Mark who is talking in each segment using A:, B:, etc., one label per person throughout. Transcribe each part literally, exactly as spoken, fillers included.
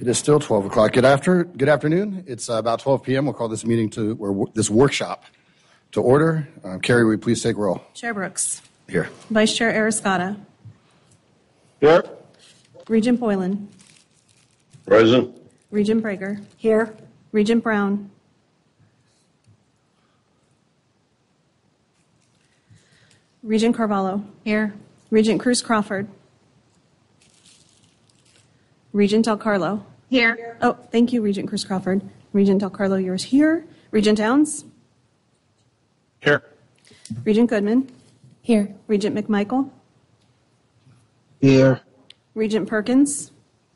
A: It is still twelve o'clock. Good after, good afternoon. It's uh, about twelve p.m. We'll call this meeting to, or this workshop to order. Uh, Carrie, will you please take roll?
B: Chair Brooks.
A: Here.
B: Vice Chair Ariscata.
C: Here.
B: Regent Boylan.
C: Present.
B: Regent Prager. Here. Regent Brown. Regent Carvalho. Here. Regent Cruz Crawford. Regent Del Carlo.
D: Here.
B: Oh, thank you, Regent Cruz Crawford. Regent Del Carlo, yours here. Regent Downs.
C: Here.
B: Regent Goodman.
D: Here.
B: Regent McMichael.
C: Here.
B: Regent Perkins.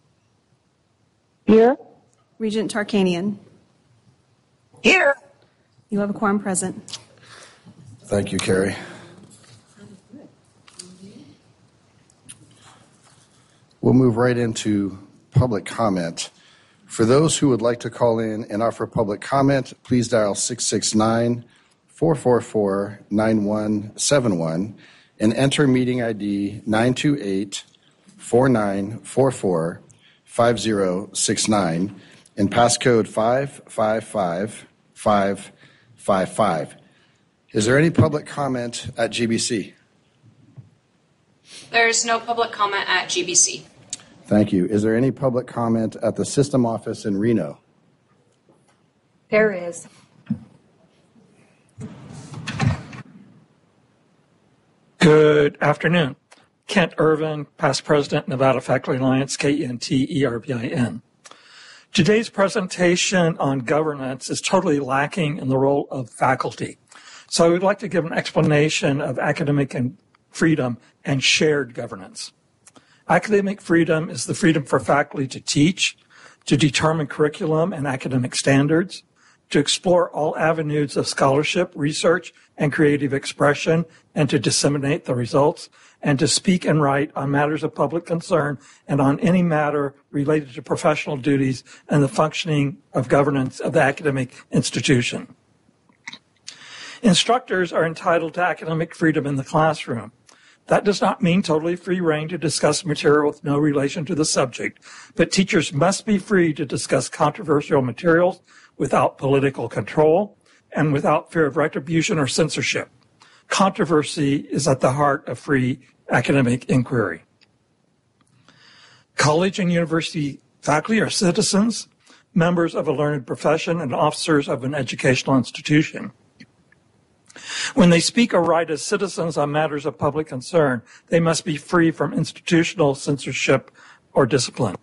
D: Here.
B: Regent Tarkanian.
D: Here.
B: You have a quorum present.
A: Thank you, Carrie. We'll move right into public comment. For those who would like to call in and offer public comment, please dial six six nine, four four four, nine one seven one and enter meeting I D nine two eight, four nine four four, five zero six nine and passcode five five five, five five five. Is there any public comment at G B C?
E: There's no public comment at G B C.
A: Thank you. Is there any public comment at the system office in Reno?
D: There is.
F: Good afternoon. Kent Irvin, past president, Nevada Faculty Alliance, K E N T E R B I N. Today's presentation on governance is totally lacking in the role of faculty. So I would like to give an explanation of academic and freedom and shared governance. Academic freedom is the freedom for faculty to teach, to determine curriculum and academic standards, to explore all avenues of scholarship, research, and creative expression, and to disseminate the results, and to speak and write on matters of public concern and on any matter related to professional duties and the functioning of governance of the academic institution. Instructors are entitled to academic freedom in the classroom. That does not mean totally free rein to discuss material with no relation to the subject, but teachers must be free to discuss controversial materials without political control and without fear of retribution or censorship. Controversy is at the heart of free academic inquiry. College and university faculty are citizens, members of a learned profession, and officers of an educational institution. When they speak or write as citizens on matters of public concern, they must be free from institutional censorship or discipline.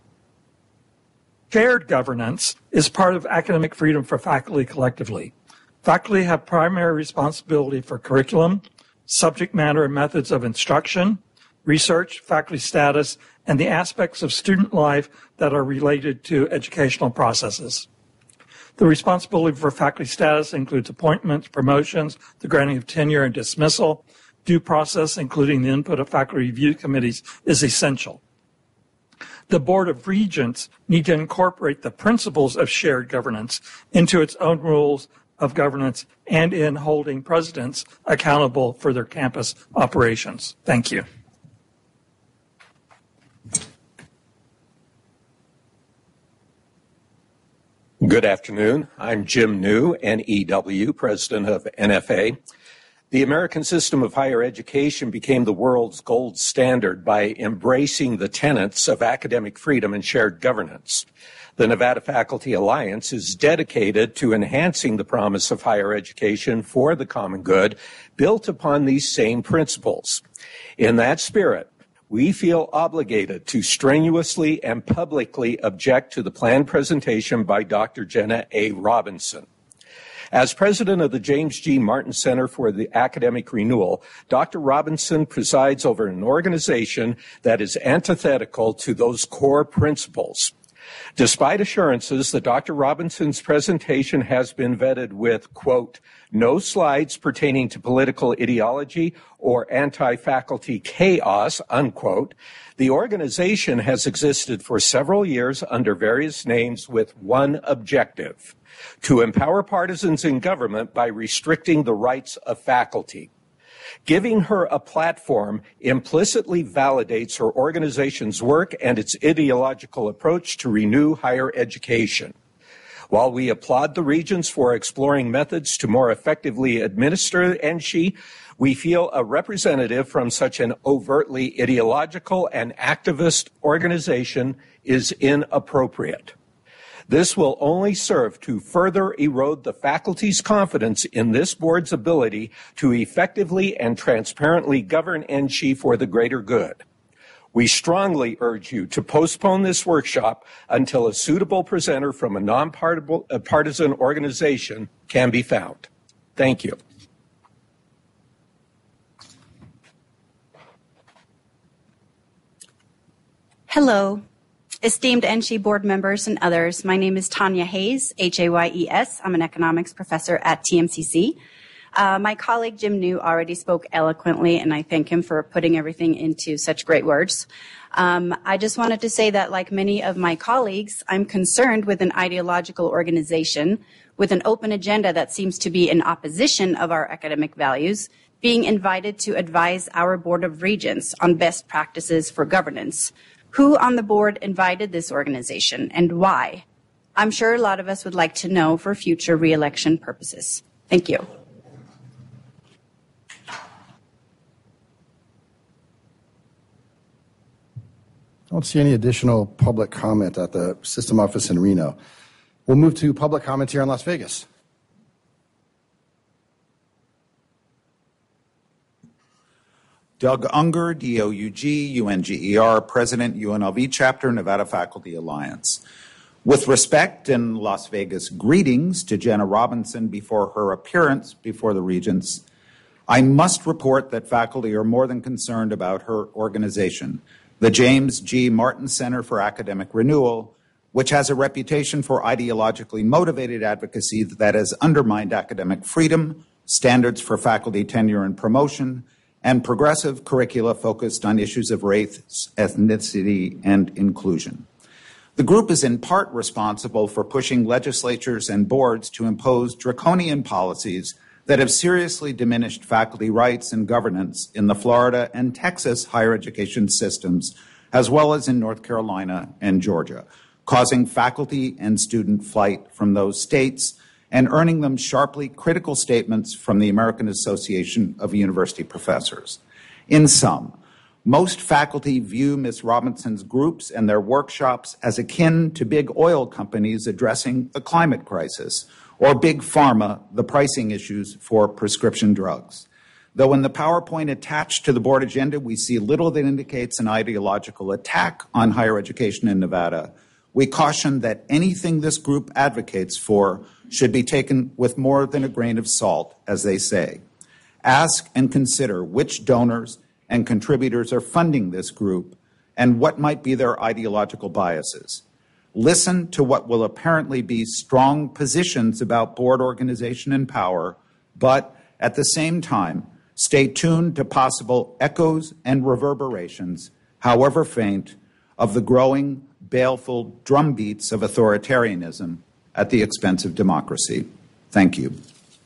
F: Shared governance is part of academic freedom for faculty collectively. Faculty have primary responsibility for curriculum, subject matter and methods of instruction, research, faculty status, and the aspects of student life that are related to educational processes. The responsibility for faculty status includes appointments, promotions, the granting of tenure and dismissal. Due process, including the input of faculty review committees, is essential. The Board of Regents need to incorporate the principles of shared governance into its own rules of governance and in holding presidents accountable for their campus operations. Thank you.
G: Good afternoon. I'm Jim New, N E W, president of N F A. The American system of higher education became the world's gold standard by embracing the tenets of academic freedom and shared governance. The Nevada Faculty Alliance is dedicated to enhancing the promise of higher education for the common good, built upon these same principles. In that spirit, we feel obligated to strenuously and publicly object to the planned presentation by Doctor Jenna A. Robinson. As president of the James G. Martin Center for the Academic Renewal, Doctor Robinson presides over an organization that is antithetical to those core principles. Despite assurances that Doctor Robinson's presentation has been vetted with, quote, no slides pertaining to political ideology or anti-faculty chaos, unquote, the organization has existed for several years under various names with one objective: to empower partisans in government by restricting the rights of faculty. Giving her a platform implicitly validates her organization's work and its ideological approach to renew higher education. While we applaud the Regents for exploring methods to more effectively administer ENSHE, we feel a representative from such an overtly ideological and activist organization is inappropriate. This will only serve to further erode the faculty's confidence in this board's ability to effectively and transparently govern ENSHE for the greater good. We strongly urge you to postpone this workshop until a suitable presenter from a nonpartisan organization can be found. Thank you.
H: Hello, esteemed ENSHE board members and others. My name is Tanya Hayes, H A Y E S. I'm an economics professor at T M C C. Uh, my colleague Jim New already spoke eloquently, and I thank him for putting everything into such great words. Um, I just wanted to say that, like many of my colleagues, I'm concerned with an ideological organization with an open agenda that seems to be in opposition of our academic values, being invited to advise our Board of Regents on best practices for governance. Who on the board invited this organization and why? I'm sure a lot of us would like to know for future re-election purposes. Thank you.
A: I don't see any additional public comment at the system office in Reno. We'll move to public comment here in Las Vegas.
I: Doug Unger, D O U G, U N G E R, President, U N L V Chapter, Nevada Faculty Alliance. With respect and Las Vegas greetings to Jenna Robinson before her appearance before the Regents, I must report that faculty are more than concerned about her organization, the James G. Martin Center for Academic Renewal, which has a reputation for ideologically motivated advocacy that has undermined academic freedom, standards for faculty tenure and promotion, and progressive curricula focused on issues of race, ethnicity, and inclusion. The group is in part responsible for pushing legislatures and boards to impose draconian policies that have seriously diminished faculty rights and governance in the Florida and Texas higher education systems, as well as in North Carolina and Georgia, causing faculty and student flight from those states and earning them sharply critical statements from the American Association of University Professors. In sum, most faculty view Miz Robinson's groups and their workshops as akin to big oil companies addressing the climate crisis, or big pharma, the pricing issues for prescription drugs. Though in the PowerPoint attached to the board agenda, we see little that indicates an ideological attack on higher education in Nevada, we caution that anything this group advocates for should be taken with more than a grain of salt, as they say. Ask and consider which donors and contributors are funding this group and what might be their ideological biases. Listen to what will apparently be strong positions about board organization and power, but at the same time, stay tuned to possible echoes and reverberations, however faint, of the growing, baleful drumbeats of authoritarianism at the expense of democracy. Thank you.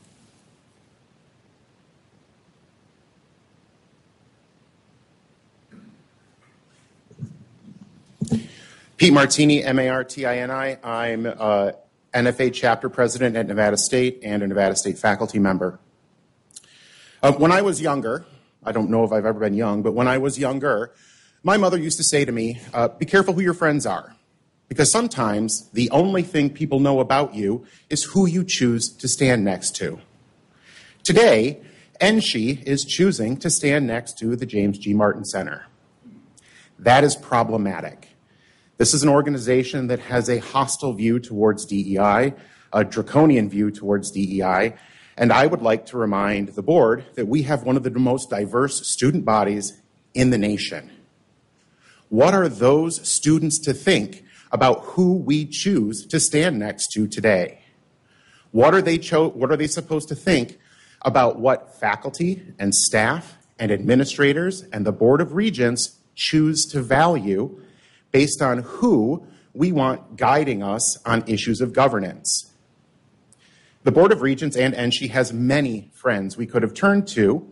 J: Pete Martini, M A R T I N I. I'm uh, N F A chapter president at Nevada State and a Nevada State faculty member. Uh, when I was younger, I don't know if I've ever been young, but when I was younger, my mother used to say to me, uh, be careful who your friends are, because sometimes the only thing people know about you is who you choose to stand next to. Today, ENSHE is choosing to stand next to the James G. Martin Center. That is problematic. This is an organization that has a hostile view towards D E I, a draconian view towards D E I, and I would like to remind the board that we have one of the most diverse student bodies in the nation. What are those students to think about who we choose to stand next to today? What are they cho- what are they supposed to think about what faculty and staff and administrators and the Board of Regents choose to value based on who we want guiding us on issues of governance? The Board of Regents and ENSHE has many friends we could have turned to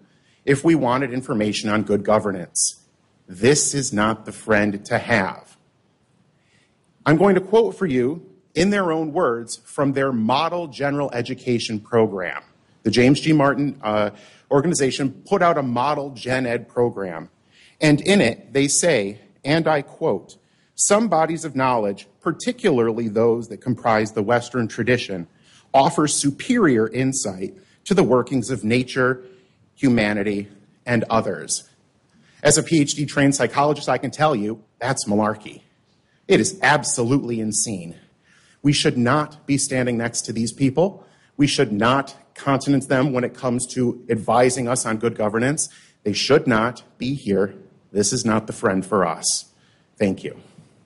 J: if we wanted information on good governance. This is not the friend to have. I'm going to quote for you, in their own words, from their model general education program. The James G. Martin uh, organization put out a model gen ed program. And in it, they say, and I quote, "Some bodies of knowledge, particularly those that comprise the Western tradition, offer superior insight to the workings of nature, humanity, and others." As a P H D-trained psychologist, I can tell you that's malarkey. It is absolutely insane. We should not be standing next to these people. We should not countenance them when it comes to advising us on good governance. They should not be here. This is not the friend for us. Thank you.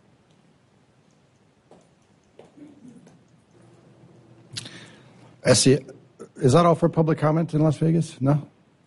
A: I see. Is that all for public comment in Las Vegas? No?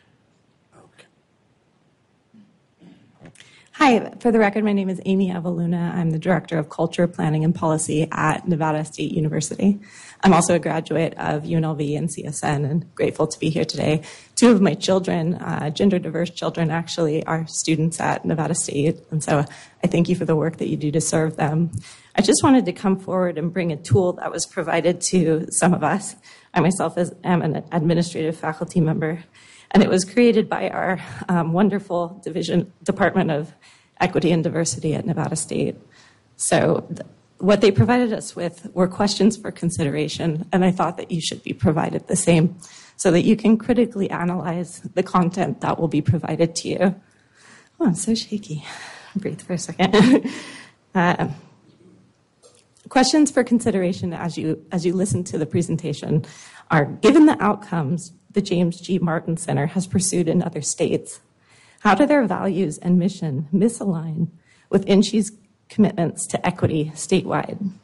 K: Hi, for the record, my name is Amy Avaluna. I'm the Director of Culture, Planning, and Policy at Nevada State University. I'm also a graduate of U N L V and C S N and grateful to be here today. Two of my children, uh, gender diverse children, actually are students at Nevada State, and so I thank you for the work that you do to serve them. I just wanted to come forward and bring a tool that was provided to some of us. I myself is, am an administrative faculty member, and it was created by our um, wonderful division Department of Equity and Diversity at Nevada State. So th- what they provided us with were questions for consideration, and I thought that you should be provided the same so that you can critically analyze the content that will be provided to you. Oh, I'm so shaky. Breathe for a second. uh, questions for consideration as you as you listen to the presentation are, given the outcomes the James G. Martin Center has pursued in other states, how do their values and mission misalign with N S C E's commitments to equity statewide?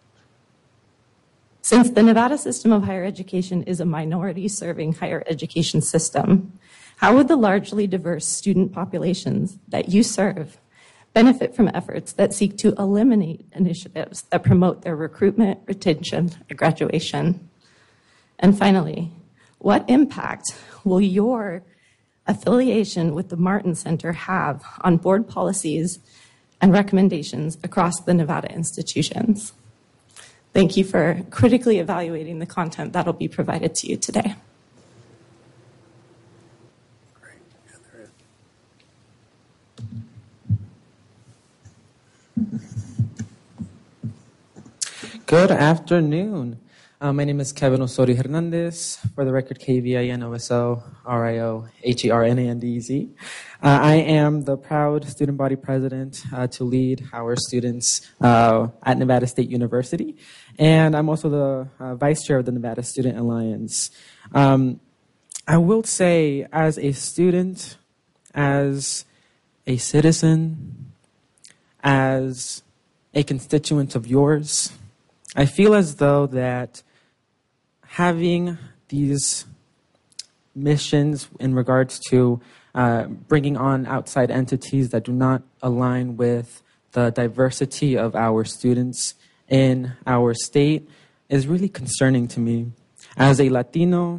K: Since the Nevada system of higher education is a minority-serving higher education system, how would the largely diverse student populations that you serve benefit from efforts that seek to eliminate initiatives that promote their recruitment, retention, and graduation? And finally, what impact will your affiliation with the Martin Center have on board policies and recommendations across the Nevada institutions? Thank you for critically evaluating the content that will be provided to you today.
L: Good afternoon. Uh, my name is Kevin Osorio Hernandez. For the record, K V I N O S O R I O H E R N A N D E Z. Uh, I am the proud student body president uh, to lead our students uh, at Nevada State University. And I'm also the uh, vice chair of the Nevada Student Alliance. Um, I will say, as a student, as a citizen, as a constituent of yours, I feel as though that having these missions in regards to uh, bringing on outside entities that do not align with the diversity of our students in our state is really concerning to me. As a Latino,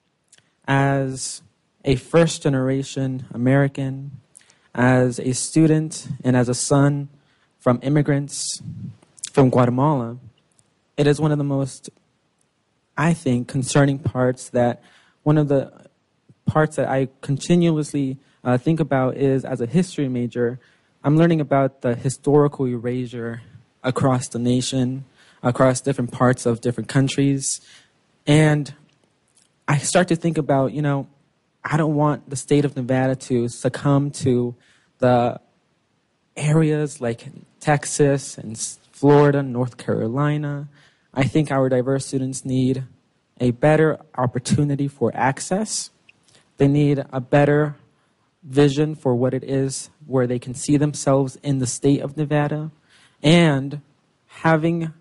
L: as a first-generation American, as a student, and as a son from immigrants from Guatemala, it is one of the most, I think, concerning parts that one of the parts that I continuously uh, think about is, as a history major, I'm learning about the historical erasure across the nation, across different parts of different countries. And I start to think about, you know, I don't want the state of Nevada to succumb to the areas like Texas and Florida, North Carolina. I think our diverse students need a better opportunity for access. They need a better vision for what it is where they can see themselves in the state of Nevada. And having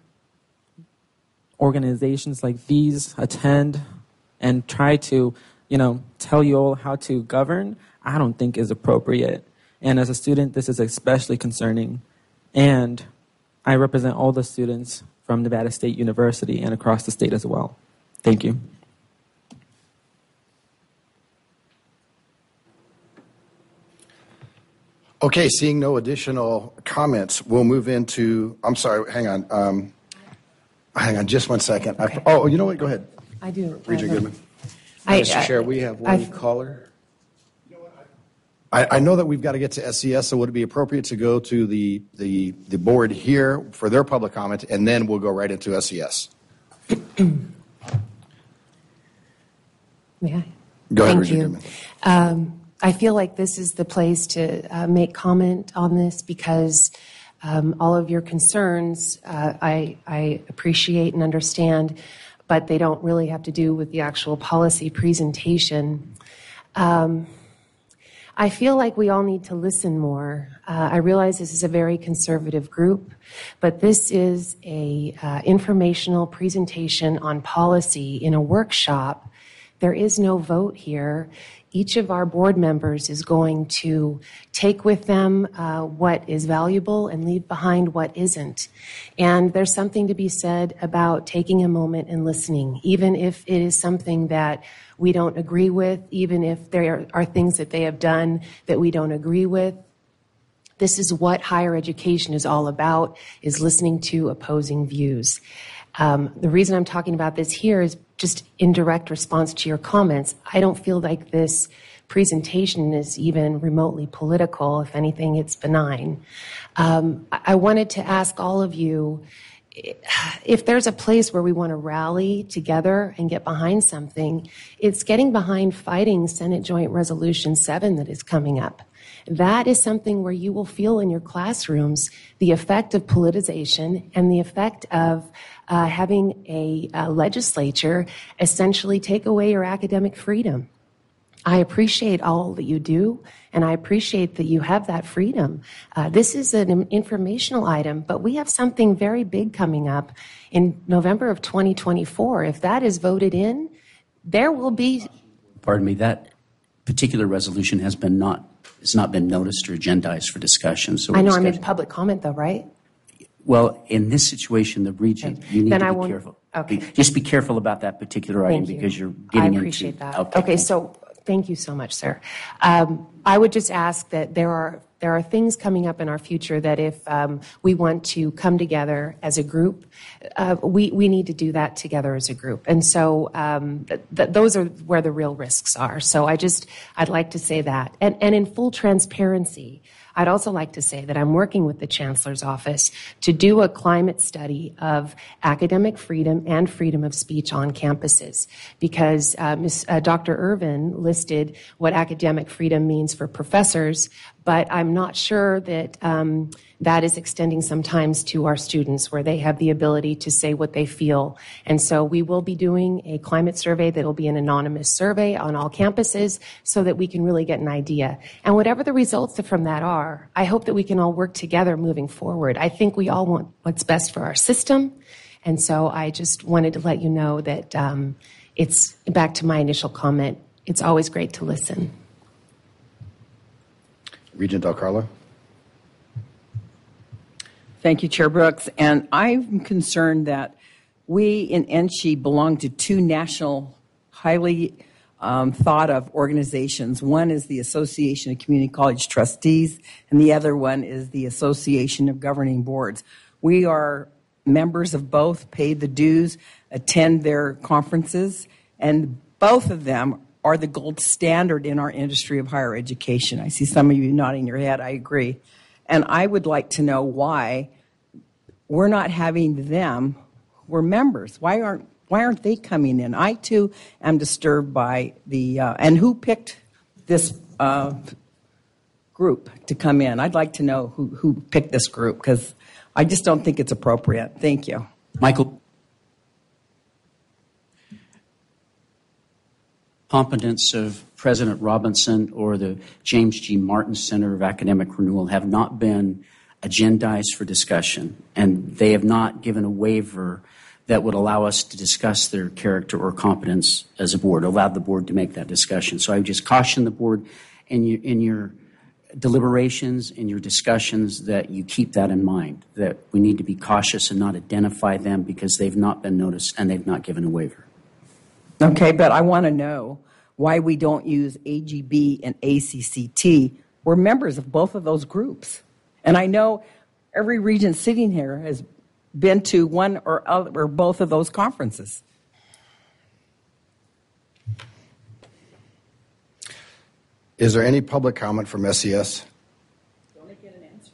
L: organizations like these attend and try to, you know, tell you all how to govern, I don't think is appropriate. And as a student, this is especially concerning. And I represent all the students from Nevada State University and across the state as well. Thank you.
A: Okay, seeing no additional comments, we'll move into, I'm sorry, hang on. Um, hang on just one second.
M: Okay.
A: I, oh, you know what? Go ahead.
M: I do.
A: Regent
M: I
A: Goodman.
M: I-
N: Mister Chair, we have one
M: I've-
N: caller.
A: I, I know that we've got to get to S C S, so would it be appropriate to go to the, the, the board here for their public comment, and then we'll go right into S C S?
M: May I?
A: Go ahead,
M: Thank
A: Regent
M: you.
A: Goodman.
M: Um, I feel like this is the place to uh, make comment on this because um, all of your concerns uh, I, I appreciate and understand, but they don't really have to do with the actual policy presentation. Um, I feel like we all need to listen more. Uh, I realize this is a very conservative group, but this is a uh, informational presentation on policy in a workshop. There is no vote here. Each of our board members is going to take with them uh, what is valuable and leave behind what isn't. And there's something to be said about taking a moment and listening, even if it is something that we don't agree with, even if there are things that they have done that we don't agree with. This is what higher education is all about, is listening to opposing views. Um, the reason I'm talking about this here is just in direct response to your comments. I don't feel like this presentation is even remotely political. If anything, it's benign. Um, I-, I wanted to ask all of you, if there's a place where we want to rally together and get behind something, it's getting behind fighting Senate Joint Resolution seven that is coming up. That is something where you will feel in your classrooms the effect of politicization and the effect of uh, having a, a legislature essentially take away your academic freedom. I appreciate all that you do, and I appreciate that you have that freedom. Uh, this is an informational item, but we have something very big coming up in November of twenty twenty-four. If that is voted in, there will be...
O: Pardon me, that particular resolution has been not, it's not been noticed or agendized for discussion. So
M: I know
O: discussion.
M: I'm in public comment, though, right?
O: Well, in this situation, the region,
M: Okay.
O: you need
M: Then
O: to
M: I
O: be
M: won't-
O: careful.
M: okay.
O: Be- Just be careful about that particular item
M: Thank you.
O: because you're getting
M: I appreciate
O: into...
M: that.
O: Okay,
M: Okay, so thank you so much, sir. Um, I would just ask that there are there are things coming up in our future that if um, we want to come together as a group, uh, we we need to do that together as a group. And so um, th- th- those are where the real risks are. So I just I'd like to say that, and and in full transparency, I'd also like to say that I'm working with the Chancellor's Office to do a climate study of academic freedom and freedom of speech on campuses, because uh, Miz Uh, Doctor Irvin listed what academic freedom means for professors, but I'm not sure that um, that is extending sometimes to our students, where they have the ability to say what they feel. And so we will be doing a climate survey that will be an anonymous survey on all campuses so that we can really get an idea. And whatever the results from that are, I hope that we can all work together moving forward. I think we all want what's best for our system. And so I just wanted to let you know that um, it's back to my initial comment. It's always great to listen.
A: Regent Del Carlo.
P: Thank you, Chair Brooks. And I'm concerned that we in N S C H E belong to two national, highly um, thought of organizations. One is the Association of Community College Trustees, and the other one is the Association of Governing Boards. We are members of both, paid the dues, attend their conferences, and both of them are the gold standard in our industry of higher education. I see some of you nodding your head. I agree. And I would like to know why we're not having them, we're members. Why aren't why aren't they coming in? I, too, am disturbed by the, uh, and who picked this uh, group to come in? I'd like to know who, who picked this group, because I just don't think it's appropriate. Thank you.
O: Michael. Competence of President Robinson or the James G. Martin Center of Academic Renewal have not been agendized for discussion, and they have not given a waiver that would allow us to discuss their character or competence as a board, allow the board to make that discussion. So I would just caution the board in your, in your deliberations, in your discussions, that you keep that in mind, that we need to be cautious and not identify them because they've not been noticed and they've not given a waiver.
P: Okay, but I want to know why we don't use A G B and A C C T We're members of both of those groups. And I know every regent sitting here has been to one or, other, or both of those conferences.
A: Is there any public comment from S C S?
P: Don't I get an answer?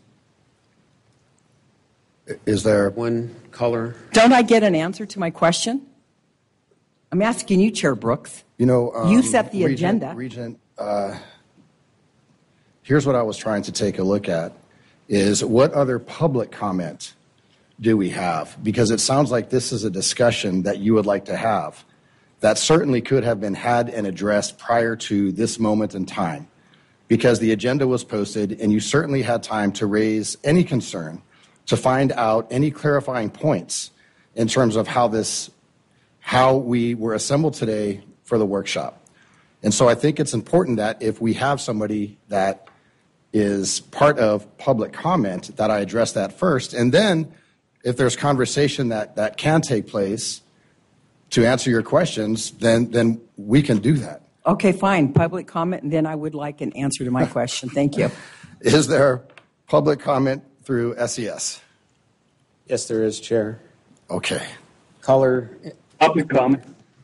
A: Is there
N: one caller?
P: Don't I get an answer to my question? I'm asking you, Chair Brooks.
A: You know, um,
P: you set the
A: Regent,
P: agenda.
A: Regent, uh, here's what I was trying to take a look at, is what other public comment do we have? Because it sounds like this is a discussion that you would like to have that certainly could have been had and addressed prior to this moment in time, because the agenda was posted and you certainly had time to raise any concern, to find out any clarifying points in terms of how this, how we were assembled today for the workshop. And so I think it's important that if we have somebody that is part of public comment, that I address that first. And then if there's conversation that, that can take place to answer your questions, then, then we can do that.
P: Okay, fine. Public comment, and then I would like an answer to my question. Thank you.
A: Is there public comment through S E S?
N: Yes, there is, Chair.
A: Okay.
N: Caller.
C: Public comment.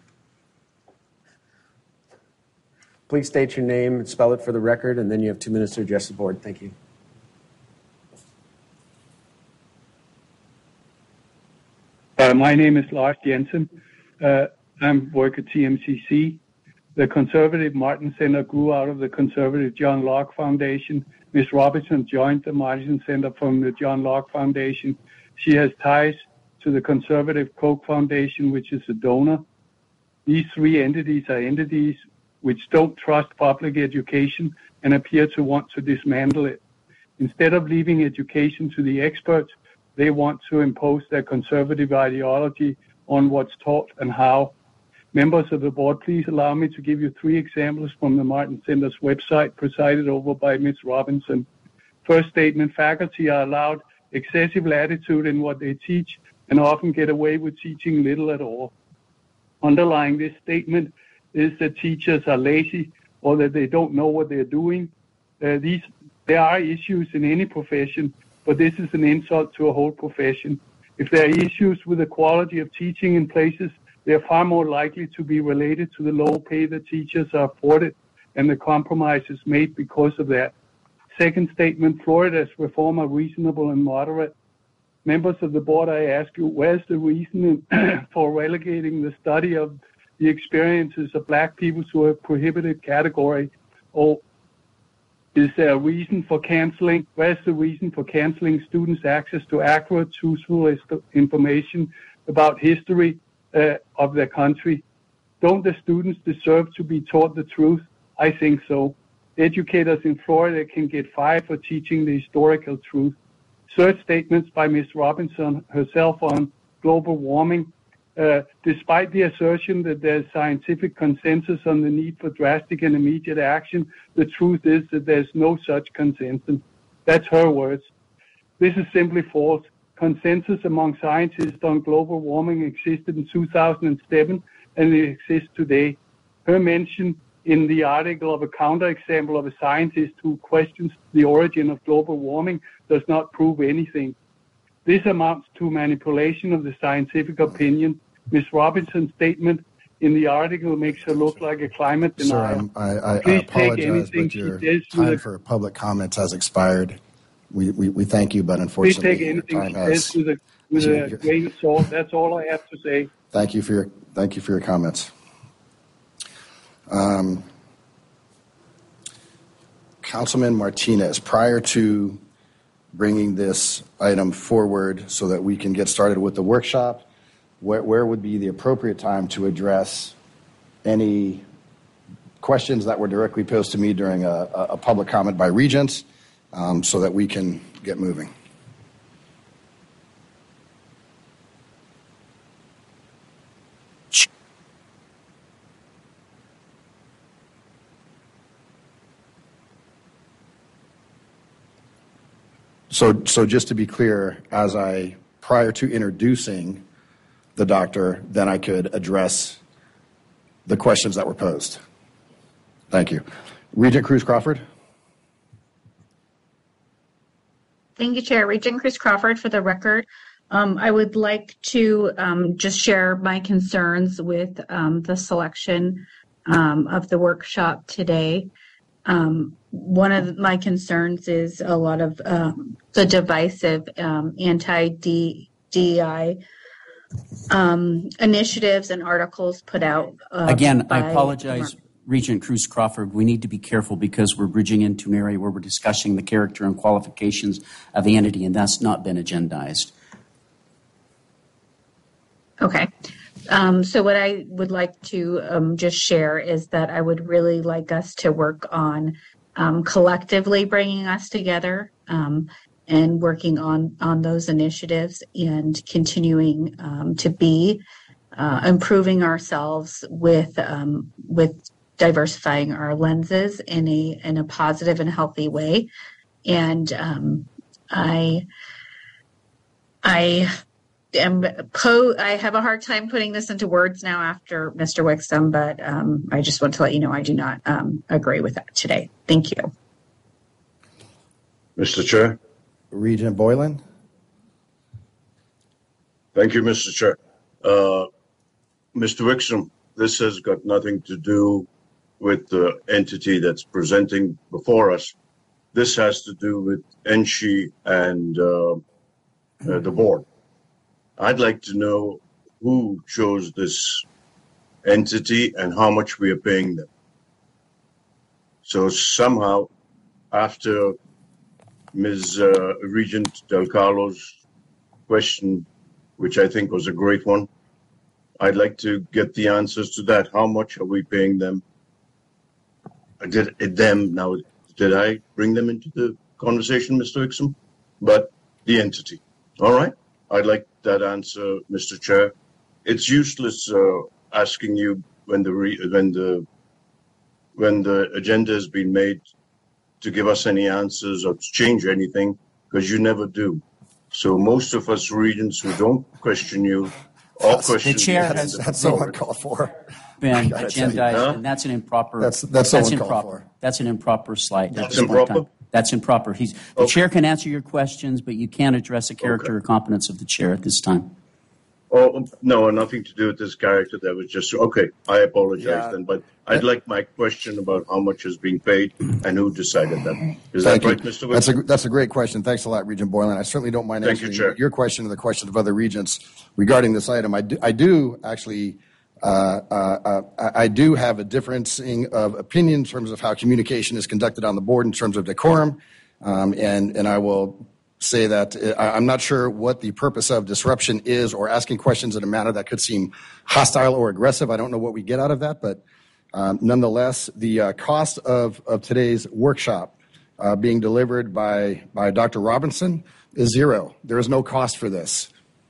N: Please state your name and spell it for the record, and then you have two minutes to address the board. Thank you.
Q: Uh, my name is Lars Jensen. Uh, I work at T M C C. The conservative Martin Center grew out of the conservative John Locke Foundation. Miz Robinson joined the Martin Center from the John Locke Foundation. She has ties to the conservative Koch Foundation, which is a donor. These three entities are entities which don't trust public education and appear to want to dismantle it. Instead of leaving education to the experts, they want to impose their conservative ideology on what's taught and how. Members of the board, please allow me to give you three examples from the Martin Center's website presided over by Miz Robinson. First statement, faculty are allowed excessive latitude in what they teach and often get away with teaching little at all. Underlying this statement is that teachers are lazy or that they don't know what they're doing. Uh, these, there are issues in any profession, but this is an insult to a whole profession. If there are issues with the quality of teaching in places, they are far more likely to be related to the low pay that teachers are afforded and the compromises made because of that. Second statement, Florida's reform are reasonable and moderate. Members of the board, I ask you, where's the reason for relegating the study of the experiences of black people to a prohibited category? Or is there a reason for canceling? Where's the reason for canceling students' access to accurate, truthful information about history uh, of their country? Don't the students deserve to be taught the truth? I think so. Educators in Florida can get fired for teaching the historical truth. Third statements by Miz Robinson herself on global warming. Uh, despite the assertion that there's scientific consensus on the need for drastic and immediate action, the truth is that there's no such consensus. That's her words. This is simply false. Consensus among scientists on global warming existed in two thousand seven and it exists today. Her mention in the article of a counterexample of a scientist who questions the origin of global warming does not prove anything. This amounts to manipulation of the scientific opinion. Miz Robinson's statement in the article makes her look like a climate denier.
A: Sir, I'm, I, I, I
Q: Please take
A: apologize,
Q: anything
A: but your
Q: she says
A: time
Q: with a-
A: for public comments has expired. We, we, we thank you, but
Q: Please
A: unfortunately,
Q: take
A: your
Q: anything
A: time
Q: she
A: has.
Q: says with a, with a grain of salt. That's all I have to say.
A: Thank you for your thank you for your comments. Um, Councilman Martinez, prior to bringing this item forward so that we can get started with the workshop, where, where would be the appropriate time to address any questions that were directly posed to me during a, a public comment by regents, um, so that we can get moving? So, so just to be clear, as I, prior to introducing the doctor, then I could address the questions that were posed. Thank you. Regent Cruz Crawford.
R: Thank you, Chair. Regent Chris Crawford, for the record. Um, I would like to um, just share my concerns with um, the selection um, of the workshop today. Um, one of my concerns is a lot of um, the divisive um, anti-D E I um, initiatives and articles put out. Uh,
O: Again,
R: by,
O: I apologize, Regent Cruz Crawford. We need to be careful because we're bridging into an area where we're discussing the character and qualifications of the entity, and that's not been agendized.
R: Okay. Um, so what I would like to um, just share is that I would really like us to work on um, collectively bringing us together um, and working on, on those initiatives and continuing um, to be uh, improving ourselves with um, with diversifying our lenses in a in a positive and healthy way. And um, I I. am po- I have a hard time putting this into words now after Mister Wixom, but um, I just want to let you know I do not um, agree with that today. Thank you.
C: Mister Chair.
A: Regent Boylan.
C: Thank you, Mister Chair. Uh, Mister Wixom, this has got nothing to do with the entity that's presenting before us. This has to do with N S C I and uh, uh, the board. I'd like to know who chose this entity and how much we are paying them. So somehow, after Miz Uh, Regent Del Carlo's question, which I think was a great one, I'd like to get the answers to that. How much are we paying them? I did it them now. Did I bring them into the conversation, Mister Wixom? But the entity. All right. I'd like that answer, Mister Chair. It's useless uh, asking you when the re- when the when the agenda has been made to give us any answers or to change anything, because you never do. So most of us regents who don't question you, all
O: The
C: question
O: chair
C: you
O: has
A: That's so uncalled for.
O: been
A: gotta tell you.
O: agendized,
C: Huh?
O: and that's an improper.
A: That's- that's so uncalled
O: improper.
A: for.
O: That's an improper slight.
C: That's
O: at this point in
C: improper?
O: time. That's improper. He's the chair can answer your questions, but you can't address the character or competence of the chair at this time.
C: Oh, no, nothing to do with this character. That was just, okay, I apologize
A: Yeah.
C: then. But I'd like my question about how much is being paid and who decided that. Is
A: Thank
C: that
A: you.
C: right, Mister
A: That's
C: Wixom?
A: a that's a great question. Thanks a lot, Regent Boylan. I certainly don't mind
C: Thank you,
A: answering
C: Chair.
A: your question and the question of other regents regarding this item. I do, I do actually. Uh, uh, uh, I do have a differencing of opinion in terms of how communication is conducted on the board in terms of decorum, um, and and I will say that I, I'm not sure what the purpose of disruption is or asking questions in a manner that could seem hostile or aggressive. I don't know what we get out of that, but um, nonetheless, the uh, cost of, of today's workshop uh, being delivered by, by Doctor Robinson is zero. There is no cost for this.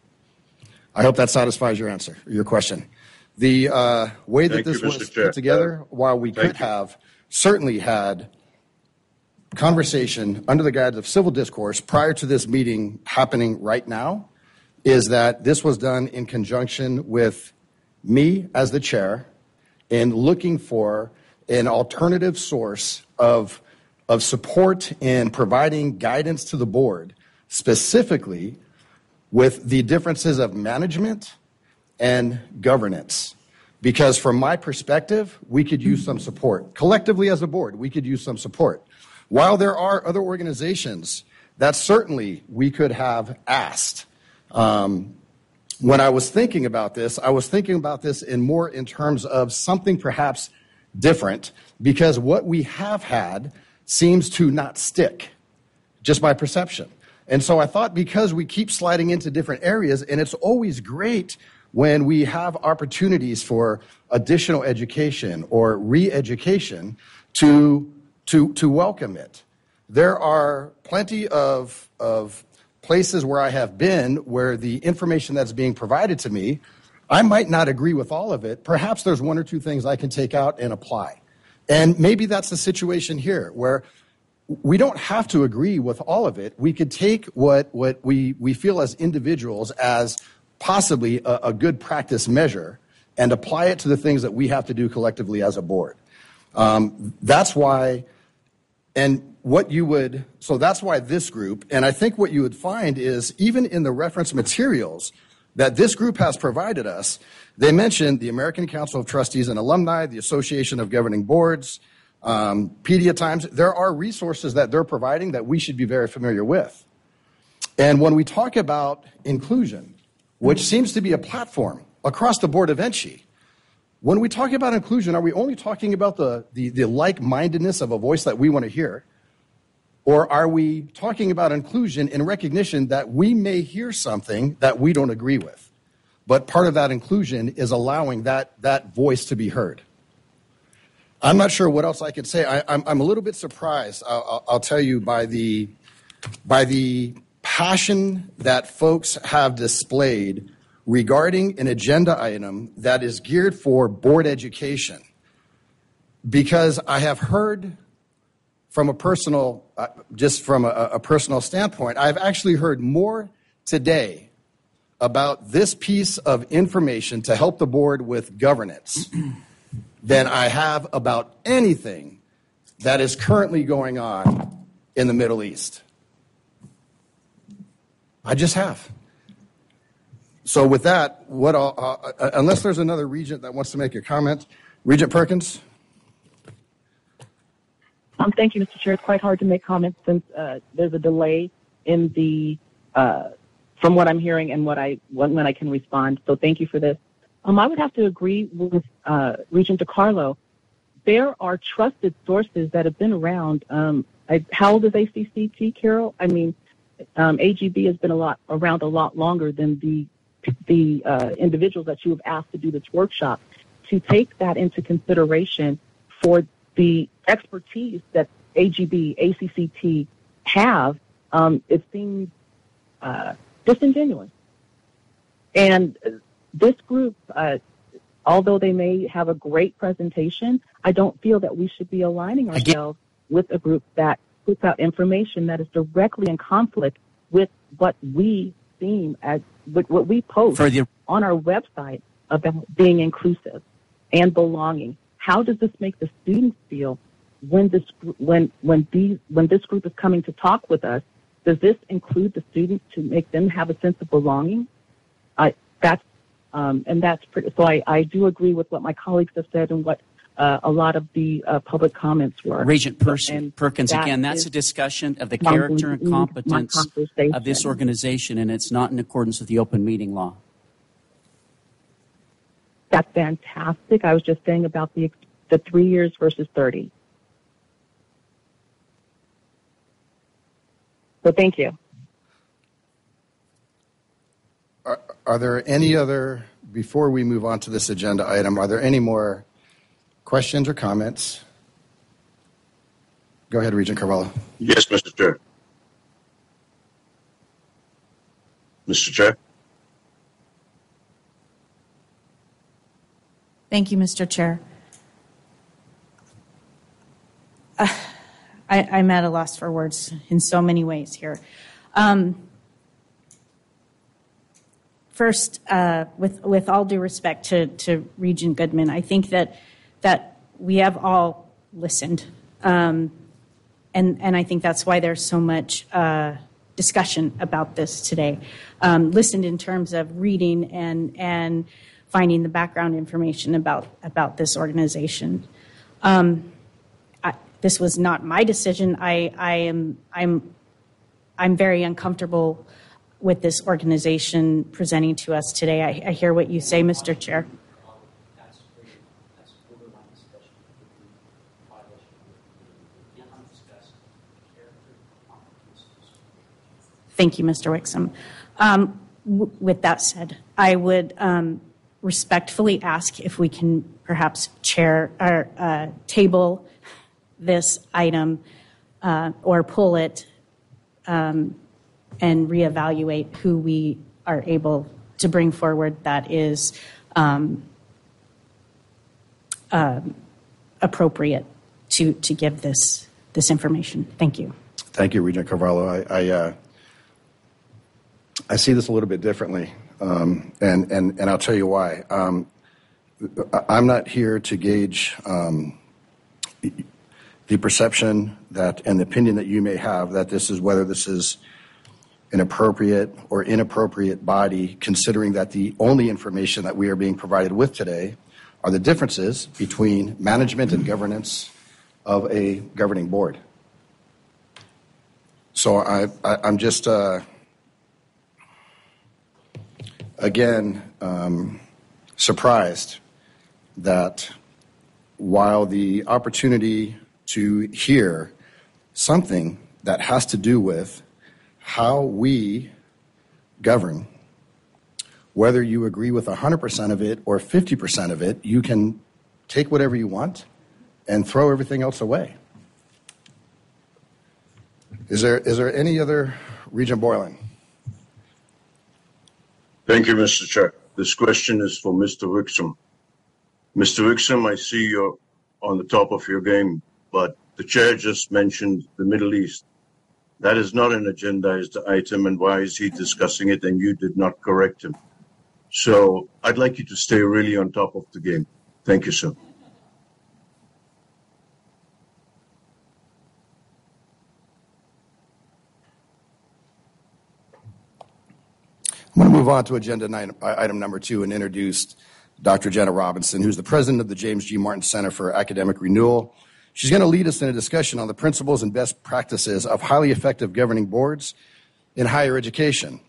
A: I hope that satisfies your answer, your question. The uh, way that
C: Thank you,
A: this
C: Mister
A: was
C: Chair.
A: put together, while we
C: Thank
A: could
C: you.
A: have certainly had conversation under the guise of civil discourse prior to this meeting happening right now, is that this was done in conjunction with me as the chair in looking for an alternative source of, of support in providing guidance to the board, specifically with the differences of management and governance. Because from my perspective, we could use some support. Collectively as a board, we could use some support. While there are other organizations that certainly we could have asked, um, when I was thinking about this, I was thinking about this in more in terms of something perhaps different, because what we have had seems to not stick, just by perception. And so I thought, because we keep sliding into different areas, and it's always great when we have opportunities for additional education or re-education, to, to, to welcome it. There are plenty of, of places where I have been where the information that's being provided to me, I might not agree with all of it. Perhaps there's one or two things I can take out and apply. And maybe that's the situation here, where we don't have to agree with all of it. We could take what, what we, we feel as individuals as possibly a, a good practice measure and apply it to the things that we have to do collectively as a board. Um, that's why And what you would, so that's why this group, and I think what you would find is even in the reference materials that this group has provided us, they mentioned the American Council of Trustees and Alumni, the Association of Governing Boards, um, Pedia Times. There are resources that they're providing that we should be very familiar with. And when we talk about inclusion, which seems to be a platform across the board of N S C I, when we talk about inclusion, are we only talking about the, the, the like-mindedness of a voice that we want to hear? Or are we talking about inclusion in recognition that we may hear something that we don't agree with? But part of that inclusion is allowing that, that voice to be heard. I'm not sure what else I could say. I, I'm, I'm a little bit surprised, I'll, I'll tell you, by the, by the passion that folks have displayed regarding an agenda item that is geared for board education. Because I have heard from a personal, uh, just from a, a personal standpoint, I've actually heard more today about this piece of information to help the board with governance than I have about anything that is currently going on in the Middle East. I just have. So with that, what I'll, uh, unless there's another regent that wants to make a comment, Regent Perkins?
S: Um, thank you, Mister Chair. It's quite hard to make comments since uh, there's a delay in the, uh, from what I'm hearing and what I when, when I can respond. So thank you for this. Um, I would have to agree with uh, Regent DiCarlo. There are trusted sources that have been around. Um, I, how old is A C C T, Carol? I mean, um, A G B has been a lot around a lot longer than the the uh, individuals that you have asked to do this workshop. To take that into consideration for the expertise that A G B, A C C T have, um, it seems uh, disingenuous. And this group, uh, although they may have a great presentation, I don't feel that we should be aligning ourselves with a group that puts out information that is directly in conflict with what we deem as what, what we post the- on our website about being inclusive and belonging. How does this make the students feel when this when when these when this group is coming to talk with us? Does this include the students to make them have a sense of belonging? I that's um, and that's pretty. So I, I do agree with what my colleagues have said and what uh, a lot of the uh, public comments were.
O: Regent Perkins,
S: And
O: Perkins
S: that
O: again, that's
S: is
O: a discussion of the
S: not
O: character and
S: in my
O: competence
S: conversation.
O: of this organization, and it's not in accordance with the open meeting law.
S: That's fantastic. I was just saying about the the three years versus thirty. So thank you.
A: Are, are there any other, before we move on to this agenda item, are there any more questions or comments? Go ahead, Regent Carvalho.
C: Yes, Mister Chair. Mister Chair.
T: Thank you, Mister Chair. Uh, I, I'm at a loss for words in so many ways here. Um, first, uh, with with all due respect to, to Regent Goodman, I think that that we have all listened, um, and and I think that's why there's so much uh, discussion about this today. Um, listened in terms of reading and and. finding the background information about, about this organization. Um, I, this was not my decision. I, I am I'm I'm very uncomfortable with this organization presenting to us today. I, I hear what you say, Mister Chair. Thank you, Mister Wixom. Um, w- with that said, I would um, respectfully ask if we can perhaps chair or uh, table this item uh, or pull it um, and reevaluate who we are able to bring forward that is um, uh, appropriate to to give this this information. Thank you.
A: Thank you, Regent Carvalho. I I, uh, I see this a little bit differently. Um, and, and, and I'll tell you why. Um, I'm not here to gauge um, the perception that and the opinion that you may have that this is whether this is an appropriate or inappropriate body, considering that the only information that we are being provided with today are the differences between management and governance of a governing board. So I, I, I'm just, uh, again, um, surprised that while the opportunity to hear something that has to do with how we govern, whether you agree with one hundred percent of it or fifty percent of it, you can take whatever you want and throw everything else away. Is there is there any other? Regent Boylan.
C: Thank you, Mister Chair. This question is for Mister Wixom. Mister Wixom, I see you're on the top of your game, but the chair just mentioned the Middle East. That is not an agendized item, and why is he discussing it and you did not correct him? So I'd like you to stay really on top of the game. Thank you, sir.
A: I'm going to move on to agenda nine, item number two and introduce Doctor Jenna Robinson, who's the president of the James G. Martin Center for Academic Renewal. She's going to lead us in a discussion on the principles and best practices of highly effective governing boards in higher education.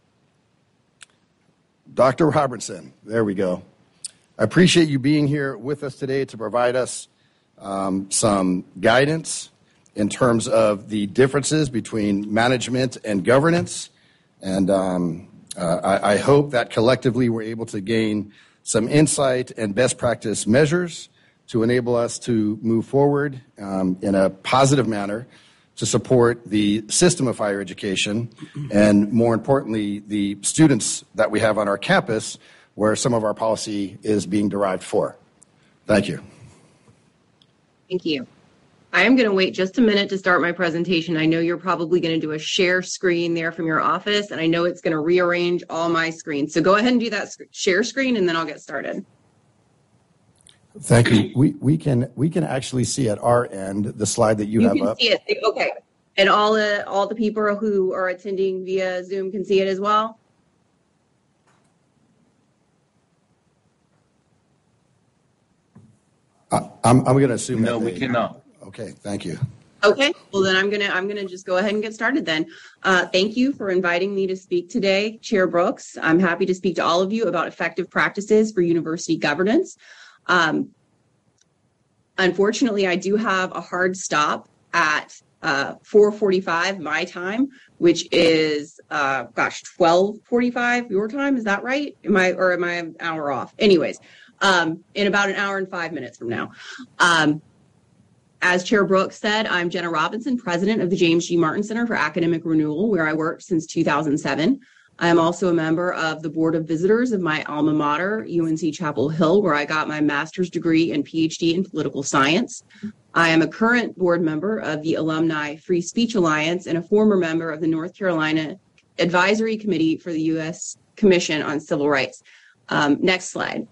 A: Doctor Robinson, there we go. I appreciate you being here with us today to provide us um, some guidance in terms of the differences between management and governance. And um, uh, I, I hope that collectively we're able to gain some insight and best practice measures to enable us to move forward um, in a positive manner to support the system of higher education and, more importantly, the students that we have on our campus where some of our policy is being derived for. Thank you.
U: Thank you. I am going to wait just a minute to start my presentation. I know you're probably going to do a share screen there from your office, and I know it's going to rearrange all my screens. So go ahead and do that share screen, and then I'll get started.
A: Thank you. We we can we can actually see at our end the slide that you,
U: You
A: have
U: can
A: up.
U: see it. Okay. And all the all the people who are attending via Zoom can see it as well?
A: I, I'm I'm going to assume
V: No,
A: that
V: we
A: they-
V: cannot.
A: Okay, thank you.
U: Okay, well then I'm gonna I'm gonna just go ahead and get started then. Uh, thank you for inviting me to speak today, Chair Brooks. I'm happy to speak to all of you about effective practices for university governance. Um, unfortunately, I do have a hard stop at uh, four forty-five my time, which is uh, gosh twelve forty-five your time. Is that right? Am I or am I an hour off? Anyways, um, in about an hour and five minutes from now. Um, As Chair Brooks said, I'm Jenna Robinson, president of the James G. Martin Center for Academic Renewal, where I worked since two thousand seven. I am also a member of the Board of Visitors of my alma mater, U N C Chapel Hill, where I got my master's degree and P H D in political science. I am a current board member of the Alumni Free Speech Alliance and a former member of the North Carolina Advisory Committee for the U S Commission on Civil Rights. Um, next slide.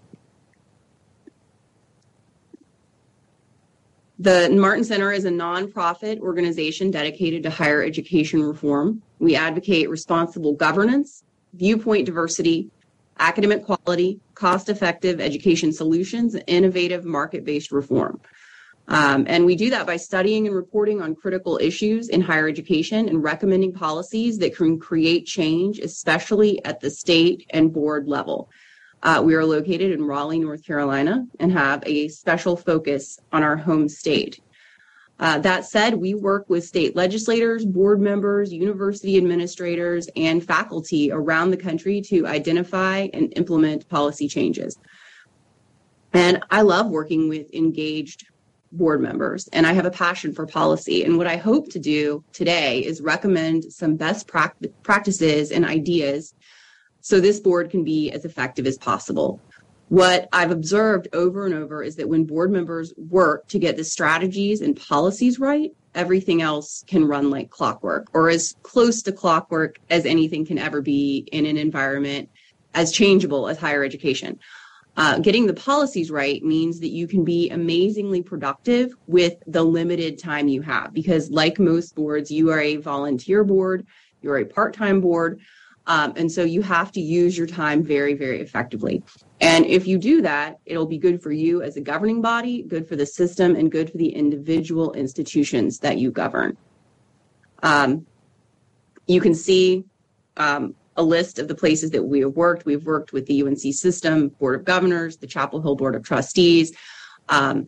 U: The Martin Center is a nonprofit organization dedicated to higher education reform. We advocate responsible governance, viewpoint diversity, academic quality, cost-effective education solutions, and innovative market-based reform. Um, and we do that by studying and reporting on critical issues in higher education and recommending policies that can create change, especially at the state and board level. Uh, we are located in Raleigh, North Carolina, and have a special focus on our home state. Uh, that said, we work with state legislators, board members, university administrators, and faculty around the country to identify and implement policy changes. And I love working with engaged board members, and I have a passion for policy. And what I hope to do today is recommend some best pract- practices and ideas so this board can be as effective as possible. What I've observed over and over is that when board members work to get the strategies and policies right, everything else can run like clockwork, or as close to clockwork as anything can ever be in an environment as changeable as higher education. Uh, getting the policies right means that you can be amazingly productive with the limited time you have, because like most boards, you are a volunteer board, you're a part-time board, um, and so you have to use your time very, very effectively. And if you do that, it'll be good for you as a governing body, good for the system, and good for the individual institutions that you govern. Um, you can see um, a list of the places that we have worked. We've worked with the U N C System, Board of Governors, the Chapel Hill Board of Trustees, um,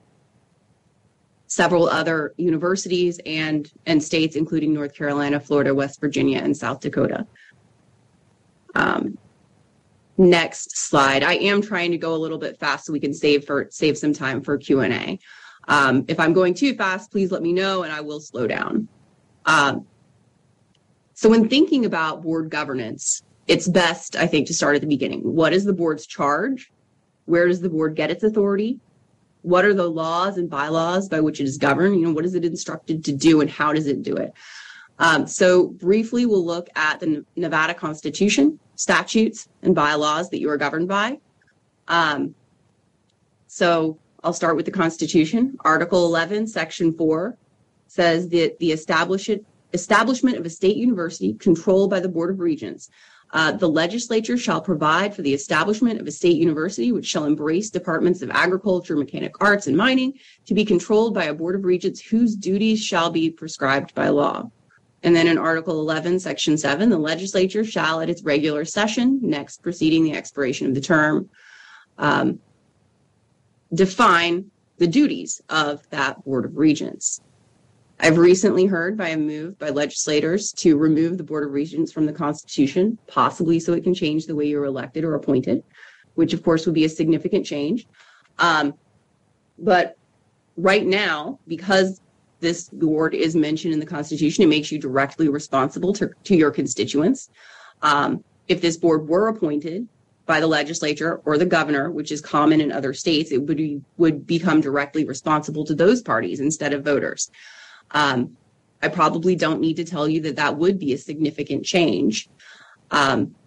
U: several other universities and, and states, including North Carolina, Florida, West Virginia, and South Dakota. Um, next slide. I am trying to go a little bit fast so we can save for save some time for Q and A. Um, if I'm going too fast, please let me know and I will slow down. Um, So when thinking about board governance, it's best, I think, to start at the beginning. What is the board's charge? Where does the board get its authority? What are the laws and bylaws by which it is governed? You know, what is it instructed to do and how does it do it? Um, so briefly, we'll look at the Nevada Constitution, statutes, and bylaws that you are governed by. Um, so I'll start with the Constitution. Article eleven, Section four says that the establishment establishment of a state university controlled by the Board of Regents. Uh, the legislature shall provide for the establishment of a state university which shall embrace departments of agriculture, mechanic arts, and mining to be controlled by a Board of Regents whose duties shall be prescribed by law. And then in Article eleven, Section seven, the legislature shall at its regular session, next preceding the expiration of the term, um, define the duties of that Board of Regents. I've recently heard by a move by legislators to remove the Board of Regents from the Constitution, possibly so it can change the way you're elected or appointed, which of course would be a significant change. Um, but right now, because this board is mentioned in the Constitution, it makes you directly responsible to, to your constituents. Um, if this board were appointed by the legislature or the governor, which is common in other states, it would, be, would become directly responsible to those parties instead of voters. Um, I probably don't need to tell you that that would be a significant change, um,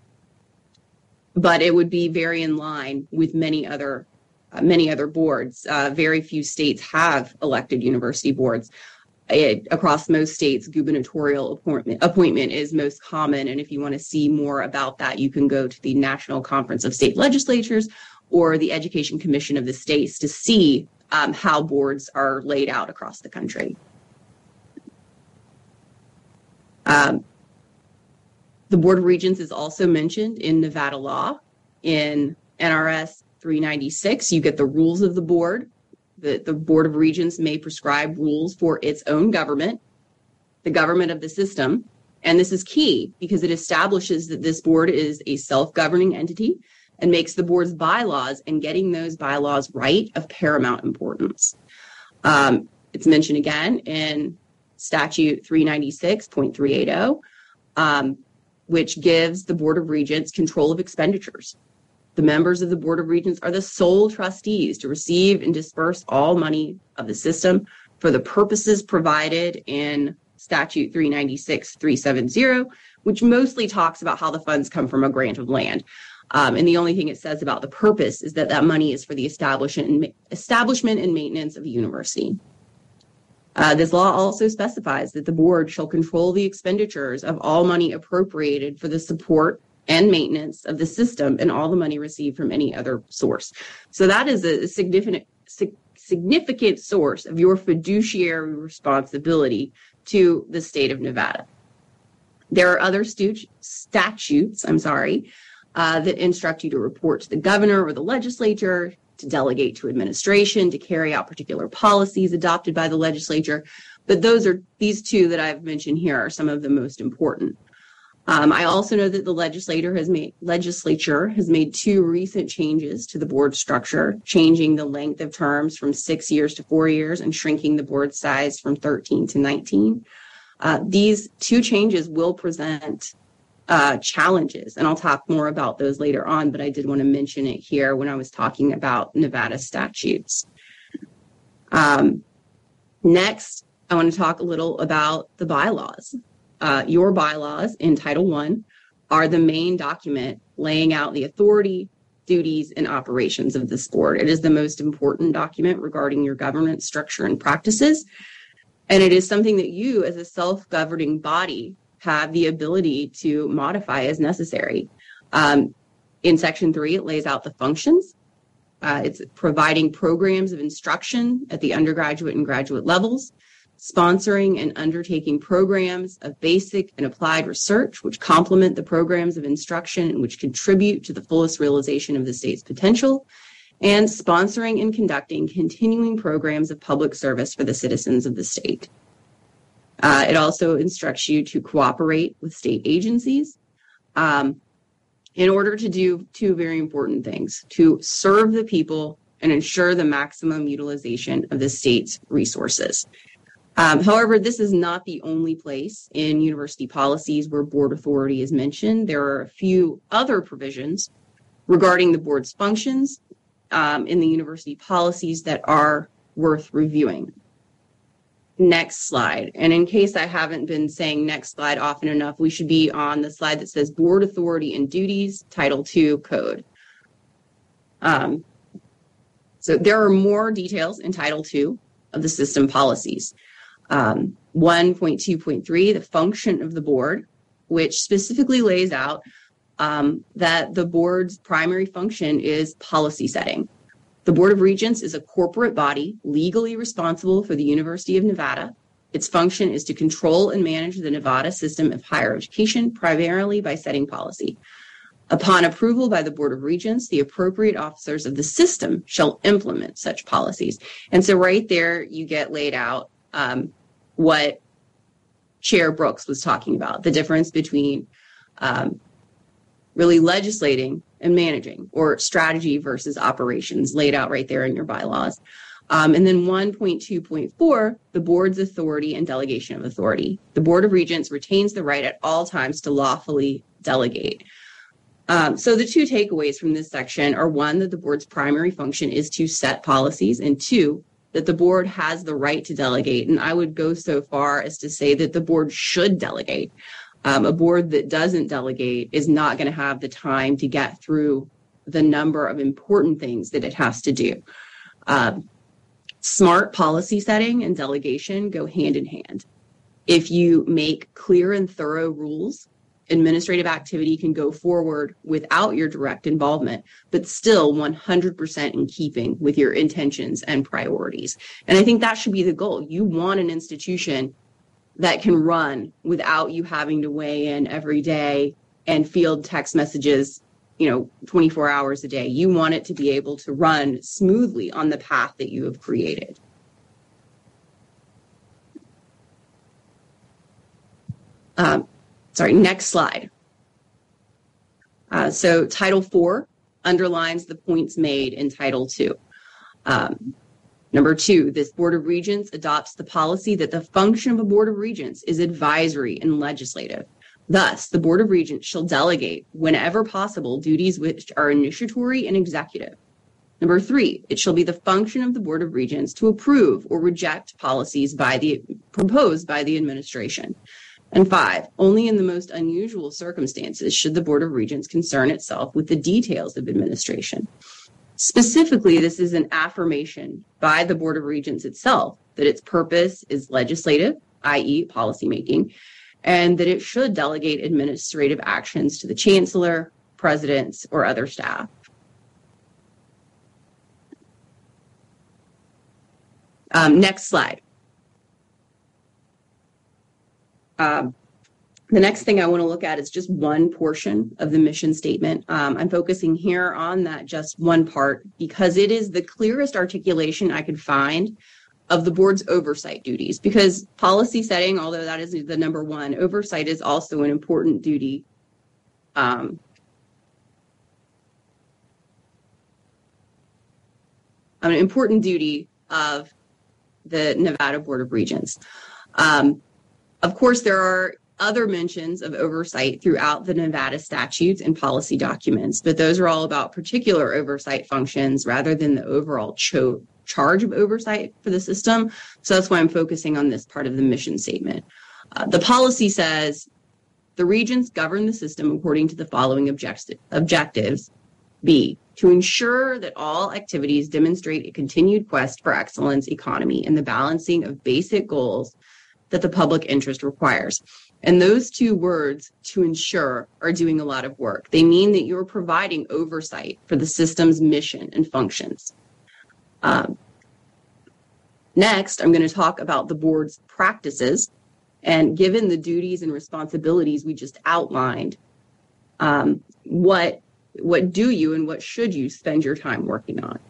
U: but it would be very in line with many other uh, many other boards. Uh, very few states have elected university boards. It, across most states, gubernatorial appointment, appointment is most common, and if you want to see more about that, you can go to the National Conference of State Legislatures or the Education Commission of the states to see um, how boards are laid out across the country. Um, the Board of Regents is also mentioned in Nevada law. In N R S three ninety-six, you get the rules of the board. The, the Board of Regents may prescribe rules for its own government, the government of the system. And this is key because it establishes that this board is a self-governing entity and makes the board's bylaws and getting those bylaws right of paramount importance. Um, it's mentioned again in Statute three ninety-six point three eighty, um, which gives the Board of Regents control of expenditures. The members of the Board of Regents are the sole trustees to receive and disperse all money of the system for the purposes provided in Statute three ninety-six point three seventy, which mostly talks about how the funds come from a grant of land. Um, and the only thing it says about the purpose is that that money is for the establishment and, establishment and maintenance of the university. Uh, this law also specifies that the board shall control the expenditures of all money appropriated for the support and maintenance of the system and all the money received from any other source. So that is a significant, significant source of your fiduciary responsibility to the state of Nevada. There are other stu- statutes, I'm sorry, uh, that instruct you to report to the governor or the legislature, to delegate to administration, to carry out particular policies adopted by the legislature. But those are, these two that I've mentioned here are some of the most important. Um, I also know that the legislator has made, legislature has made two recent changes to the board structure, changing the length of terms from six years to four years and shrinking the board size from thirteen to nineteen. Uh, these two changes will present Uh, challenges, and I'll talk more about those later on, but I did want to mention it here when I was talking about Nevada statutes. Um, next, I want to talk a little about the bylaws. Uh, your bylaws in Title one are the main document laying out the authority, duties, and operations of this board. It is the most important document regarding your governance structure and practices. And it is something that you, as a self-governing body, have the ability to modify as necessary. Um, in section three, it lays out the functions. Uh, it's providing programs of instruction at the undergraduate and graduate levels, sponsoring and undertaking programs of basic and applied research, which complement the programs of instruction and which contribute to the fullest realization of the state's potential, and sponsoring and conducting continuing programs of public service for the citizens of the state. Uh, it also instructs you to cooperate with state agencies um, in order to do two very important things: to serve the people and ensure the maximum utilization of the state's resources. Um, however, this is not the only place in university policies where board authority is mentioned. There are a few other provisions regarding the board's functions um, in the university policies that are worth reviewing. Next slide. And in case I haven't been saying next slide often enough, we should be on the slide that says Board Authority and Duties, Title two Code. Um, so there are more details in Title two of the system policies. Um, one point two point three, the function of the board, which specifically lays out um, that the board's primary function is policy setting. The Board of Regents is a corporate body legally responsible for the University of Nevada. Its function is to control and manage the Nevada system of higher education, primarily by setting policy. Upon approval by the Board of Regents, the appropriate officers of the system shall implement such policies. And so right there, you get laid out um, what Chair Brooks was talking about, the difference between um, really legislating and managing, or strategy versus operations, laid out right there in your bylaws. Um, and then one point two point four, the board's authority and delegation of authority. The Board of Regents retains the right at all times to lawfully delegate. Um, so the two takeaways from this section are, one, that the board's primary function is to set policies, and two, that the board has the right to delegate. And I would go so far as to say that the board should delegate. Um, a board that doesn't delegate is not going to have the time to get through the number of important things that it has to do. Um, smart policy setting and delegation go hand in hand. If you make clear and thorough rules, administrative activity can go forward without your direct involvement, but still one hundred percent in keeping with your intentions and priorities. And I think that should be the goal. You want an institution that can run without you having to weigh in every day and field text messages, you know, twenty-four hours a day. You want it to be able to run smoothly on the path that you have created. Um, sorry, next slide. Uh, so Title four underlines the points made in Title two. Um, Number two, this Board of Regents adopts the policy that the function of a Board of Regents is advisory and legislative. Thus, the Board of Regents shall delegate, whenever possible, duties which are initiatory and executive. Number three, it shall be the function of the Board of Regents to approve or reject policies by the proposed by the administration. And five, only in the most unusual circumstances should the Board of Regents concern itself with the details of administration. Specifically, this is an affirmation by the Board of Regents itself that its purpose is legislative, that is policymaking, and that it should delegate administrative actions to the chancellor, presidents, or other staff. Um, next slide. Um, The next thing I want to look at is just one portion of the mission statement. Um, I'm focusing here on that just one part because it is the clearest articulation I could find of the board's oversight duties. Because policy setting, although that is the number one, oversight is also an important duty. Um, an important duty of the Nevada Board of Regents. Um, of course, there are other mentions of oversight throughout the Nevada statutes and policy documents, but those are all about particular oversight functions rather than the overall cho- charge of oversight for the system. So that's why I'm focusing on this part of the mission statement. Uh, the policy says the regents govern the system according to the following object- objectives. B, to ensure that all activities demonstrate a continued quest for excellence, economy, and the balancing of basic goals that the public interest requires. And those two words, to ensure, are doing a lot of work. They mean that you're providing oversight for the system's mission and functions. Um, next, I'm going to talk about the board's practices. And given the duties and responsibilities we just outlined, um, what what do you and what should you spend your time working on?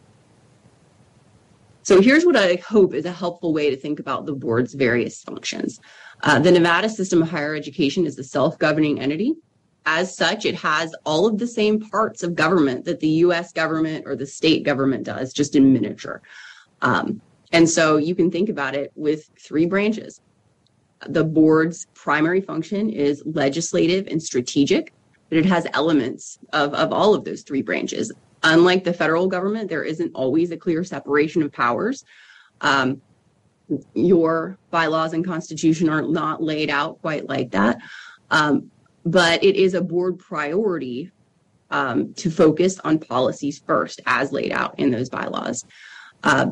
U: So here's what I hope is a helpful way to think about the board's various functions. Uh, the Nevada System of Higher Education is a self-governing entity. As such, it has all of the same parts of government that the U S government or the state government does, just in miniature. Um, and so you can think about it with three branches. The board's primary function is legislative and strategic, but it has elements of, of all of those three branches. Unlike the federal government, there isn't always a clear separation of powers. Um, your bylaws and constitution are not laid out quite like that. Um, but it is a board priority um, to focus on policies first, as laid out in those bylaws. Uh,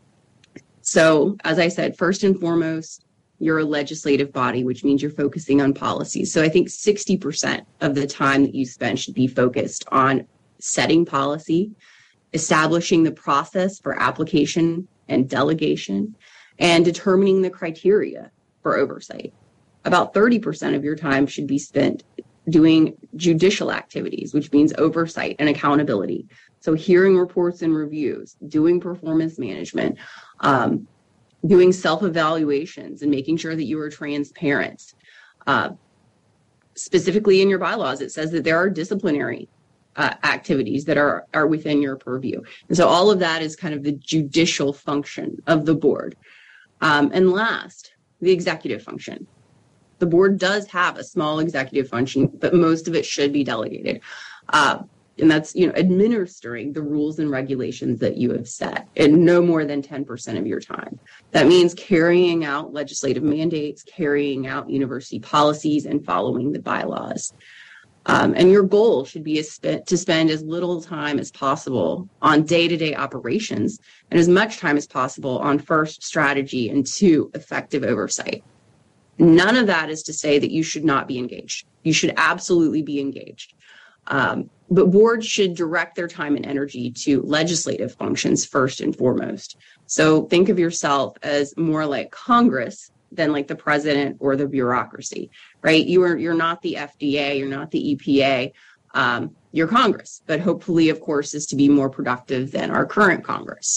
U: so, as I said, first and foremost, you're a legislative body, which means you're focusing on policies. So I think sixty percent of the time that you spend should be focused on setting policy, establishing the process for application and delegation, and determining the criteria for oversight. About thirty percent of your time should be spent doing judicial activities, which means oversight and accountability. So hearing reports and reviews, doing performance management, um, doing self-evaluations and making sure that you are transparent. Uh, specifically in your bylaws, it says that there are disciplinary uh, activities that are, are within your purview. And so all of that is kind of the judicial function of the board. Um, and last, the executive function. The board does have a small executive function, but most of it should be delegated. Uh, And that's, you know, administering the rules and regulations that you have set in no more than ten percent of your time. That means carrying out legislative mandates, carrying out university policies, and following the bylaws. Um, and your goal should be to spend as little time as possible on day-to-day operations and as much time as possible on first, strategy, and two, effective oversight. None of that is to say that you should not be engaged. You should absolutely be engaged. Um, but boards should direct their time and energy to legislative functions first and foremost. So think of yourself as more like Congress than like the president or the bureaucracy, right? You are, you're not the F D A, you're not the E P A, um, you're Congress, but hopefully, of course, is to be more productive than our current Congress.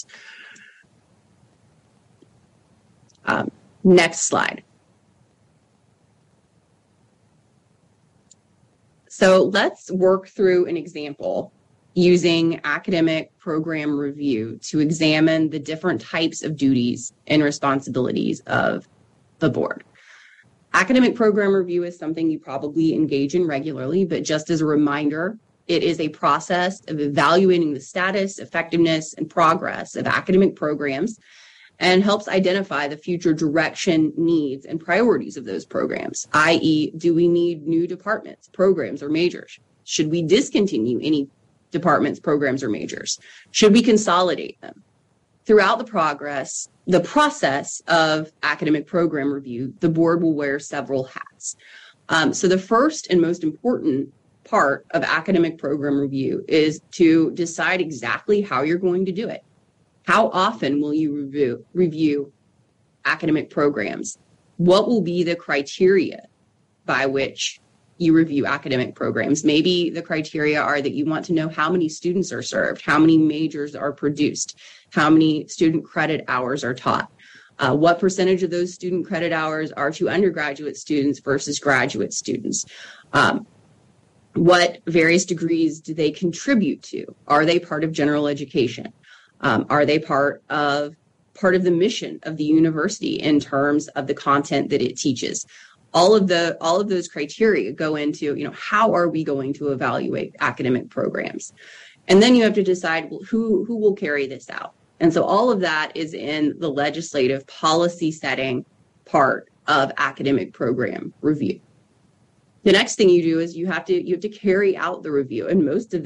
U: Um, next slide. So let's work through an example using academic program review to examine the different types of duties and responsibilities of the board. Academic program review is something you probably engage in regularly, but just as a reminder, it is a process of evaluating the status, effectiveness, and progress of academic programs and helps identify the future direction, needs, and priorities of those programs, that is, do we need new departments, programs, or majors? Should we discontinue any departments, programs, or majors? Should we consolidate them? Throughout the progress, the process of academic program review, the board will wear several hats. Um, so the first and most important part of academic program review is to decide exactly how you're going to do it. How often will you review, review academic programs? What will be the criteria by which you review academic programs? Maybe the criteria are that you want to know how many students are served, how many majors are produced, how many student credit hours are taught, uh, what percentage of those student credit hours are to undergraduate students versus graduate students. Um, what various degrees do they contribute to? Are they part of general education? Um, are they part of part of the mission of the university in terms of the content that it teaches? All of the all of those criteria go into, you know, how are we going to evaluate academic programs? And then you have to decide, well, who who will carry this out? And so all of that is in the legislative policy setting part of academic program review. The next thing you do is you have to you have to carry out the review, and most of that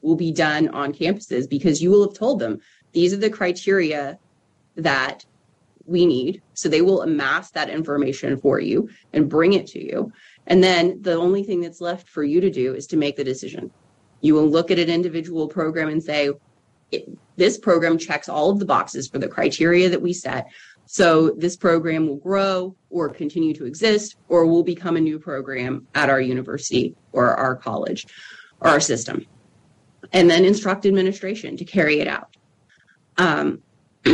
U: will be done on campuses because you will have told them these are the criteria that we need. So they will amass that information for you and bring it to you. And then the only thing that's left for you to do is to make the decision. You will look at an individual program and say, this program checks all of the boxes for the criteria that we set. So this program will grow or continue to exist or will become a new program at our university or our college or our system. And then instruct administration to carry it out. Um,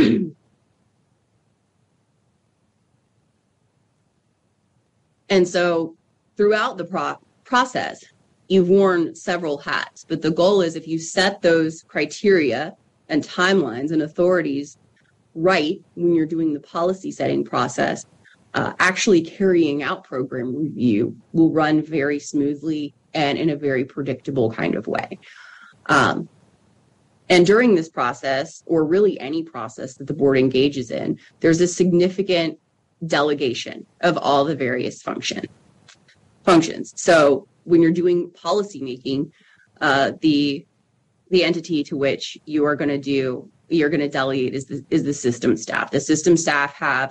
U: and so throughout the pro- process, you've worn several hats, but the goal is if you set those criteria and timelines and authorities right when you're doing the policy setting process, uh, actually carrying out program review will run very smoothly and in a very predictable kind of way. Um, and during this process, or really any process that the board engages in, there's a significant delegation of all the various function functions. So when you're doing policy making, uh, the the entity to which you are going to do you're going to delegate is the, is the system staff. The system staff have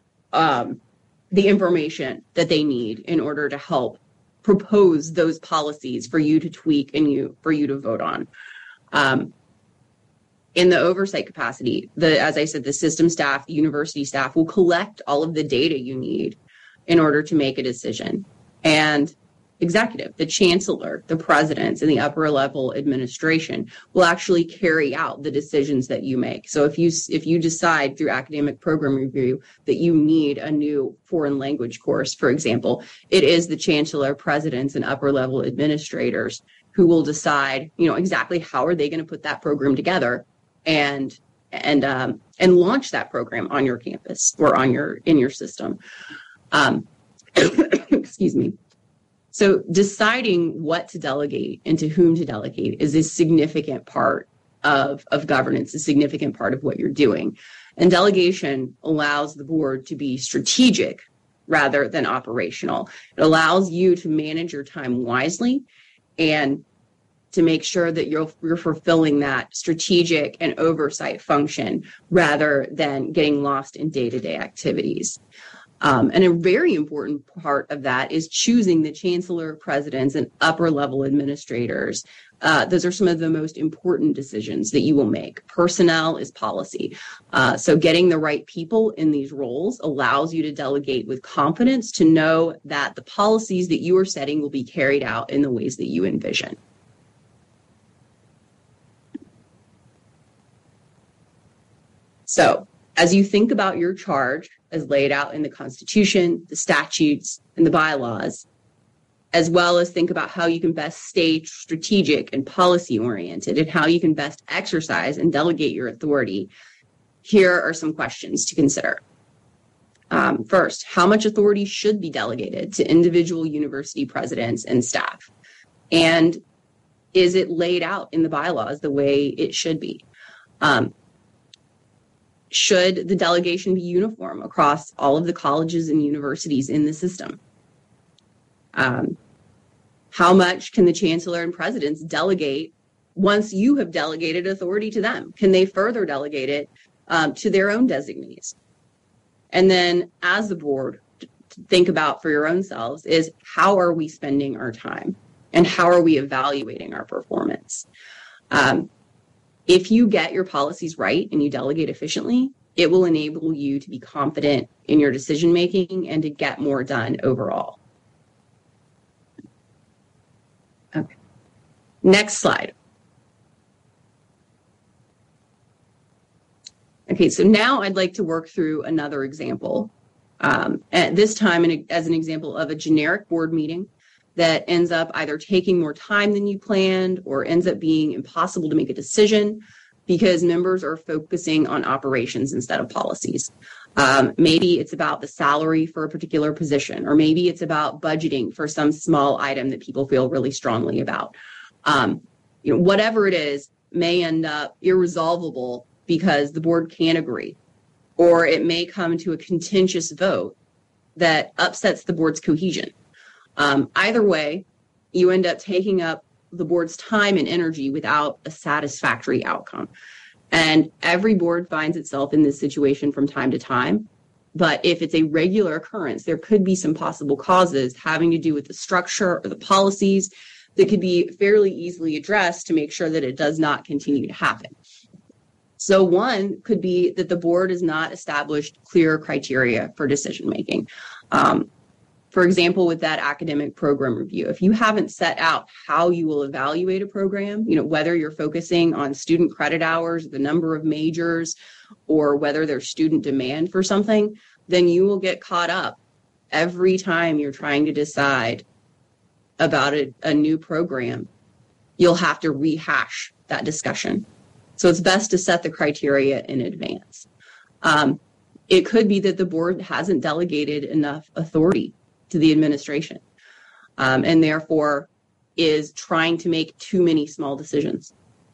U: um, the information that they need in order to help propose those policies for you to tweak and you for you to vote on. Um, in the oversight capacity, the as I said, the system staff, the university staff will collect all of the data you need in order to make a decision. And executive, the chancellor, the presidents, and the upper level administration will actually carry out the decisions that you make. So if you if you decide through academic program review that you need a new foreign language course, for example, it is the chancellor, presidents, and upper level administrators who will decide, you know, exactly how are they going to put that program together and and um, and launch that program on your campus or on your in your system. Um, excuse me. So deciding what to delegate and to whom to delegate is a significant part of, of governance, a significant part of what you're doing. And delegation allows the board to be strategic rather than operational. It allows you to manage your time wisely and to make sure that you're, you're fulfilling that strategic and oversight function rather than getting lost in day-to-day activities. Um, and a very important part of that is choosing the chancellor, presidents, and upper level administrators. Uh, those are some of the most important decisions that you will make. Personnel is policy. Uh, so getting the right people in these roles allows you to delegate with confidence to know that the policies that you are setting will be carried out in the ways that you envision. So as you think about your charge as laid out in the Constitution, the statutes, and the bylaws, as well as think about how you can best stay strategic and policy-oriented and how you can best exercise and delegate your authority, here are some questions to consider. Um, first, how much authority should be delegated to individual university presidents and staff? And is it laid out in the bylaws the way it should be? Um, Should the delegation be uniform across all of the colleges and universities in the system? Um, how much can the chancellor and presidents delegate once you have delegated authority to them? Can they further delegate it um, to their own designees? And then as the board, to think about for your own selves is how are we spending our time and how are we evaluating our performance? Um, If you get your policies right and you delegate efficiently, it will enable you to be confident in your decision making and to get more done overall. Okay. Next slide. Okay, so now I'd like to work through another example. Um, at this time, in a, as an example of a generic board meeting that ends up either taking more time than you planned or ends up being impossible to make a decision because members are focusing on operations instead of policies. Um, maybe it's about the salary for a particular position, or maybe it's about budgeting for some small item that people feel really strongly about. Um, you know, whatever it is may end up irresolvable because the board can't agree, or it may come to a contentious vote that upsets the board's cohesion. Um, either way, you end up taking up the board's time and energy without a satisfactory outcome. And every board finds itself in this situation from time to time. But if it's a regular occurrence, there could be some possible causes having to do with the structure or the policies that could be fairly easily addressed to make sure that it does not continue to happen. So one could be that the board has not established clear criteria for decision making. Um, for example, with that academic program review, if you haven't set out how you will evaluate a program, you know, whether you're focusing on student credit hours, the number of majors, or whether there's student demand for something, then you will get caught up every time you're trying to decide about a, a new program. You'll have to rehash that discussion. So it's best to set the criteria in advance. Um, it could be that the board hasn't delegated enough authority to the administration, um, and therefore is trying to make too many small decisions.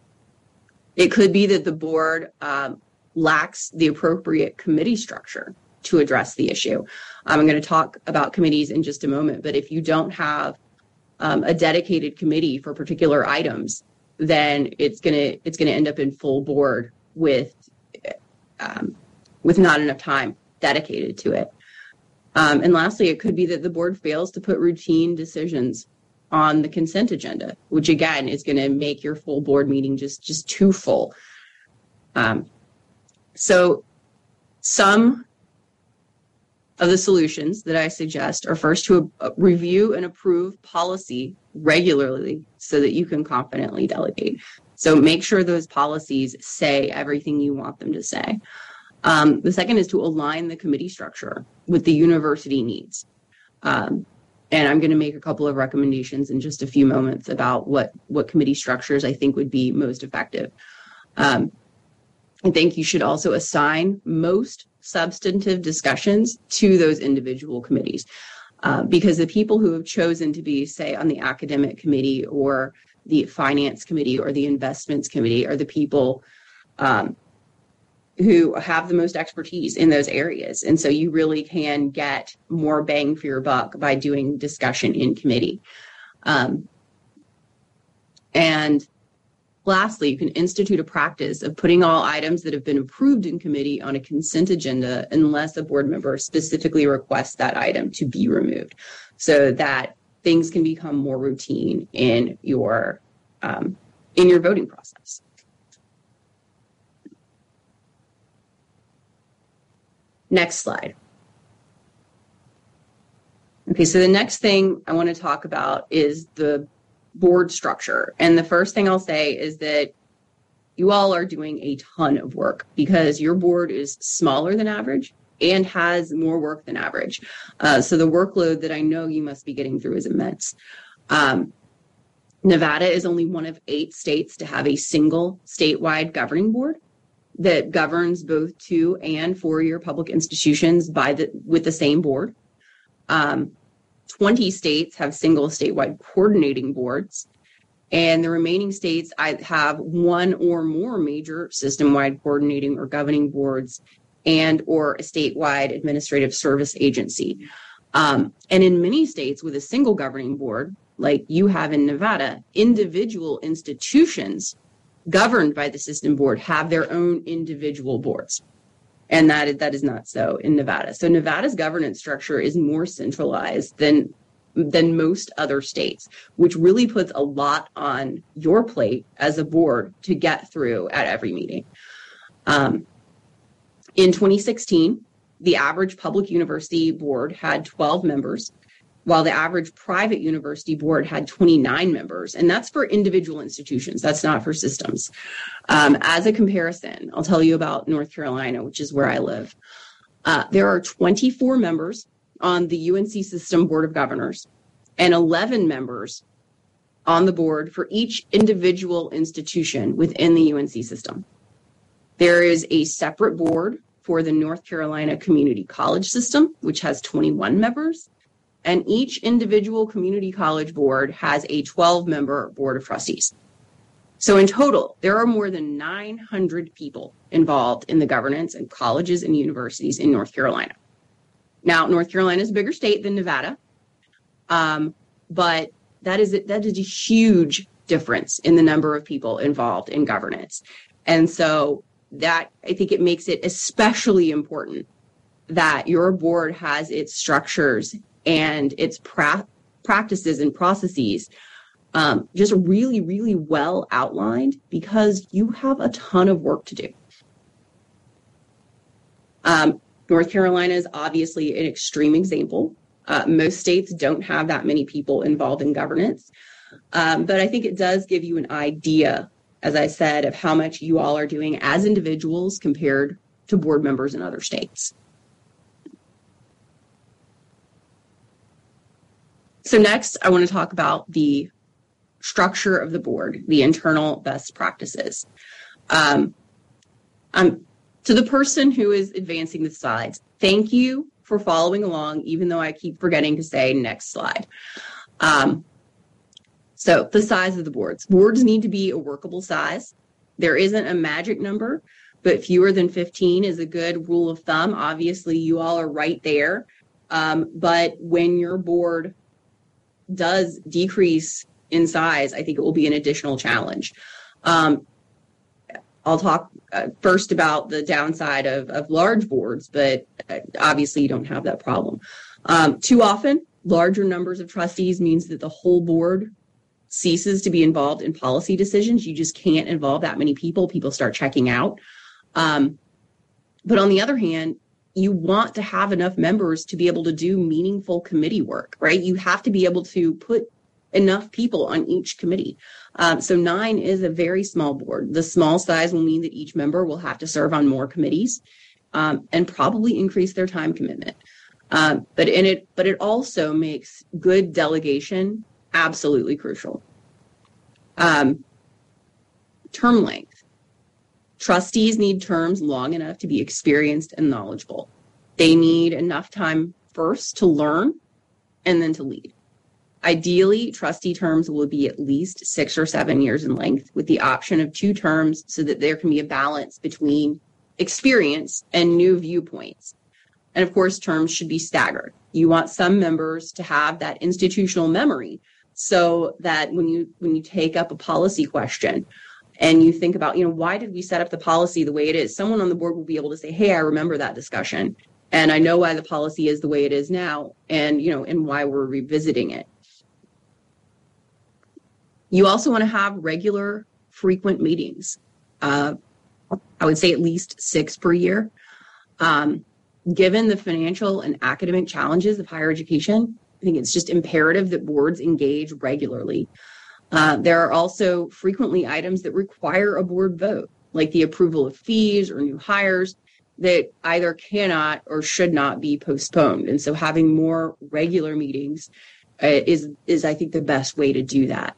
U: It could be that the board um, lacks the appropriate committee structure to address the issue. Um, I'm going to talk about committees in just a moment, but if you don't have um, a dedicated committee for particular items, then it's going to it's going to end up in full board with um, with not enough time dedicated to it. Um, and lastly, it could be that the board fails to put routine decisions on the consent agenda, which again is going to make your full board meeting just, just too full. Um, so some of the solutions that I suggest are first to uh, review and approve policy regularly so that you can confidently delegate. So make sure those policies say everything you want them to say. Um, the second is to align the committee structure with the university needs. Um, and I'm going to make a couple of recommendations in just a few moments about what, what committee structures I think would be most effective. Um, I think you should also assign most substantive discussions to those individual committees, uh, because the people who have chosen to be, say, on the academic committee or the finance committee or the investments committee are the people um, who have the most expertise in those areas. And so you really can get more bang for your buck by doing discussion in committee. Um, and lastly, you can institute a practice of putting all items that have been approved in committee on a consent agenda unless a board member specifically requests that item to be removed, so that things can become more routine in your um, in your voting process. Next slide. Okay, so the next thing I want to talk about is the board structure. And the first thing I'll say is that you all are doing a ton of work because your board is smaller than average and has more work than average. Uh, so the workload that I know you must be getting through is immense. Um, Nevada is only one of eight states to have a single statewide governing board that governs both two and four-year public institutions by the with the same board. Um, twenty states have single statewide coordinating boards, and the remaining states have one or more major system-wide coordinating or governing boards and or a statewide administrative service agency. Um, and in many states with a single governing board, like you have in Nevada, individual institutions governed by the system board have their own individual boards. And that is, that is not so in Nevada. So Nevada's governance structure is more centralized than, than most other states, which really puts a lot on your plate as a board to get through at every meeting. Um, in twenty sixteen, the average public university board had twelve members, while the average private university board had twenty-nine members. And that's for individual institutions. That's not for systems. Um, as a comparison, I'll tell you about North Carolina, which is where I live. Uh, there are twenty-four members on the U N C System Board of Governors and eleven members on the board for each individual institution within the U N C system. There is a separate board for the North Carolina Community College System, which has twenty-one members. And each individual community college board has a twelve-member board of trustees. So in total, there are more than nine hundred people involved in the governance of colleges and universities in North Carolina. Now, North Carolina is a bigger state than Nevada, um, but that is, that is a huge difference in the number of people involved in governance. And so that, I think it makes it especially important that your board has its structures and its pra- practices and processes um, just really, really well outlined, because you have a ton of work to do. Um, North Carolina is obviously an extreme example. Uh, most states don't have that many people involved in governance. Um, but I think it does give you an idea, as I said, of how much you all are doing as individuals compared to board members in other states. So next, I want to talk about the structure of the board, the internal best practices. Um, um, to the person who is advancing the slides, thank you for following along, even though I keep forgetting to say next slide. Um, so the size of the boards. Boards need to be a workable size. There isn't a magic number, but fewer than fifteen is a good rule of thumb. Obviously, you all are right there. Um, but when your board does decrease in size, I think it will be an additional challenge. Um, I'll talk uh, first about the downside of, of large boards, but uh, obviously you don't have that problem. Um, too often, larger numbers of trustees means that the whole board ceases to be involved in policy decisions. You just can't involve that many people. People start checking out. Um, but on the other hand, you want to have enough members to be able to do meaningful committee work, right? You have to be able to put enough people on each committee. Um, so nine is a very small board. The small size will mean that each member will have to serve on more committees um, and probably increase their time commitment. Um, but in it, but it also makes good delegation absolutely crucial. Um, term length. Trustees need terms long enough to be experienced and knowledgeable. They need enough time first to learn and then to lead. Ideally, trustee terms will be at least six or seven years in length, with the option of two terms so that there can be a balance between experience and new viewpoints. And of course, terms should be staggered. You want some members to have that institutional memory so that when you when you take up a policy question and you think about, you know, why did we set up the policy the way it is? Someone on the board will be able to say, hey, I remember that discussion, and I know why the policy is the way it is now, and, you know, and why we're revisiting it. You also want to have regular, frequent meetings. Uh, I would say at least six per year. Um, given the financial and academic challenges of higher education, I think it's just imperative that boards engage regularly. Uh, there are also frequently items that require a board vote, like the approval of fees or new hires, that either cannot or should not be postponed. And so having more regular meetings uh, is, is, I think, the best way to do that.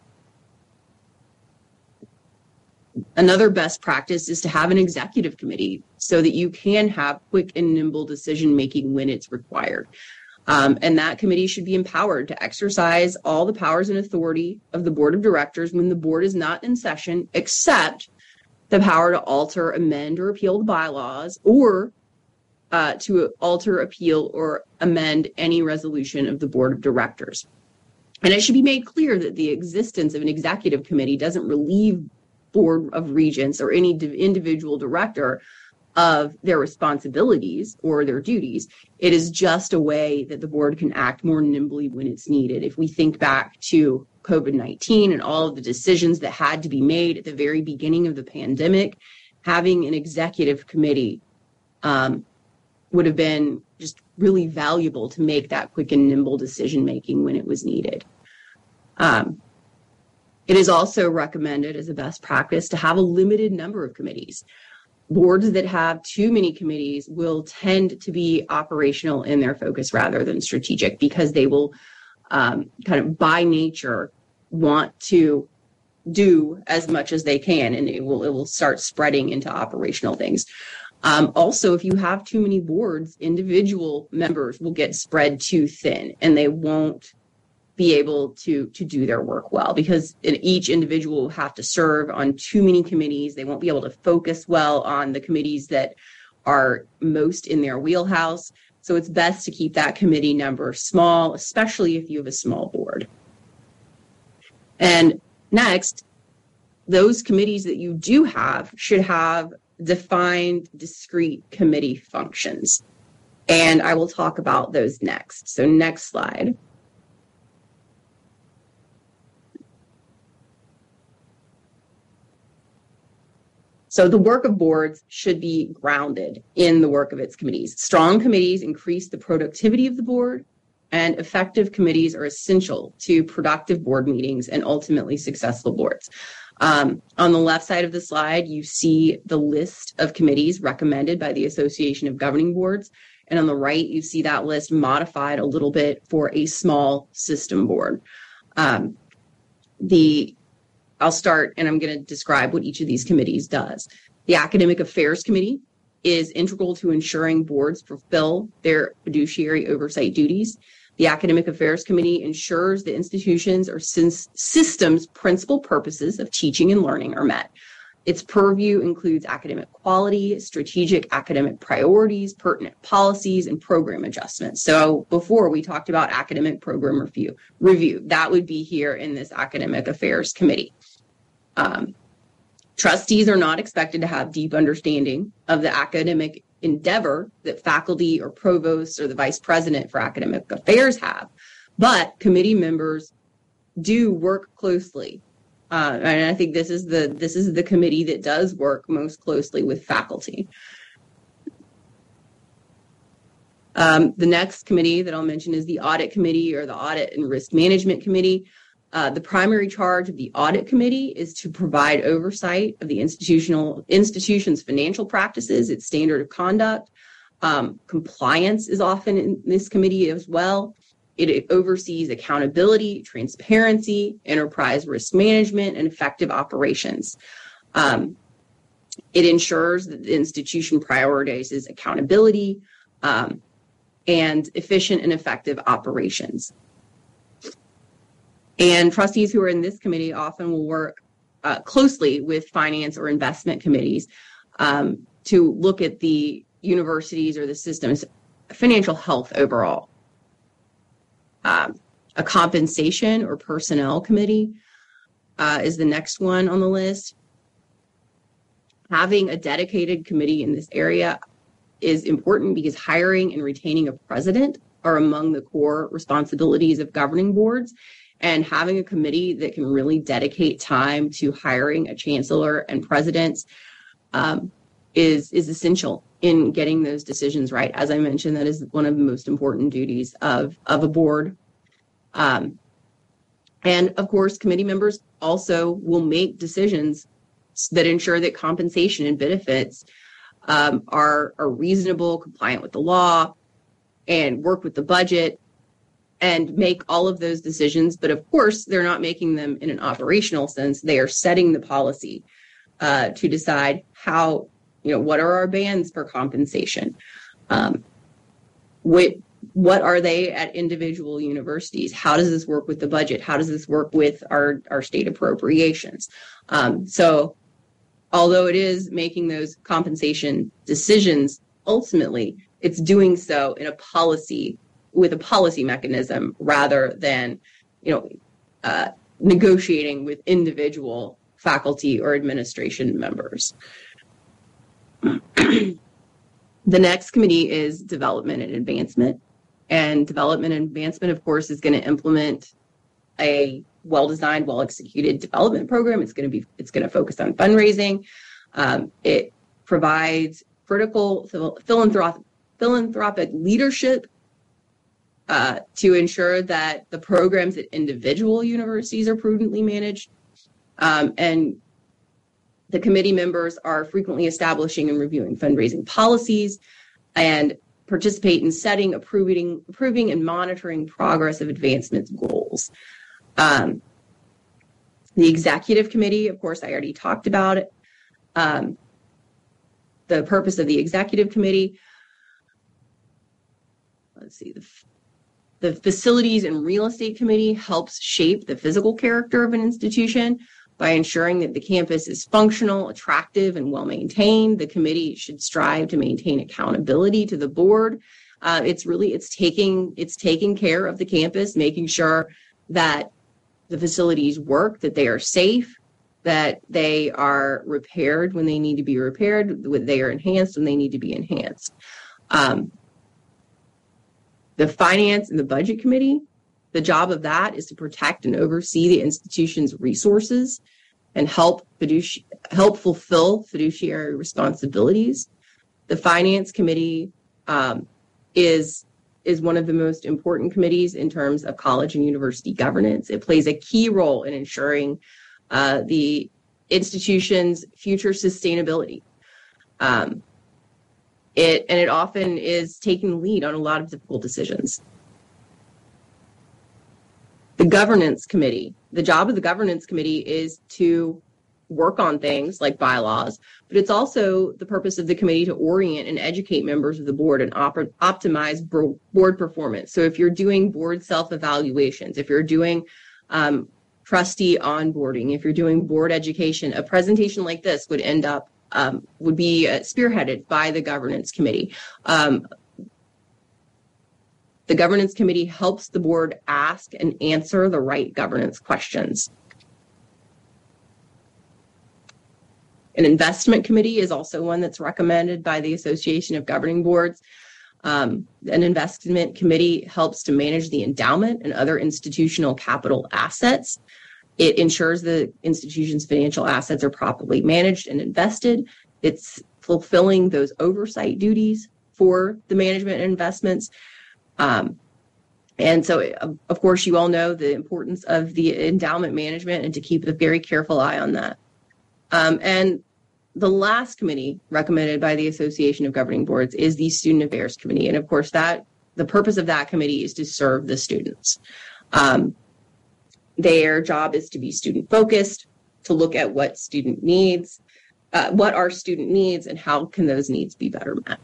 U: Another best practice is to have an executive committee so that you can have quick and nimble decision making when it's required. Um, and that committee should be empowered to exercise all the powers and authority of the board of directors when the board is not in session, except the power to alter, amend, or appeal the bylaws, or uh, to alter, appeal, or amend any resolution of the board of directors. And it should be made clear that the existence of an executive committee doesn't relieve Board of Regents or any individual director of their responsibilities or their duties. It is just a way that the board can act more nimbly when it's needed. If we think back to COVID nineteen and all of the decisions that had to be made at the very beginning of the pandemic, having an executive committee um, would have been just really valuable to make that quick and nimble decision making when it was needed. Um, It is also recommended as a best practice to have a limited number of committees. Boards that have too many committees will tend to be operational in their focus rather than strategic, because they will um, kind of by nature want to do as much as they can, and it will, it will start spreading into operational things. Um, also, if you have too many boards, individual members will get spread too thin, and they won't be able to to do their work well, because each individual will have to serve on too many committees. They won't be able to focus well on the committees that are most in their wheelhouse. So it's best to keep that committee number small, especially if you have a small board. And Next, those committees that you do have should have defined discrete committee functions. And I will talk about those next. So next slide. So the work of boards should be grounded in the work of its committees. Strong committees increase the productivity of the board, and effective committees are essential to productive board meetings and ultimately successful boards. Um, on the left side of the slide, you see the list of committees recommended by the Association of Governing Boards. And on the right, you see that list modified a little bit for a small system board. Um, the I'll start, and I'm going to describe what each of these committees does. The Academic Affairs Committee is integral to ensuring boards fulfill their fiduciary oversight duties. The Academic Affairs Committee ensures the institutions or systems' principal purposes of teaching and learning are met. Its purview includes academic quality, strategic academic priorities, pertinent policies, and program adjustments. So before we talked about academic program review, review that would be here in this Academic Affairs Committee. Um, trustees are not expected to have deep understanding of the academic endeavor that faculty or provosts or the vice president for academic affairs have, but committee members do work closely. Uh, and I think this is the this is the committee that does work most closely with faculty. Um, the next committee that I'll mention is the Audit Committee or the Audit and Risk Management Committee. Uh, the primary charge of the Audit Committee is to provide oversight of the institutional institution's financial practices, its standard of conduct. Um, compliance is often in this committee as well. It oversees accountability, transparency, enterprise risk management, and effective operations. Um, it ensures that the institution prioritizes accountability um, and efficient and effective operations. And trustees who are in this committee often will work uh, closely with finance or investment committees um, to look at the universities or the system's financial health overall. Um, a compensation or personnel committee uh, is the next one on the list. Having a dedicated committee in this area is important because hiring and retaining a president are among the core responsibilities of governing boards. And having a committee that can really dedicate time to hiring a chancellor and presidents um, is, is essential in getting those decisions right. As I mentioned, that is one of the most important duties of, of a board. Um, and of course, committee members also will make decisions that ensure that compensation and benefits um, are, are reasonable, compliant with the law, and work with the budget, and make all of those decisions. But of course, they're not making them in an operational sense. They are setting the policy uh, to decide how, you know, what are our bands for compensation? Um, what, what are they at individual universities? How does this work with the budget? How does this work with our, our state appropriations? Um, so although it is making those compensation decisions, ultimately, it's doing so in a policy with a policy mechanism rather than, you know, uh, negotiating with individual faculty or administration members. The next committee is development and advancement. And development and advancement, of course, is going to implement a well-designed, well-executed development program. It's going to be, it's going to focus on fundraising. Um, it provides critical philanthropic, philanthropic leadership Uh, to ensure that the programs at individual universities are prudently managed. Um, and the committee members are frequently establishing and reviewing fundraising policies and participate in setting, approving, approving and monitoring progress of advancement goals. Um, the executive committee, of course, I already talked about it. Um, the purpose of the executive committee, let's see, the The Facilities and Real Estate Committee helps shape the physical character of an institution by ensuring that the campus is functional, attractive, and well-maintained. The committee should strive to maintain accountability to the board. Uh, it's really, it's taking, it's taking care of the campus, making sure that the facilities work, that they are safe, that they are repaired when they need to be repaired, that they are enhanced when they need to be enhanced. Um, the Finance and the Budget Committee, the job of that is to protect and oversee the institution's resources and help fiduci- help fulfill fiduciary responsibilities. The Finance Committee um, is is one of the most important committees in terms of college and university governance. It plays a key role in ensuring uh, the institution's future sustainability. Um, it and it often is taking the lead on a lot of difficult decisions. The Governance Committee, the job of the Governance Committee is to work on things like bylaws, but it's also the purpose of the committee to orient and educate members of the board and op- optimize bo- board performance. So if you're doing board self-evaluations, if you're doing um, trustee onboarding, if you're doing board education, a presentation like this would end up, um, would be uh, spearheaded by the Governance Committee. Um, the Governance Committee helps the board ask and answer the right governance questions. An investment committee is also one that's recommended by the Association of Governing Boards. Um, an investment committee helps to manage the endowment and other institutional capital assets. It ensures the institution's financial assets are properly managed and invested. It's fulfilling those oversight duties for the management and investments. Um, and so, of course, you all know the importance of the endowment management and to keep a very careful eye on that. Um, and the last committee recommended by the Association of Governing Boards is the Student Affairs Committee. And of course, that the purpose of that committee is to serve the students. Um, their job is to be student focused, to look at what student needs, uh, what our student needs, and how can those needs be better met.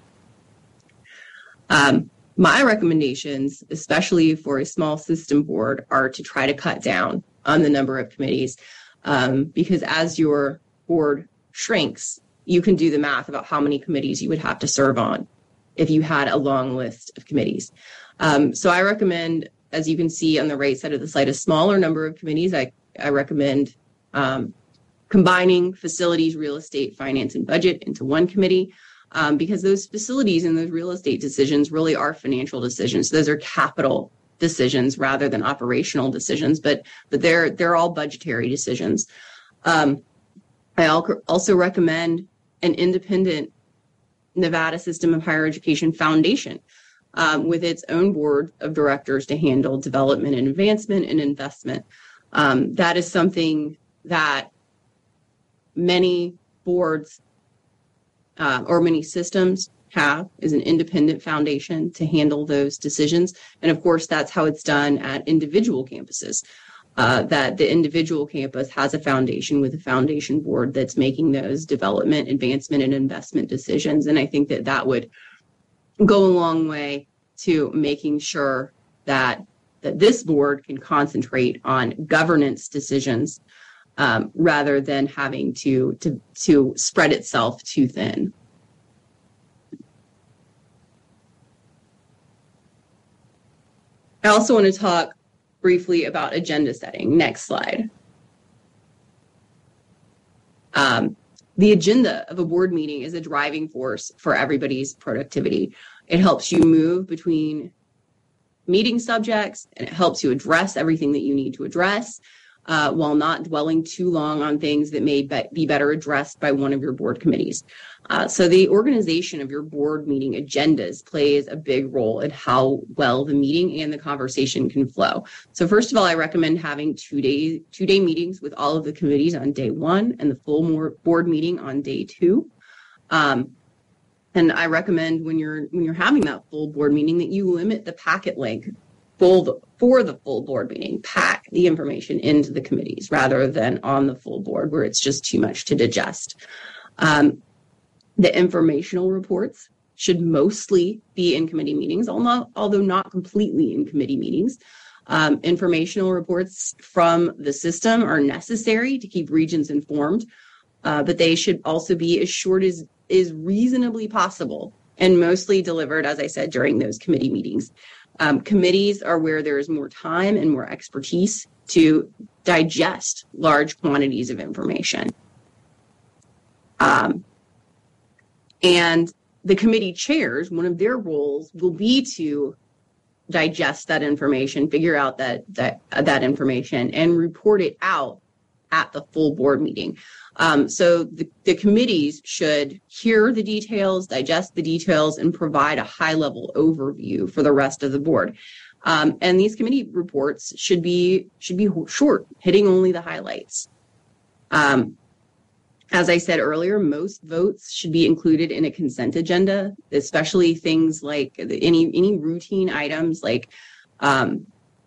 U: Um, my recommendations, especially for a small system board, are to try to cut down on the number of committees, um, because as your board shrinks, you can do the math about how many committees you would have to serve on if you had a long list of committees. Um, so I recommend, as you can see on the right side of the slide, a smaller number of committees. I, I recommend um, combining facilities, real estate, finance, and budget into one committee, um, because those facilities and those real estate decisions really are financial decisions. Those are capital decisions rather than operational decisions, but but they're they're all budgetary decisions. Um, I also recommend an independent Nevada System of Higher Education Foundation um, with its own board of directors to handle development and advancement and investment. Um, that is something that many boards uh, or many systems have, is an independent foundation to handle those decisions. And of course, that's how it's done at individual campuses. Uh, that the individual campus has a foundation with a foundation board that's making those development, advancement, and investment decisions. And I think that that would go a long way to making sure that, that this board can concentrate on governance decisions um, rather than having to, to, to spread itself too thin. I also want to talk briefly about agenda setting. Next slide. Um, the agenda of a board meeting is a driving force for everybody's productivity. It helps you move between meeting subjects, and it helps you address everything that you need to address uh, while not dwelling too long on things that may be, be better addressed by one of your board committees. Uh, so the organization of your board meeting agendas plays a big role in how well the meeting and the conversation can flow. So first of all, I recommend having two day, two day meetings with all of the committees on day one and the full board meeting on day two. Um, and I recommend when you're when you're having that full board meeting that you limit the packet length full for the full board meeting. Pack the information into the committees rather than on the full board where it's just too much to digest. Um, The informational reports should mostly be in committee meetings, although not completely in committee meetings. Um, informational reports from the system are necessary to keep regions informed, uh, but they should also be as short as is reasonably possible and mostly delivered, as I said, during those committee meetings. Um, committees are where there is more time and more expertise to digest large quantities of information. Um, and the committee chairs, one of their roles will be to digest that information, figure out that that that information, and report it out at the full board meeting. Um, so the, the committees should hear the details, digest the details, and provide a high-level overview for the rest of the board. Um, and these committee reports should be should be short, hitting only the highlights. Um, as I said earlier, most votes should be included in a consent agenda, especially things like any any routine items like um,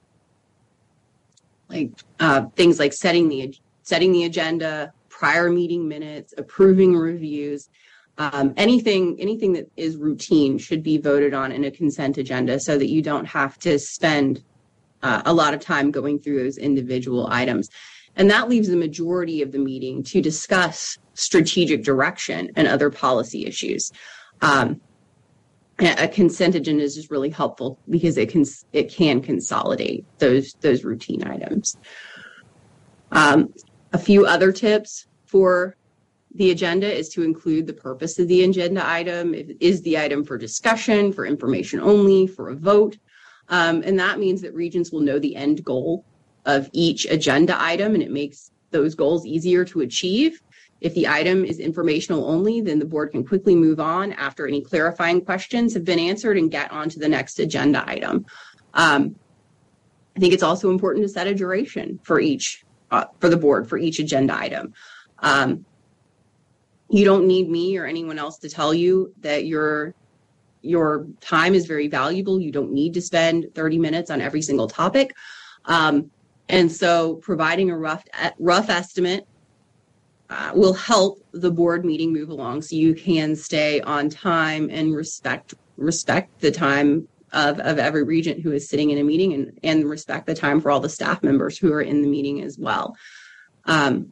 U: like uh, things like setting the setting the agenda, prior meeting minutes, approving reviews. Um, anything anything that is routine should be voted on in a consent agenda so that you don't have to spend uh, a lot of time going through those individual items. And that leaves the majority of the meeting to discuss strategic direction and other policy issues. Um, a consent agenda is just really helpful because it can it can consolidate those those routine items. Um, a few other tips for the agenda is to include the purpose of the agenda item. Is the item for discussion, for information only, for a vote? Um, and that means that regents will know the end goal of each agenda item, and it makes those goals easier to achieve. If the item is informational only, then the board can quickly move on after any clarifying questions have been answered and get on to the next agenda item. Um, I think it's also important to set a duration for each, uh, for the board, for each agenda item. Um, You don't need me or anyone else to tell you that your your time is very valuable. You don't need to spend thirty minutes on every single topic. Um, and so providing a rough rough estimate uh, will help the board meeting move along so you can stay on time and respect respect the time of, of every regent who is sitting in a meeting, and, and respect the time for all the staff members who are in the meeting as well. Um,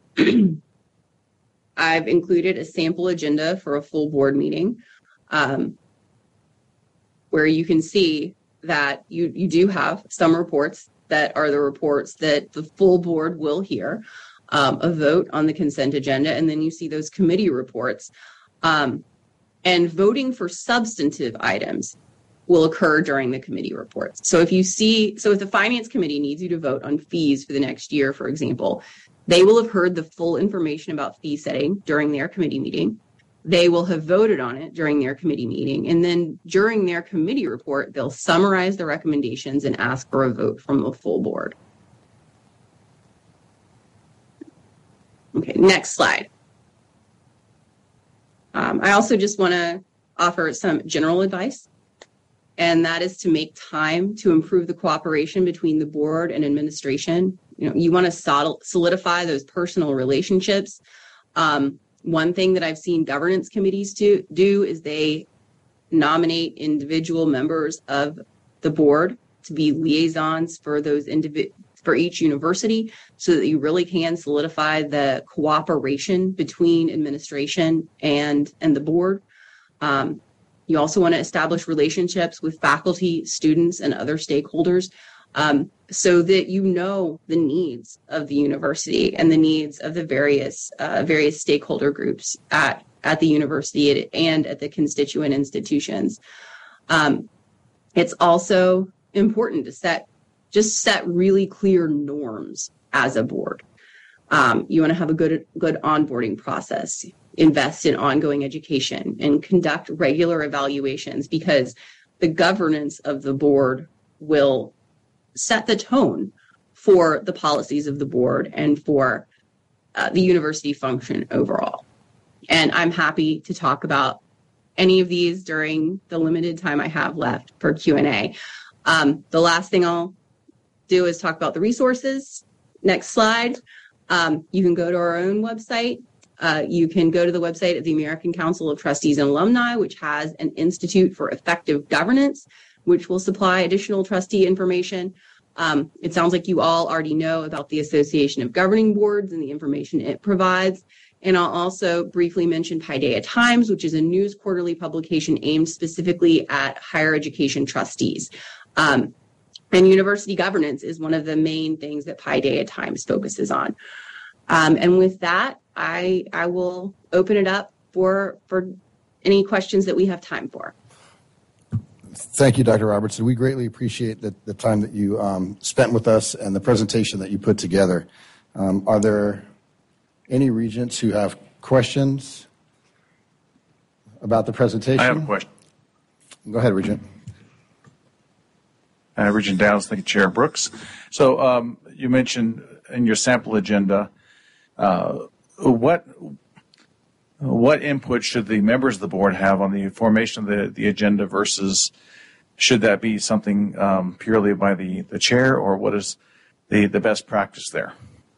U: I've included a sample agenda for a full board meeting um, where you can see that you, you do have some reports that are the reports that the full board will hear, um, a vote on the consent agenda, and then you see those committee reports. Um, and voting for substantive items will occur during the committee reports. So if you see, so if the Finance Committee needs you to vote on fees for the next year, for example, they will have heard the full information about fee setting during their committee meeting. They will have voted on it during their committee meeting. And then during their committee report, they'll summarize the recommendations and ask for a vote from the full board. Okay, next slide. Um, I also just want to offer some general advice, and that is to make time to improve the cooperation between the board and administration. You know, you want to solidify those personal relationships. Um, one thing that I've seen governance committees do, do is they nominate individual members of the board to be liaisons for those individ for each university, so that you really can solidify the cooperation between administration and and the board. Um, you also want to establish relationships with faculty, students, and other stakeholders, um, so that you know the needs of the university and the needs of the various uh, various stakeholder groups at, at the university and at the constituent institutions. Um, it's also important to set just set really clear norms as a board. Um, you want to have a good good onboarding process, invest in ongoing education, and conduct regular evaluations, because the governance of the board will set the tone for the policies of the board and for uh, the university function overall. And I'm happy to talk about any of these during the limited time I have left for Q and A. Um, the last thing I'll do is talk about the resources. Next slide. Um, you can go to our own website. Uh, you can go to the website of the American Council of Trustees and Alumni, which has an Institute for Effective Governance, which will supply additional trustee information. Um, it sounds like you all already know about the Association of Governing Boards and the information it provides. And I'll also briefly mention Paideia Times, which is a news quarterly publication aimed specifically at higher education trustees. Um, and university governance is one of the main things that Paideia Times focuses on. Um, and with that, I I will open it up for for any questions that we have time for.
A: Thank you, Doctor Robertson. We greatly appreciate the, the time that you um, spent with us and the presentation that you put together. Um, are there any regents who have questions about the presentation?
B: I have a question.
A: Go ahead, Regent.
B: Uh, Regent Downs, thank you, Chair Brooks. So um, you mentioned in your sample agenda, uh, what what input should the members of the board have on the formation of the, the agenda versus should that be something um, purely by the, the chair, or what is the, the best practice there?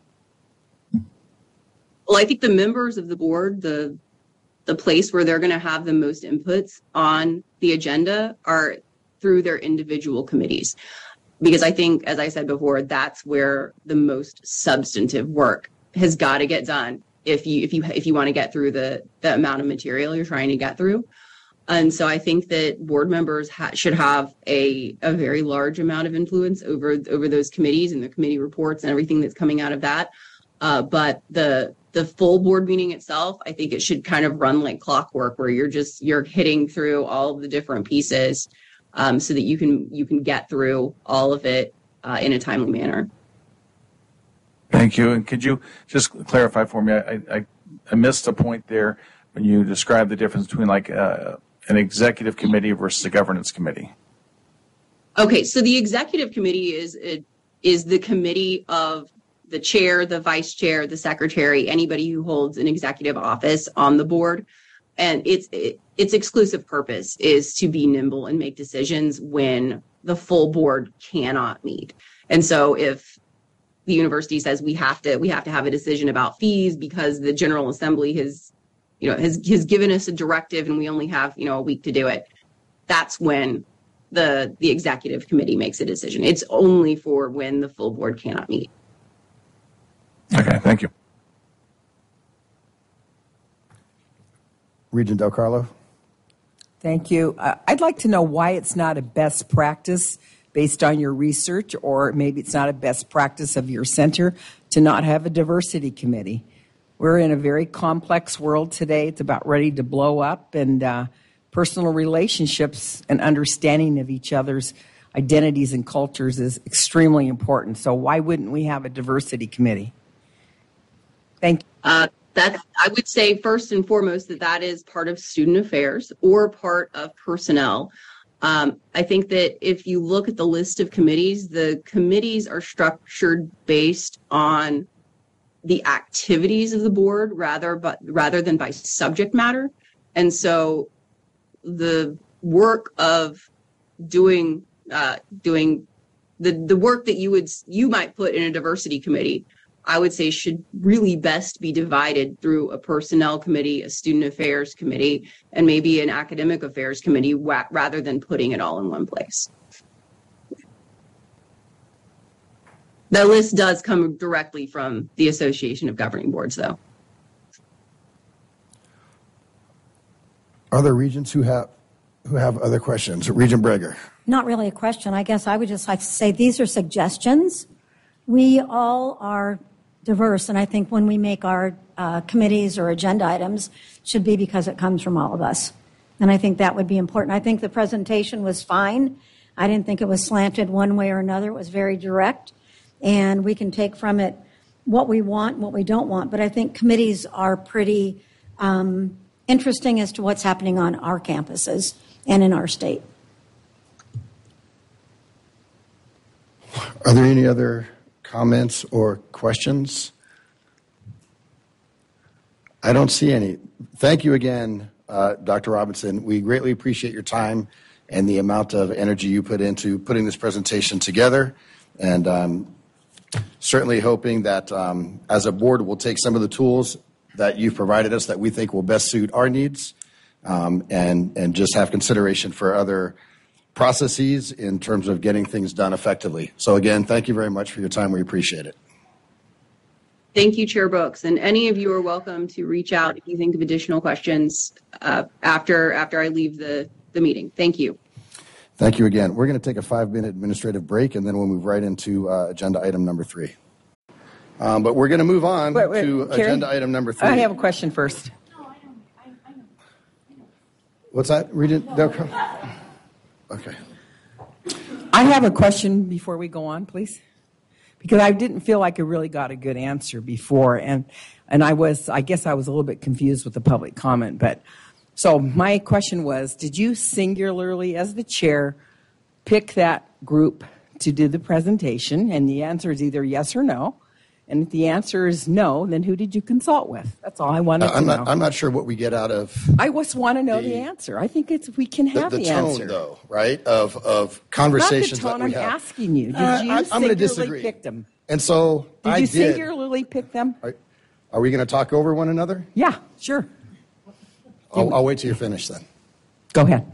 U: Well, I think the members of the board, the the place where they're going to have the most inputs on the agenda are through their individual committees. Because I think, as I said before, that's where the most substantive work has got to get done if you if you if you want to get through the, the amount of material you're trying to get through. And so I think that board members ha- should have a, a very large amount of influence over over those committees and the committee reports and everything that's coming out of that. Uh, but the the full board meeting itself, I think it should kind of run like clockwork, where you're just you're hitting through all of the different pieces um, so that you can you can get through all of it uh, in a timely manner.
B: Thank you. And could you just clarify for me? I, I, I missed a point there when you described the difference between like uh, an executive committee versus a governance committee.
U: Okay, so the executive committee is it, is the committee of the chair, the vice chair, the secretary, anybody who holds an executive office on the board. And its it, its exclusive purpose is to be nimble and make decisions when the full board cannot meet. And so if the university says we have to we have to have a decision about fees because the General Assembly has, you know, has has given us a directive and we only have, you know, a week to do it, that's when the the executive committee makes a decision. It's only for when the full board cannot meet.
B: Okay, thank you.
A: Regent Del Carlo.
P: Thank you. Uh, I'd like to know why it's not a best practice based on your research, or maybe it's not a best practice of your center to not have a diversity committee. We're in a very complex world today. It's about ready to blow up, and uh, personal relationships and understanding of each other's identities and cultures is extremely important. So why wouldn't we have a diversity committee? Thank you.
U: Uh, that's, I would say first and foremost that that is part of student affairs or part of personnel. Um, I think that if you look at the list of committees, the committees are structured based on the activities of the board rather, but rather than by subject matter. And so the work of doing uh, doing the the work that you would you might put in a diversity committee, I would say should really best be divided through a personnel committee, a student affairs committee, and maybe an academic affairs committee wa- rather than putting it all in one place. The list does come directly from the Association of Governing Boards, though.
A: Are there regents who have who have other questions? Regent Breger.
V: Not really a question. I guess I would just like to say these are suggestions. We all are diverse, and I think when we make our uh, committees or agenda items, it should be because it comes from all of us. And I think that would be important. I think the presentation was fine. I didn't think it was slanted one way or another. It was very direct, and we can take from it what we want, what we don't want. But I think committees are pretty um, interesting as to what's happening on our campuses and in our state.
A: Are there any other comments or questions? I don't see any. Thank you again, uh, Doctor Robinson. We greatly appreciate your time and the amount of energy you put into putting this presentation together, and um, certainly hoping that um, as a board we'll take some of the tools that you've provided us that we think will best suit our needs um, and, and just have consideration for other processes in terms of getting things done effectively. So again, thank you very much for your time. We appreciate it.
U: Thank you, Chair Brooks. And any of you are welcome to reach out if you think of additional questions uh, after after I leave the, the meeting. Thank you.
A: Thank you again. We're going to take a five-minute administrative break, and then we'll move right into uh, agenda item number three. Um, but we're going to move on
P: wait, wait,
A: to
P: Carrie,
A: agenda item number three.
P: I have a question first.
A: What's that, Regent Delco? Okay.
P: I have a question before we go on, please, because I didn't feel like I really got a good answer before, and and I was, I guess I was a little bit confused with the public comment. But so my question was, did you singularly, as the chair, pick that group to do the presentation? And the answer is either yes or no. And if the answer is no, then who did you consult with? That's all I wanted
A: Uh, I'm
P: to
A: not.
P: know.
A: I'm not sure what we get out of
P: I just want to know the, answer. I think it's we can
A: the,
P: have
A: the
P: the,
A: tone,
P: answer.
A: though, right? Of of conversations
P: Not the tone
A: that we
P: I'm
A: have.
P: asking you. Did
A: Uh,
P: you
A: I- I'm gonna
P: singularly
A: disagree.
P: pick them?
A: And so
P: Did
A: I
P: you
A: did.
P: singularly pick them?
A: Are, are we going to talk over one another?
P: Yeah, sure.
A: I'll, I'll wait till you're finished then.
P: Go ahead.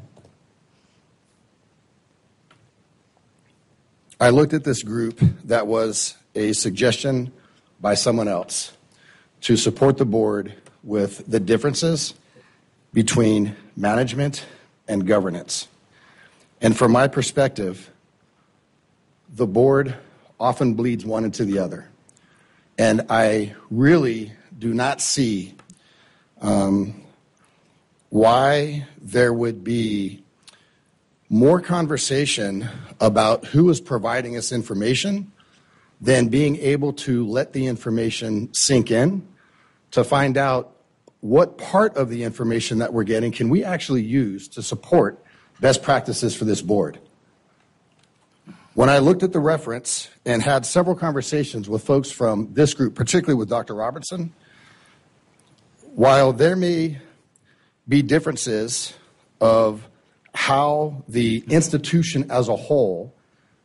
A: I looked at this group that was a suggestion by someone else to support the board with the differences between management and governance. And from my perspective, the board often bleeds one into the other. And I really do not see um, why there would be more conversation about who is providing us information than being able to let the information sink in to find out what part of the information that we're getting can we actually use to support best practices for this board. When I looked at the reference and had several conversations with folks from this group, particularly with Doctor Robertson, while there may be differences of how the institution as a whole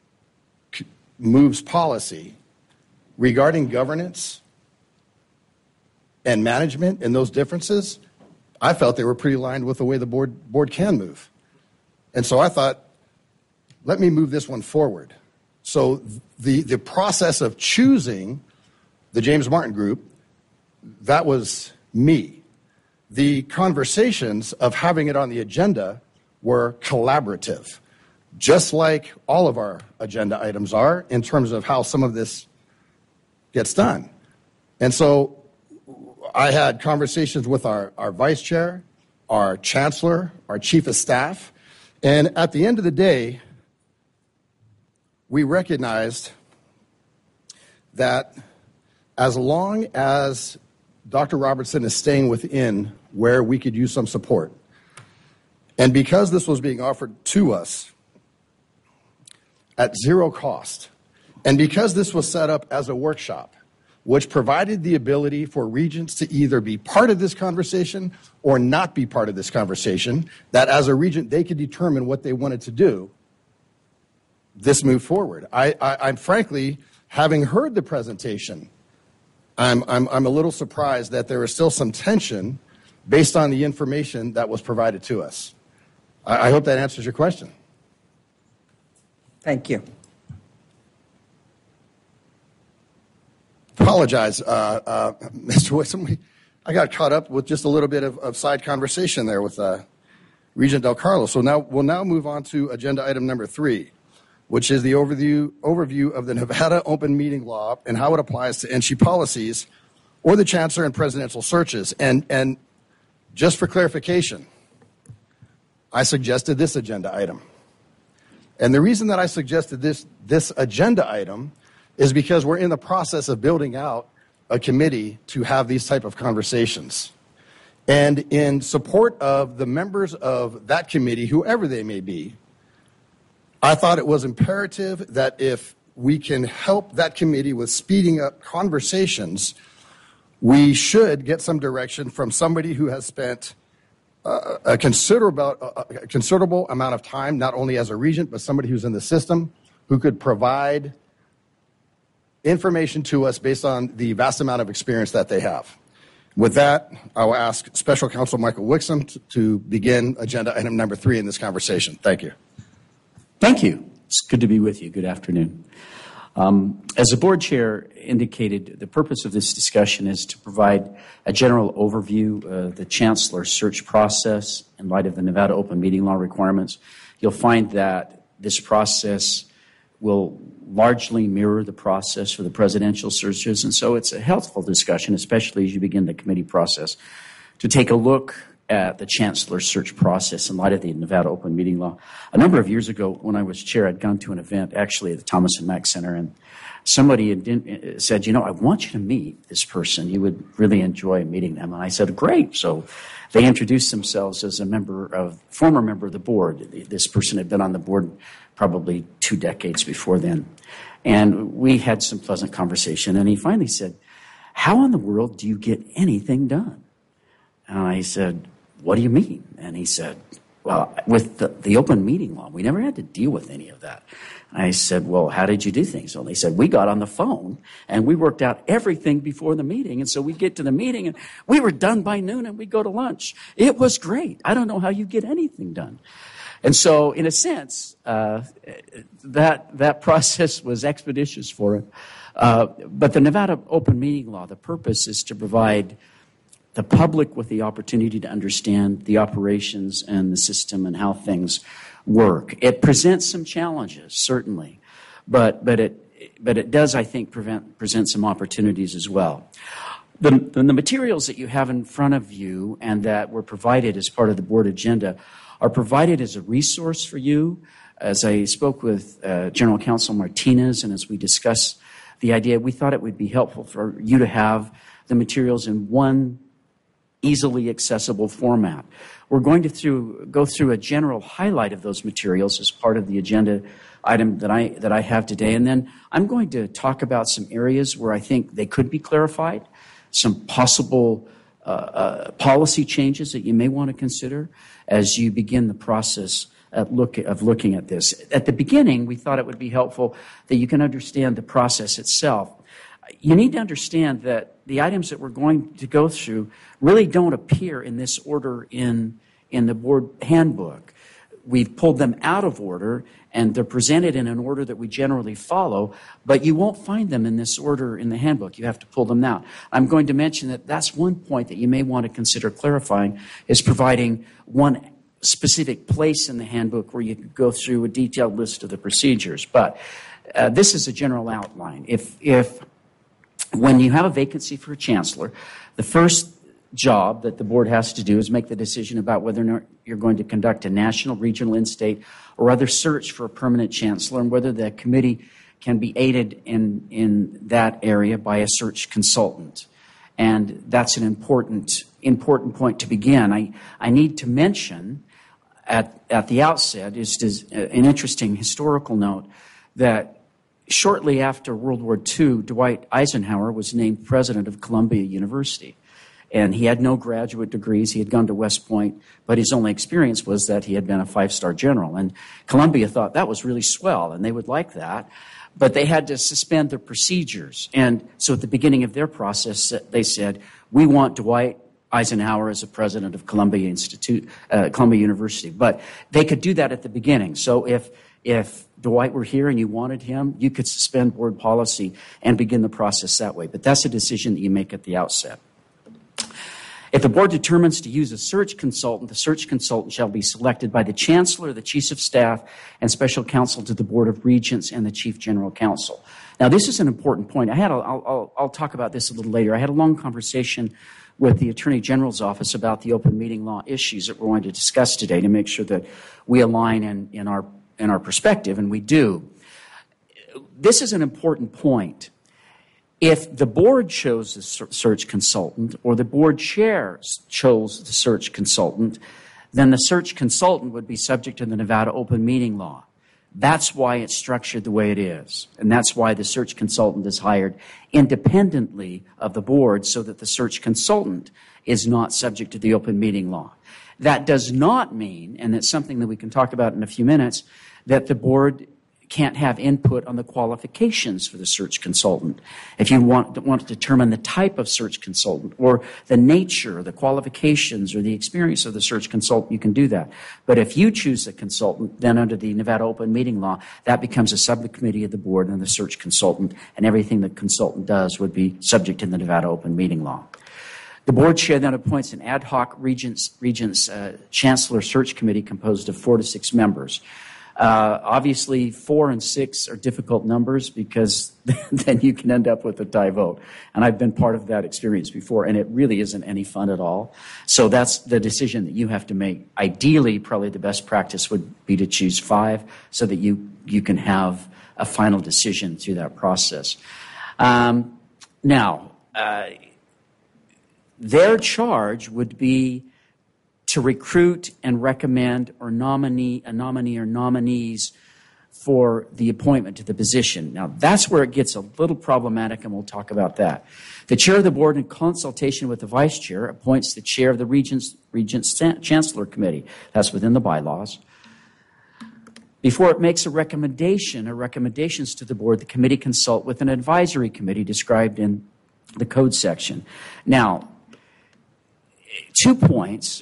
A: moves policy regarding governance and management and those differences, I felt they were pretty aligned with the way the board board can move. And so I thought, let me move this one forward. So the the process of choosing the James Martin Group, that was me. The conversations of having it on the agenda were collaborative, just like all of our agenda items are in terms of how some of this gets done. And so I had conversations with our, our vice chair, our chancellor, our chief of staff, and at the end of the day, we recognized that as long as Doctor Robertson is staying within where we could use some support, and because this was being offered to us at zero cost, and because this was set up as a workshop, which provided the ability for regents to either be part of this conversation or not be part of this conversation, that as a regent they could determine what they wanted to do, this moved forward. I, I, I'm frankly, having heard the presentation, I'm, I'm, I'm a little surprised that there is still some tension based on the information that was provided to us. I, I hope that answers your question.
P: Thank you.
A: Apologize, uh, uh, Mister Whitson. We, I got caught up with just a little bit of, of side conversation there with uh, Regent Del Carlo. So now we'll now move on to agenda item number three, which is the overview overview of the Nevada Open Meeting Law and how it applies to N S C H E policies or the chancellor and presidential searches. And and just for clarification, I suggested this agenda item. And the reason that I suggested this this agenda item is because we're in the process of building out a committee to have these type of conversations. And in support of the members of that committee, whoever they may be, I thought it was imperative that if we can help that committee with speeding up conversations, we should get some direction from somebody who has spent uh, a considerable, a considerable amount of time, not only as a regent, but somebody who's in the system, who could provide information to us based on the vast amount of experience that they have. With that, I will ask Special Counsel Michael Wixom to, to begin agenda item number three in this conversation. Thank you.
O: Thank you. It's good to be with you. Good afternoon. Um, as the board chair indicated, the purpose of this discussion is to provide a general overview of the chancellor's search process in light of the Nevada open meeting law requirements. You'll find that this process will largely mirror the process for the presidential searches, and so it's a helpful discussion, especially as you begin the committee process, to take a look at the chancellor's search process in light of the Nevada open meeting law. A number of years ago, when I was chair, I'd gone to an event actually at the Thomas and Mack Center, and somebody had said, you know, I want you to meet this person. You would really enjoy meeting them. And I said, great. So they introduced themselves as a member of, former member of the board. This person had been on the board probably two decades before then. And we had some pleasant conversation. And he finally said, how in the world do you get anything done? And I said, what do you mean? And he said, well, with the, the open meeting law, we never had to deal with any of that. I said, well, how did you do things? Well, they said, we got on the phone and we worked out everything before the meeting. And so we'd get to the meeting and we were done by noon and we'd go to lunch. It was great. I don't know how you get anything done. And so, in a sense, uh, that that process was expeditious for him. Uh, but the Nevada open meeting law, the purpose is to provide the public with the opportunity to understand the operations and the system and how things work. It presents some challenges, certainly, but but it but it does, I think, prevent, present some opportunities as well. The, the, the materials that you have in front of you and that were provided as part of the board agenda are provided as a resource for you. As I spoke with uh, General Counsel Martinez and as we discussed the idea, we thought it would be helpful for you to have the materials in one easily accessible format. We're going to through, go through a general highlight of those materials as part of the agenda item that I, that I have today. And then I'm going to talk about some areas where I think they could be clarified, some possible uh, uh, policy changes that you may want to consider as you begin the process at look, of looking at this. At the beginning, we thought it would be helpful that you can understand the process itself. You need to understand that the items that we're going to go through really don't appear in this order in, in the board handbook. We've pulled them out of order, and they're presented in an order that we generally follow, but you won't find them in this order in the handbook. You have to pull them out. I'm going to mention that that's one point that you may want to consider clarifying, is providing one specific place in the handbook where you could go through a detailed list of the procedures. But uh, this is a general outline. If, if when you have a vacancy for a chancellor, the first job that the board has to do is make the decision about whether or not you're going to conduct a national, regional, in-state, or other search for a permanent chancellor, and whether the committee can be aided in, in that area by a search consultant. And that's an important, important point to begin. I, I need to mention at, at the outset, just as an interesting historical note, that shortly after World War Two, Dwight Eisenhower was named president of Columbia University. And he had no graduate degrees. He had gone to West Point, but his only experience was that he had been a five-star general. And Columbia thought that was really swell, and they would like that. But they had to suspend their procedures. And so at the beginning of their process, they said, we want Dwight Eisenhower as a president of Columbia Institute, uh, Columbia University. But they could do that at the beginning. So if if Dwight were here and you wanted him, you could suspend board policy and begin the process that way. But that's a decision that you make at the outset. If the board determines to use a search consultant, the search consultant shall be selected by the chancellor, the chiefs of staff, and special counsel to the board of regents and the chief general counsel. Now, this is an important point. I had a, I'll, I'll, I'll talk about this a little later. I had a long conversation with the Attorney General's office about the open meeting law issues that we're going to discuss today to make sure that we align in, in our in our perspective, and we do. This is an important point. If the board chose the search consultant or the board chair chose the search consultant, then the search consultant would be subject to the Nevada open meeting law. That's why it's structured the way it is. And that's why the search consultant is hired independently of the board so that the search consultant is not subject to the open meeting law. That does not mean, and it's something that we can talk about in a few minutes, that the board can't have input on the qualifications for the search consultant. If you want, want to determine the type of search consultant or the nature, the qualifications, or the experience of the search consultant, you can do that. But if you choose a consultant, then under the Nevada Open Meeting Law, that becomes a subcommittee of the board and the search consultant, and everything the consultant does would be subject to the Nevada Open Meeting Law. The board chair then appoints an ad hoc Regents, Regents uh, Chancellor Search Committee composed of four to six members. Uh, obviously, four and six are difficult numbers because then you can end up with a tie vote. And I've been part of that experience before, and it really isn't any fun at all. So that's the decision that you have to make. Ideally, probably the best practice would be to choose five so that you, you can have a final decision through that process. Um, now, uh, their charge would be to recruit and recommend or nominee a nominee or nominees for the appointment to the position. Now, that's where it gets a little problematic, and we'll talk about that. The chair of the board, in consultation with the vice chair, appoints the chair of the Regents, Regents Chancellor Committee. That's within the bylaws. Before it makes a recommendation or recommendations to the board, the committee consult with an advisory committee described in the code section. Now, two points.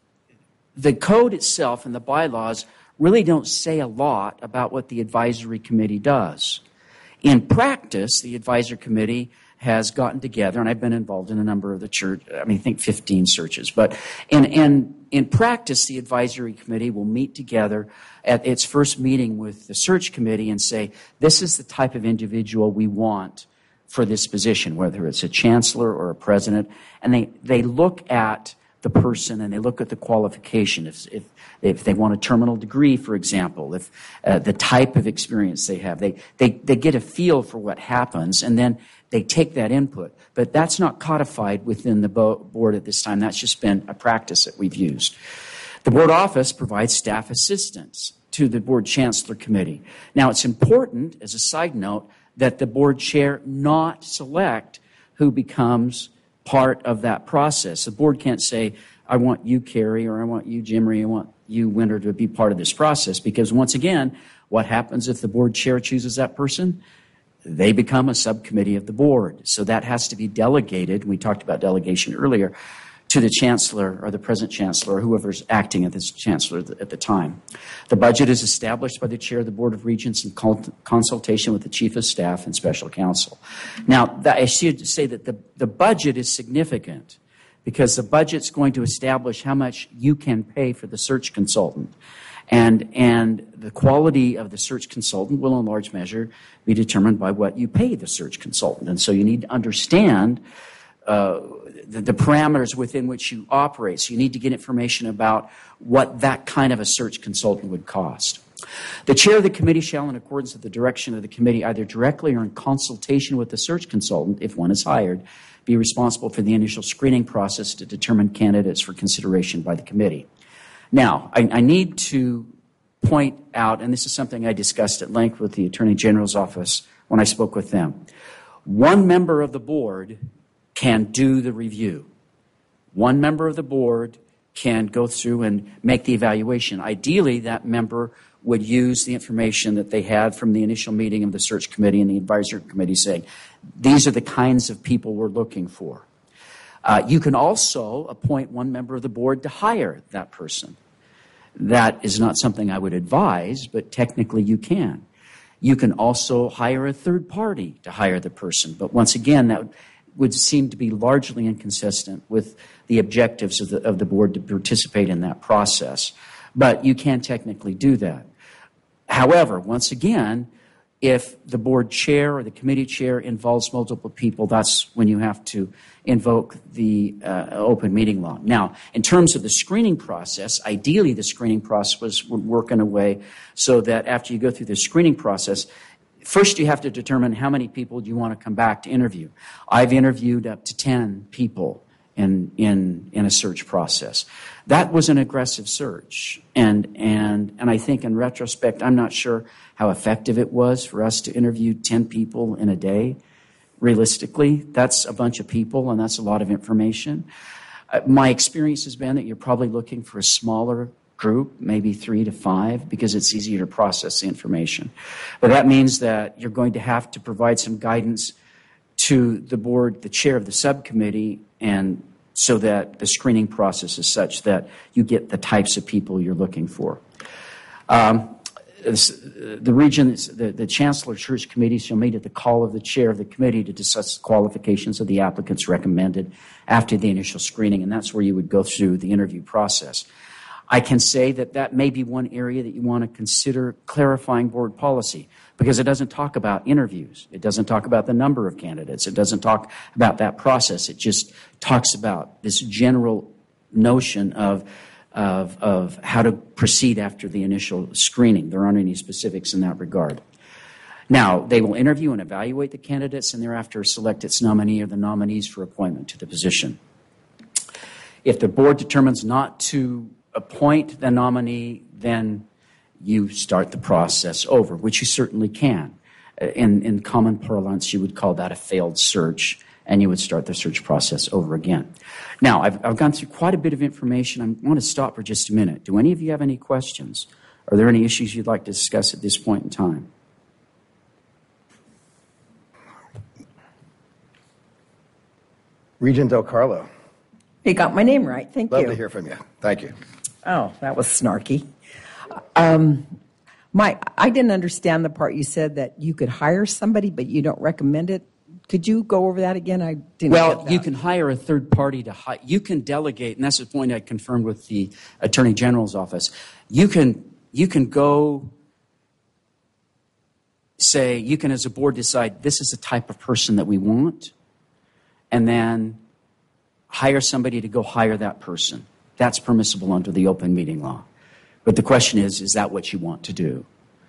O: The code itself and the bylaws really don't say a lot about what the advisory committee does. In practice, the advisory committee has gotten together, and I've been involved in a number of the church, I mean, I think fifteen searches, but in, in, in practice, the advisory committee will meet together at its first meeting with the search committee and say, this is the type of individual we want for this position, whether it's a chancellor or a president, and they, they look at the person and they look at the qualification. If, if, if they want a terminal degree, for example, if uh, the type of experience they have, they, they, they get a feel for what happens, and then they take that input. But that's not codified within the bo- board at this time. That's just been a practice that we've used. The board office provides staff assistance to the board chancellor committee. Now, it's important, as a side note, that the board chair not select who becomes part of that process. The board can't say, I want you, Carrie, or I want you, Jim, or I want you, Winter, to be part of this process. Because once again, what happens if the board chair chooses that person? They become a subcommittee of the board. So that has to be delegated. We talked about delegation earlier, to the chancellor or the present chancellor, or whoever's acting as this chancellor at the time. The budget is established by the chair of the Board of Regents in consultation with the chief of staff and special counsel. Now, that, I should say that the, the budget is significant because the budget's going to establish how much you can pay for the search consultant. And, and the quality of the search consultant will in large measure be determined by what you pay the search consultant. And so you need to understand uh, The, the parameters within which you operate. So you need to get information about what that kind of a search consultant would cost. The chair of the committee shall, in accordance with the direction of the committee, either directly or in consultation with the search consultant, if one is hired, be responsible for the initial screening process to determine candidates for consideration by the committee. Now, I, I need to point out, and this is something I discussed at length with the Attorney General's office when I spoke with them. One member of the board can do the review. One member of the board can go through and make the evaluation. Ideally, that member would use the information that they had from the initial meeting of the search committee and the advisory committee saying, these are the kinds of people we're looking for. Uh, you can also appoint one member of the board to hire that person. That is not something I would advise, but technically you can. You can also hire a third party to hire the person. But once again, that would seem to be largely inconsistent with the objectives of the, of the board to participate in that process. But you can technically do that. However, once again, if the board chair or the committee chair involves multiple people, that's when you have to invoke the uh, open meeting law. Now, in terms of the screening process, ideally the screening process would work in a way so that after you go through the screening process, first, you have to determine how many people you want to come back to interview. I've interviewed up to ten people in in in a search process. That was an aggressive search, and and and I think in retrospect, I'm not sure how effective it was for us to interview ten people in a day. Realistically, that's a bunch of people, and that's a lot of information. Uh, my experience has been that you're probably looking for a smaller group, maybe three to five, because it's easier to process the information. But that means that you're going to have to provide some guidance to the board, the chair of the subcommittee, and so that the screening process is such that you get the types of people you're looking for. Um, the region, the, the Chancellor Search Committee shall meet at the call of the chair of the committee to discuss the qualifications of the applicants recommended after the initial screening, and that's where you would go through the interview process. I can say that that may be one area that you want to consider clarifying board policy, because it doesn't talk about interviews. It doesn't talk about the number of candidates. It doesn't talk about that process. It just talks about this general notion of, of, of how to proceed after the initial screening. There aren't any specifics in that regard. Now, they will interview and evaluate the candidates and thereafter select its nominee or the nominees for appointment to the position. If the board determines not to appoint the nominee, then you start the process over, which you certainly can. In, in common parlance, you would call that a failed search, and you would start the search process over again. Now, I've, I've gone through quite a bit of information. I want to stop for just a minute. Do any of you have any questions? Are there any issues you'd like to discuss at this point in time?
A: Regent Del Carlo.
P: You got my name right. Thank
A: Love
P: you.
A: to hear from you. Thank you.
P: Oh, that was snarky. Um, my, I didn't understand the part you said that you could hire somebody, but you don't recommend it. Could you go over that again? I didn't.
O: Well,
P: get that.
O: you can hire a third party to hire. You can delegate, and that's the point I confirmed with the Attorney General's office. You can you can go say you can, as a board, decide this is the type of person that we want, and then hire somebody to go hire that person. That's permissible under the open meeting law. But the question is, is that what you want to do?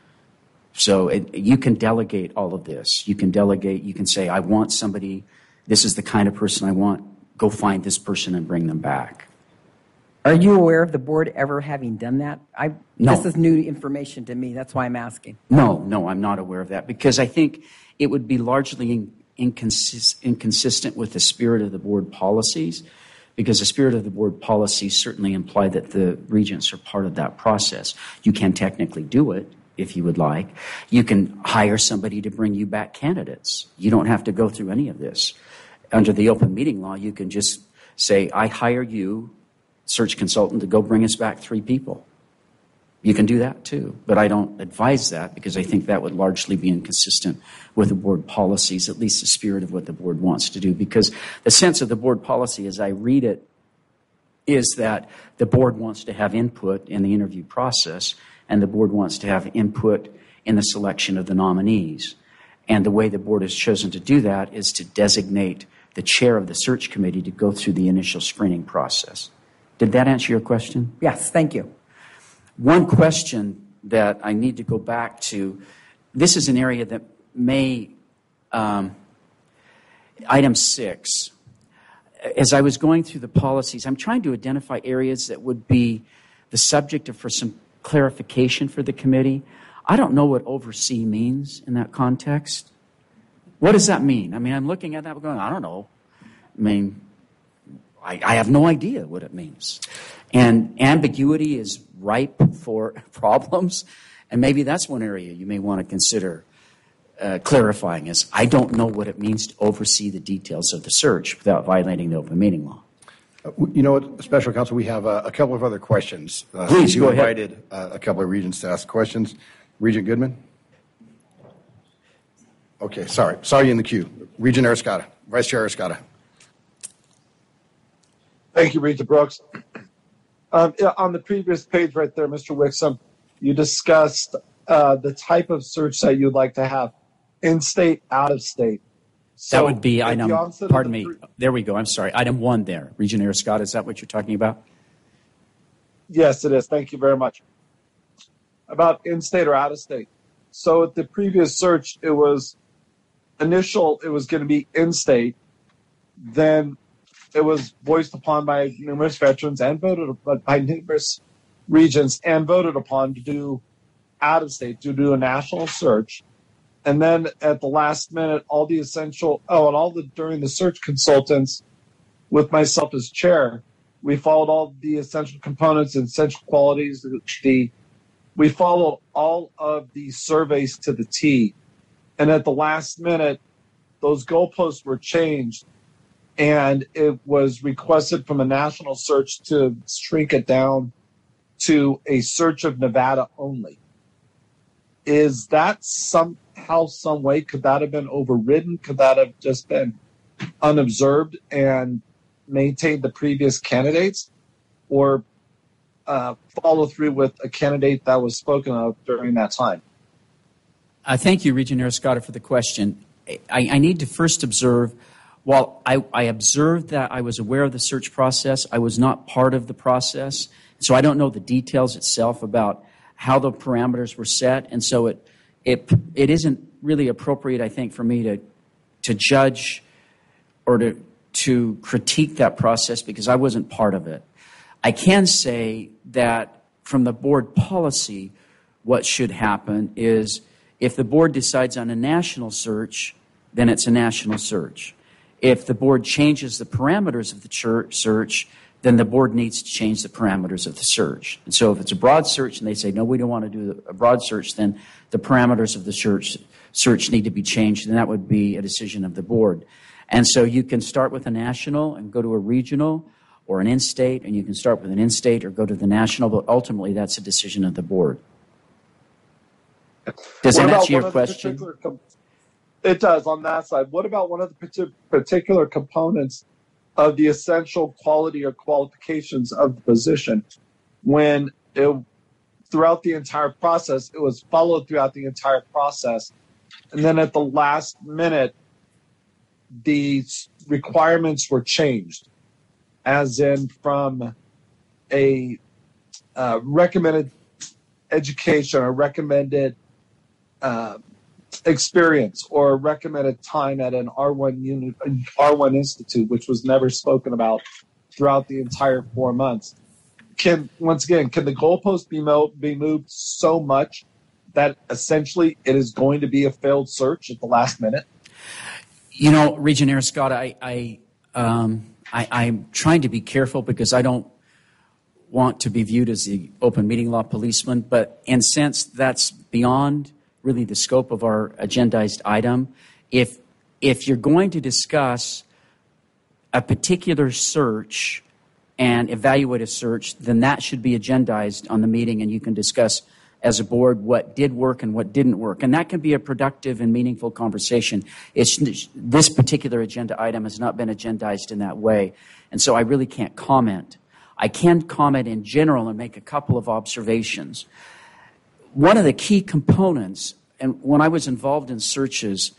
O: So it, you can delegate all of this. You can delegate, you can say, I want somebody, this is the kind of person I want, go find this person and bring them back.
P: Are you aware of the board ever having done that? I,
O: No.
P: This is new information to me. That's why I'm asking.
O: No, no, I'm not aware of that, because I think it would be largely in, inconsist, inconsistent with the spirit of the board policies, because the spirit of the board policies certainly imply that the regents are part of that process. You can technically do it if you would like. You can hire somebody to bring you back candidates. You don't have to go through any of this. Under the open meeting law, you can just say, I hire you, search consultant, to go bring us back three people. You can do that too, but I don't advise that because I think that would largely be inconsistent with the board policies, at least the spirit of what the board wants to do, because the sense of the board policy as I read it is that the board wants to have input in the interview process and the board wants to have input in the selection of the nominees. And the way the board has chosen to do that is to designate the chair of the search committee to go through the initial screening process. Did that answer your question?
P: Yes, thank you.
O: One question that I need to go back to, this is an area that may, um, item six, as I was going through the policies, I'm trying to identify areas that would be the subject of for some clarification for the committee. I don't know what oversee means in that context. What does that mean? I mean, I'm looking at that going, I don't know. I mean, I, I have no idea what it means. And ambiguity is ripe for problems. And maybe that's one area you may want to consider uh, clarifying is I don't know what it means to oversee the details of the search without violating the open meeting law.
A: Uh, you know what, Special Counsel, we have uh, a couple of other questions. Uh,
O: Please,
A: you
O: go ahead.
A: invited uh, a couple of regents to ask questions. Regent Goodman? Okay, sorry. Saw you in the queue. Regent Arascata. Vice Chair Arascata.
D: Thank you, Regent Brooks. Um, yeah, on the previous page right there, Mister Wixom, you discussed uh, the type of search that you'd like to have, in-state, out-of-state. So
O: that would be
D: at the
O: item,
D: onset of
O: pardon
D: the
O: me,
D: pre-
O: there we go, I'm sorry, item one there. Regent Arascata, is that what you're talking about?
D: Yes, it is. Thank you very much. About in-state or out-of-state. So at the previous search, it was initial, it was going to be in-state. Then it was voiced upon by numerous veterans and voted by numerous regions and voted upon to do out-of-state, to do a national search. And then at the last minute, all the essential, oh, and all the, during the search consultants with myself as chair, We followed all the essential components and essential qualities. The, the we followed all of the surveys to the T. And at the last minute, those goalposts were changed, and it was requested from a national search to shrink it down to a search of Nevada only. Is that somehow, some way, could that have been overridden? Could that have just been unobserved and maintained the previous candidates, or uh, follow through with a candidate that was spoken of during that time?
O: Uh, thank you, Regent Arascata, for the question. I, I need to first observe, while I, I observed that I was aware of the search process, I was not part of the process, so I don't know the details itself about how the parameters were set, and so it it it isn't really appropriate, I think, for me to to judge or to to critique that process because I wasn't part of it. I can say that from the board policy, what should happen is if the board decides on a national search, then it's a national search. If the board changes the parameters of the church search, then the board needs to change the parameters of the search. And so if it's a broad search and they say, no, we don't want to do a broad search, then the parameters of the search, search need to be changed, and that would be a decision of the board. And so you can start with a national and go to a regional or an in-state, and you can start with an in-state or go to the national, but ultimately that's a decision of the board. Does
D: What
O: that
D: about
O: answer your
D: one of the
O: question?
D: particular com- It does on that side. What about one of the parti- particular components of the essential quality or qualifications of the position when it, throughout the entire process, it was followed throughout the entire process, and then at the last minute, the requirements were changed, as in from a uh, recommended education or recommended uh, experience or recommended time at an R one unit, R one institute, which was never spoken about throughout the entire four months. Can once again, can the goalpost be, mo- be moved so much that essentially it is going to be a failed search at the last minute?
O: You know, Regent Arascata, I, I, um, I, I'm trying to be careful because I don't want to be viewed as the open meeting law policeman, but in sense that's beyond really the scope of our agendized item. If if you're going to discuss a particular search and evaluate a search, then that should be agendized on the meeting, and you can discuss as a board what did work and what didn't work. And that can be a productive and meaningful conversation. It's, this particular agenda item has not been agendized in that way, and so I really can't comment. I can comment in general and make a couple of observations. One of the key components, and when I was involved in searches,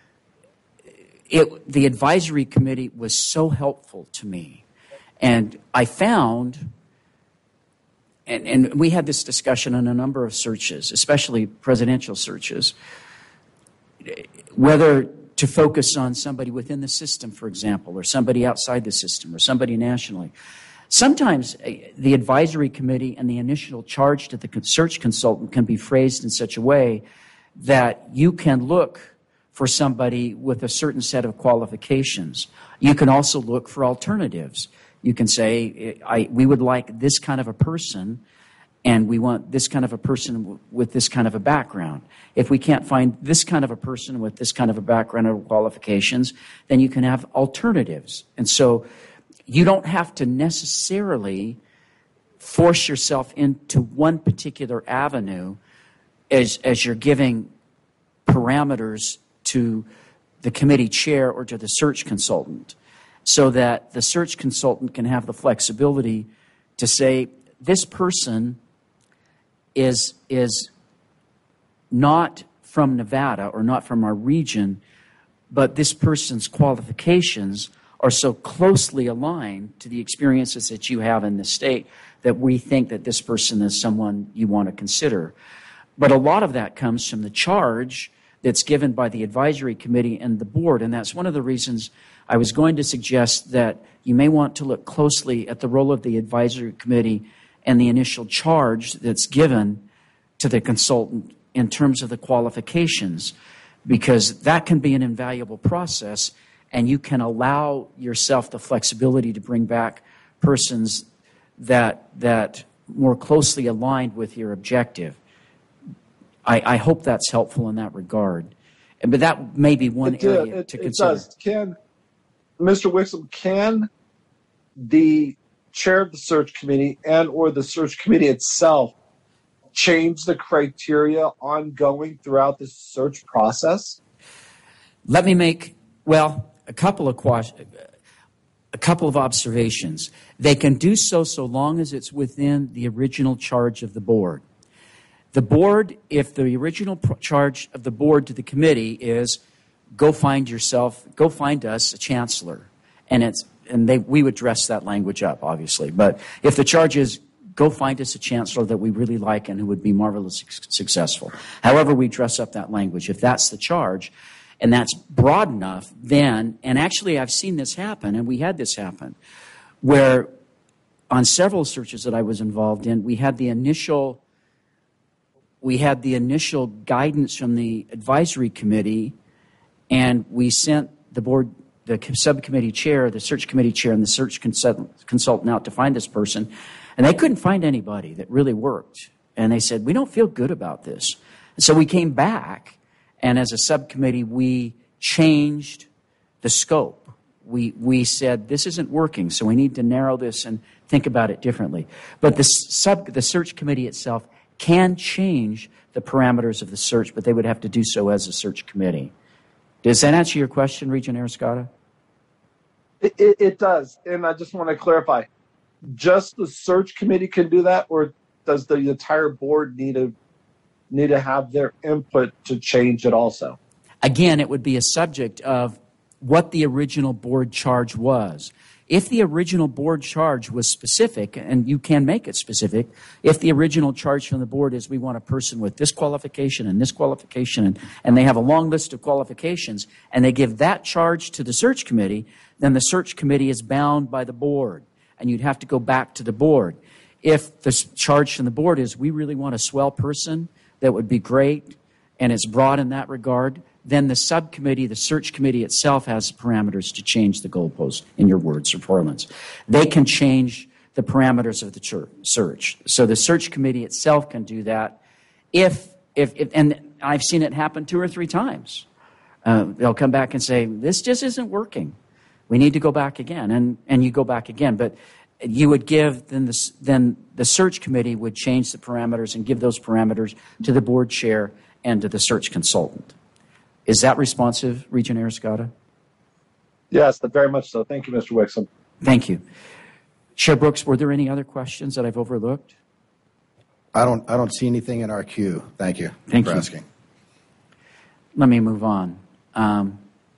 O: it, the advisory committee was so helpful to me. And I found, and, and we had this discussion on a number of searches, especially presidential searches, whether to focus on somebody within the system, for example, or somebody outside the system, or somebody nationally. Sometimes the advisory committee and the initial charge to the search consultant can be phrased in such a way that you can look for somebody with a certain set of qualifications. You can also look for alternatives. You can say, I, we would like this kind of a person, and we want this kind of a person with this kind of a background. If we can't find this kind of a person with this kind of a background or qualifications, then you can have alternatives. And so you don't have to necessarily force yourself into one particular avenue as, as you're giving parameters to the committee chair or to the search consultant, so that the search consultant can have the flexibility to say, this person is, is not from Nevada or not from our region, but this person's qualifications are so closely aligned to the experiences that you have in the state that we think that this person is someone you want to consider. But a lot of that comes from the charge that's given by the advisory committee and the board, and that's one of the reasons I was going to suggest that you may want to look closely at the role of the advisory committee and the initial charge that's given to the consultant in terms of the qualifications, because that can be an invaluable process, and you can allow yourself the flexibility to bring back persons that that more closely aligned with your objective. I, I hope that's helpful in that regard. But that may be one
D: it,
O: area
D: it,
O: to
D: it
O: consider.
D: Does. Can Mister Wixom, can the chair of the search committee and or the search committee itself change the criteria ongoing throughout the search process?
O: Let me make, well, a couple of questions. A couple of observations. They can do so so long as it's within the original charge of the board. The board, if the original pr- charge of the board to the committee is go find yourself, go find us a chancellor, and it's and they we would dress that language up, obviously. But if the charge is go find us a chancellor that we really like and who would be marvelously successful, however we dress up that language, if that's the charge, and that's broad enough, then, and actually I've seen this happen, and we had this happen, where on several searches that I was involved in, we had the initial, we had the initial guidance from the advisory committee, and we sent the board, the subcommittee chair, the search committee chair, and the search consultant out to find this person, and they couldn't find anybody that really worked. And they said, we don't feel good about this. And so we came back, and as a subcommittee, we changed the scope. We we said, this isn't working, so we need to narrow this and think about it differently. But the sub the search committee itself can change the parameters of the search, but they would have to do so as a search committee. Does that answer your question, Regent Arascata?
D: It, it, it does, and I just want to clarify. Just the search committee can do that, or does the entire board need to need to have their input to change it also?
O: Again, it would be a subject of what the original board charge was. If the original board charge was specific, and you can make it specific, if the original charge from the board is we want a person with this qualification and this qualification, and, and they have a long list of qualifications, and they give that charge to the search committee, then the search committee is bound by the board, and you'd have to go back to the board. If the charge from the board is we really want a swell person, that would be great, and it's broad in that regard, then the subcommittee, the search committee itself has parameters to change the goalpost, in your words or parlance. They can change the parameters of the church, search. So the search committee itself can do that if, if, if and I've seen it happen two or three times. Uh, they'll come back and say, this just isn't working. We need to go back again, and, and you go back again. But you would give, then the, then the search committee would change the parameters and give those parameters to the board chair and to the search consultant. Is that responsive, Regent Arascata?
D: Yes, very much so. Thank you, Mister Wixom.
O: Thank you. Chair Brooks, were there any other questions that I've overlooked?
A: I don't I don't see anything in our queue. Thank you
O: Thank
A: for
O: you.
A: asking.
O: Let me move on. Um,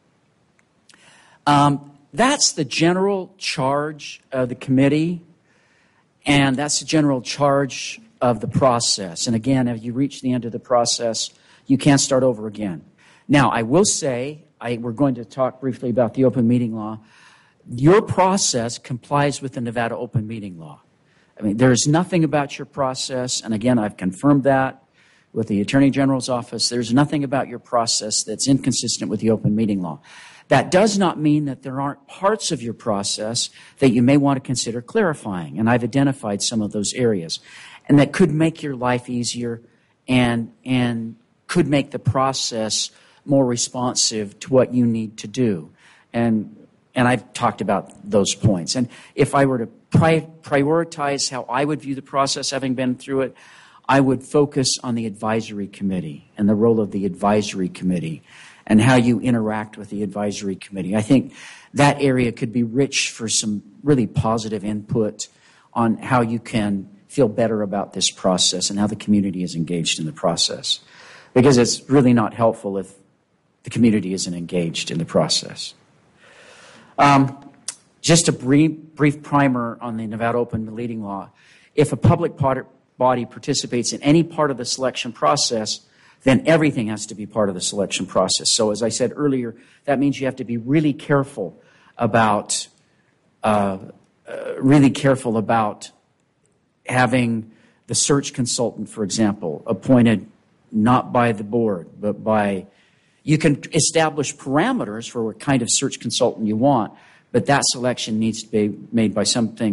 O: um, That's the general charge of the committee, and that's the general charge of the process. And again, if you reach the end of the process, you can't start over again. Now, I will say, I, we're going to talk briefly about the open meeting law. Your process complies with the Nevada open meeting law. I mean, there's nothing about your process, and again, I've confirmed that with the Attorney General's office. There's nothing about your process that's inconsistent with the open meeting law. That does not mean that there aren't parts of your process that you may want to consider clarifying, and I've identified some of those areas, and that could make your life easier and and could make the process more responsive to what you need to do. And and I've talked about those points. And if I were to pri- prioritize how I would view the process, having been through it, I would focus on the advisory committee and the role of the advisory committee and how you interact with the advisory committee. I think that area could be rich for some really positive input on how you can feel better about this process and how the community is engaged in the process. Because it's really not helpful if the community isn't engaged in the process. Um, just a brief, brief primer on the Nevada Open Meeting Law. If a public body participates in any part of the selection process, then everything has to be part of the selection process. So as I said earlier, that means you have to be really careful about, uh, uh, really careful about having the search consultant, for example, appointed not by the board, but by, you can establish parameters for what kind of search consultant you want, but that selection needs to be made by something,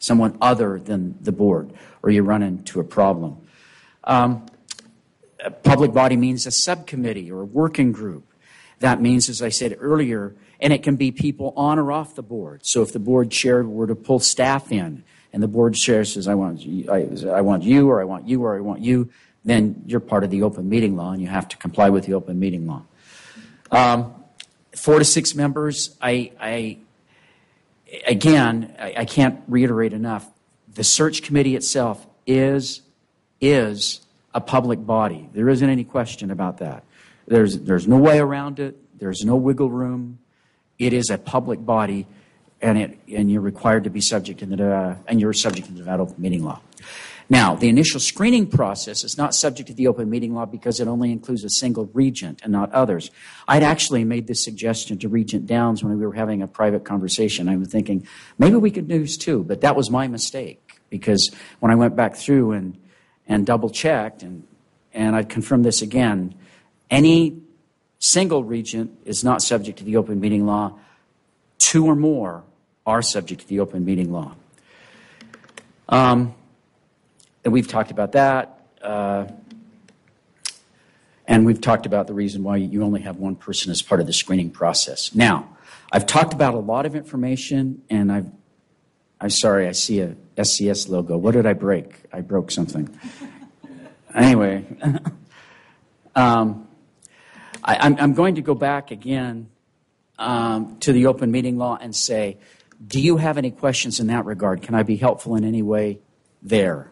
O: someone other than the board, or you run into a problem. Um, a public body means a subcommittee or a working group. That means, as I said earlier, and it can be people on or off the board. So if the board chair were to pull staff in, and the board chair says, I want you, I, I want you, or I want you, or I want you, then you're part of the open meeting law, and you have to comply with the open meeting law. Um, four to six members, I, I again, I, I can't reiterate enough. The search committee itself is, is a public body. There isn't any question about that. There's, there's no way around it. There's no wiggle room. It is a public body, and it and you're required to be subject to the uh, and you're subject to the Nevada open meeting law. Now, the initial screening process is not subject to the open meeting law because it only includes a single regent and not others. I'd actually made this suggestion to Regent Downs when we were having a private conversation. I was thinking maybe we could do two, but that was my mistake, because when I went back through and and double checked, and and I'd confirm this again, any single regent is not subject to the open meeting law. Two or more are subject to the open meeting law. Um, and we've talked about that. Uh, and we've talked about the reason why you only have one person as part of the screening process. Now, I've talked about a lot of information, and I've, I'm sorry, I see a S C S logo. What did I break? I broke something. Anyway, um, I, I'm, I'm going to go back again um, to the open meeting law and say, do you have any questions in that regard? Can I be helpful in any way there?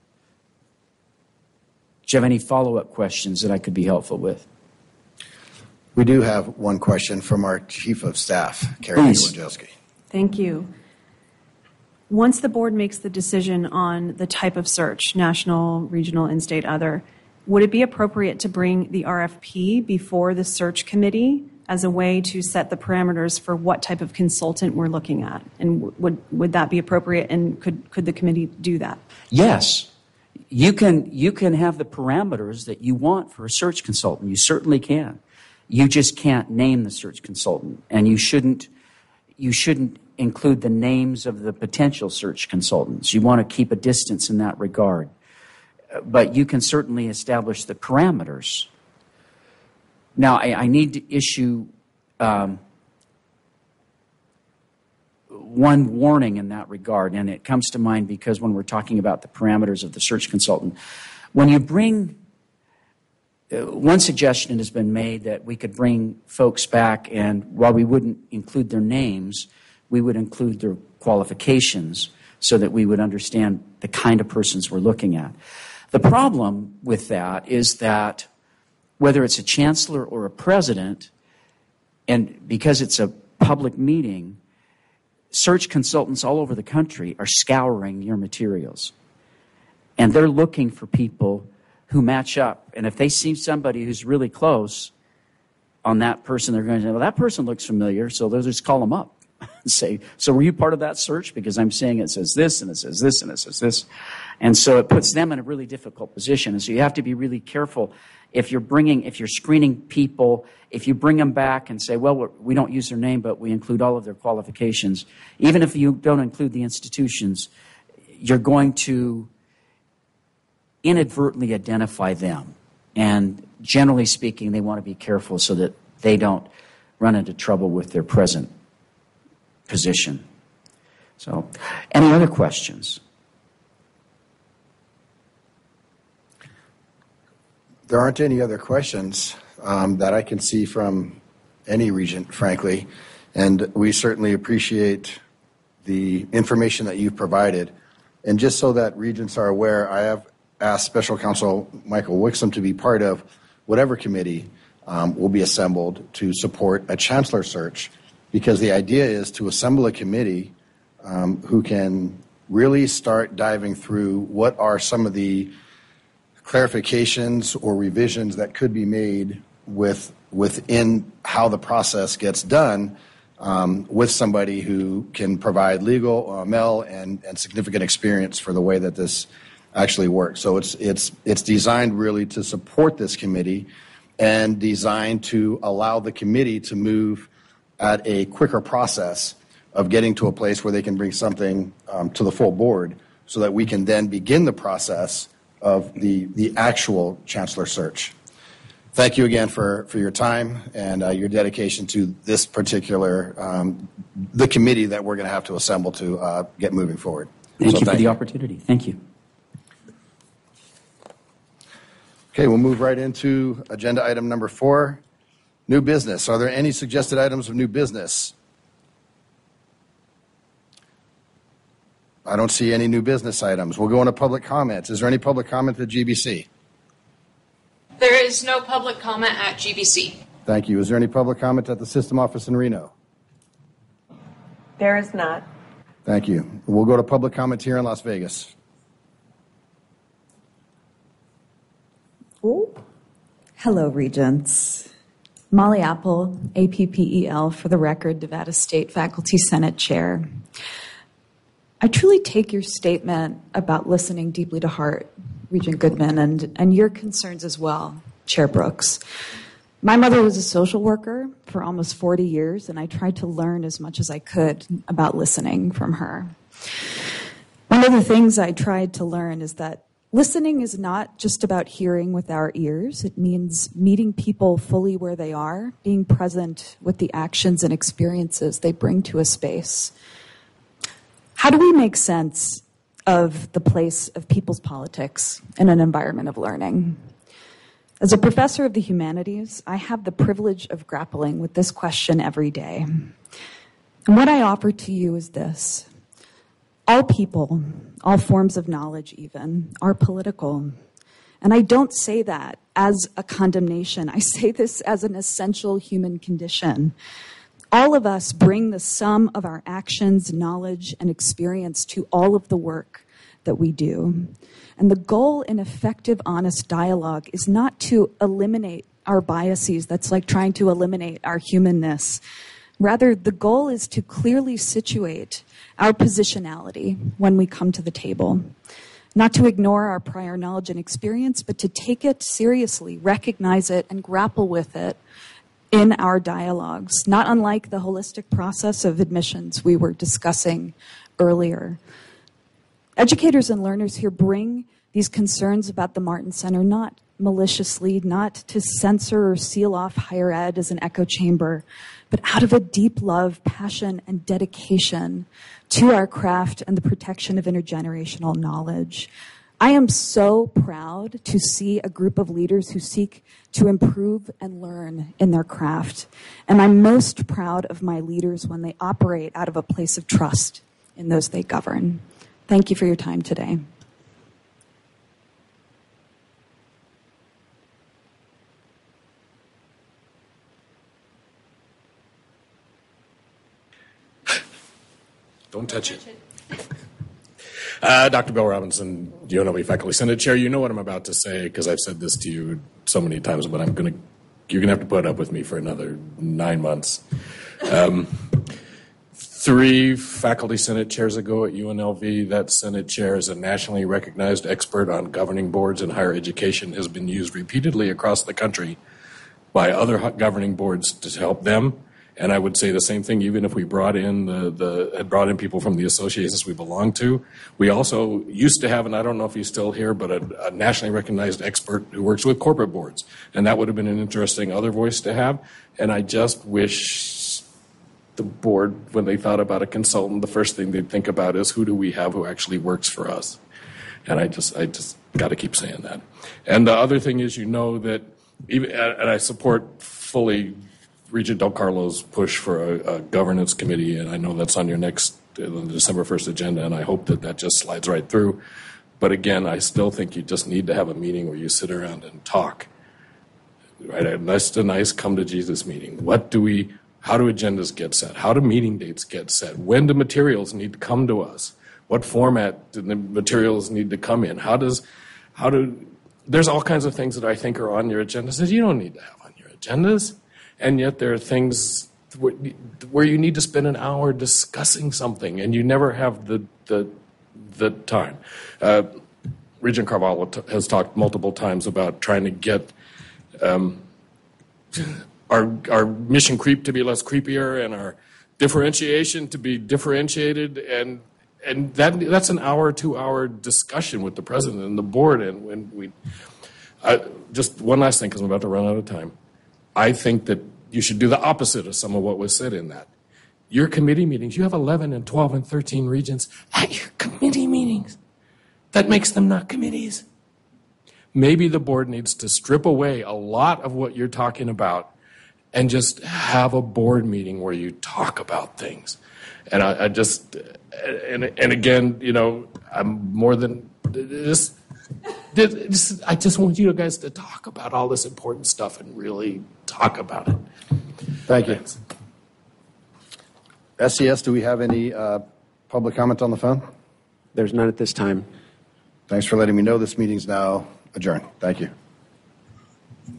O: Do you have any follow-up questions that I could be helpful with?
A: We do have one question from our Chief of Staff, Carrie Wojciechowski.
E: Thank you. Once the board makes the decision on the type of search, national, regional, in-state, other, would it be appropriate to bring the R F P before the search committee as a way to set the parameters for what type of consultant we're looking at? And w- would would that be appropriate, and could could the committee do that?
O: Yes. You can you can have the parameters that you want for a search consultant. You certainly can. You just can't name the search consultant, and you shouldn't you shouldn't include the names of the potential search consultants. You want to keep a distance in that regard. But you can certainly establish the parameters. Now, I, I need to issue um, one warning in that regard, and it comes to mind because when we're talking about the parameters of the search consultant, when you bring, uh, one suggestion has been made that we could bring folks back, and while we wouldn't include their names, we would include their qualifications so that we would understand the kind of persons we're looking at. The problem with that is that whether it's a chancellor or a president, and because it's a public meeting, search consultants all over the country are scouring your materials. And they're looking for people who match up. And if they see somebody who's really close on that person, they're going to say, well, that person looks familiar, so they'll just call them up and say, so were you part of that search? Because I'm saying it says this, and it says this, and it says this. And so it puts them in a really difficult position. And so you have to be really careful if you're bringing, if you're screening people, if you bring them back and say, well, we don't use their name, but we include all of their qualifications. Even if you don't include the institutions, you're going to inadvertently identify them. And generally speaking, they want to be careful so that they don't run into trouble with their present position. So, any other questions?
A: There aren't any other questions um, that I can see from any regent, frankly, and we certainly appreciate the information that you've provided. And just so that regents are aware, I have asked Special Counsel Michael Wixom to be part of whatever committee um, will be assembled to support a chancellor search, because the idea is to assemble a committee um, who can really start diving through what are some of the clarifications or revisions that could be made with within how the process gets done um, with somebody who can provide legal, uh, M L, and, and significant experience for the way that this actually works. So it's it's it's designed really to support this committee and designed to allow the committee to move at a quicker process of getting to a place where they can bring something um, to the full board so that we can then begin the process of the, the actual chancellor search. Thank you again for, for your time and uh, your dedication to this particular, um, the committee that we're going to have to assemble to uh, get moving forward.
O: Thank
A: So
O: you for
A: thank
O: the
A: you.
O: opportunity. Thank you.
A: Okay, we'll move right into agenda item number four, new business. Are there any suggested items of new business? I don't see any new business items. We'll go into public comments. Is there any public comment at G B C?
F: There is no public comment at G B C.
A: Thank you. Is there any public comment at the system office in Reno?
G: There is not.
A: Thank you. We'll go to public comment here in Las Vegas.
W: Ooh. Hello, Regents. Molly Apple, A P P E L, for the record, Nevada State Faculty Senate Chair. I truly take your statement about listening deeply to heart, Regent Goodman, and, and your concerns as well, Chair Brooks. My mother was a social worker for almost forty years, and I tried to learn as much as I could about listening from her. One of the things I tried to learn is that listening is not just about hearing with our ears. It means meeting people fully where they are, being present with the actions and experiences they bring to a space. How do we make sense of the place of people's politics in an environment of learning? As a professor of the humanities, I have the privilege of grappling with this question every day. And what I offer to you is this. All people, all forms of knowledge even, are political. And I don't say that as a condemnation. I say this as an essential human condition. All of us bring the sum of our actions, knowledge, and experience to all of the work that we do. And the goal in effective, honest dialogue is not to eliminate our biases. That's like trying to eliminate our humanness. Rather, the goal is to clearly situate our positionality when we come to the table. Not to ignore our prior knowledge and experience, but to take it seriously, recognize it, and grapple with it in our dialogues, not unlike the holistic process of admissions we were discussing earlier. Educators and learners here bring these concerns about the Martin Center not maliciously, not to censor or seal off higher ed as an echo chamber, but out of a deep love, passion, and dedication to our craft and the protection of intergenerational knowledge. I am so proud to see a group of leaders who seek to improve and learn in their craft. And I'm most proud of my leaders when they operate out of a place of trust in those they govern. Thank you for your time today.
X: Don't touch it. Uh, Doctor Bill Robinson, U N L V Faculty Senate Chair. You know what I'm about to say because I've said this to you so many times, but I'm going to, you're going to have to put up with me for another nine months. Um, three Faculty Senate Chairs ago at U N L V, that Senate Chair is a nationally recognized expert on governing boards in higher education, has been used repeatedly across the country by other governing boards to help them. And I would say the same thing, even if we brought in the, the had brought in people from the associations we belong to. We also used to have, and I don't know if he's still here, but a, a nationally recognized expert who works with corporate boards. And that would have been an interesting other voice to have. And I just wish the board, when they thought about a consultant, the first thing they'd think about is who do we have who actually works for us? And I just, I just got to keep saying that. And the other thing is, you know, that even, and I support fully Regent Del Carlo's push for a, a governance committee, and I know that's on your next uh, December first agenda, and I hope that that just slides right through. But again, I still think you just need to have a meeting where you sit around and talk. Right, a nice to nice come to Jesus meeting. What do we? How do agendas get set? How do meeting dates get set? When do materials need to come to us? What format do the materials need to come in? How does? How do? There's all kinds of things that I think are on your agendas that you don't need to have on your agendas. And yet there are things where you need to spend an hour discussing something, and you never have the the, the time. Uh, Regent Carvalho t- has talked multiple times about trying to get um, our our mission creep to be less creepier, and our differentiation to be differentiated, and and that that's an hour, two hour discussion with the president and the board. And when we, I, just one last thing, because I'm about to run out of time. I think that you should do the opposite of some of what was said in that. Your committee meetings, you have eleven and twelve and thirteen regents at your committee meetings. That makes them not committees. Maybe the board needs to strip away a lot of what you're talking about and just have a board meeting where you talk about things. And I, I just, and, and again, you know, I'm more than, just, just, I just want you guys to talk about all this important stuff and really talk about it.
A: Thank you.
X: Thanks.
A: S C S, do we have any uh, public comment on the phone?
N: There's none at this time.
A: Thanks for letting me know. This meeting's now adjourned. Thank you.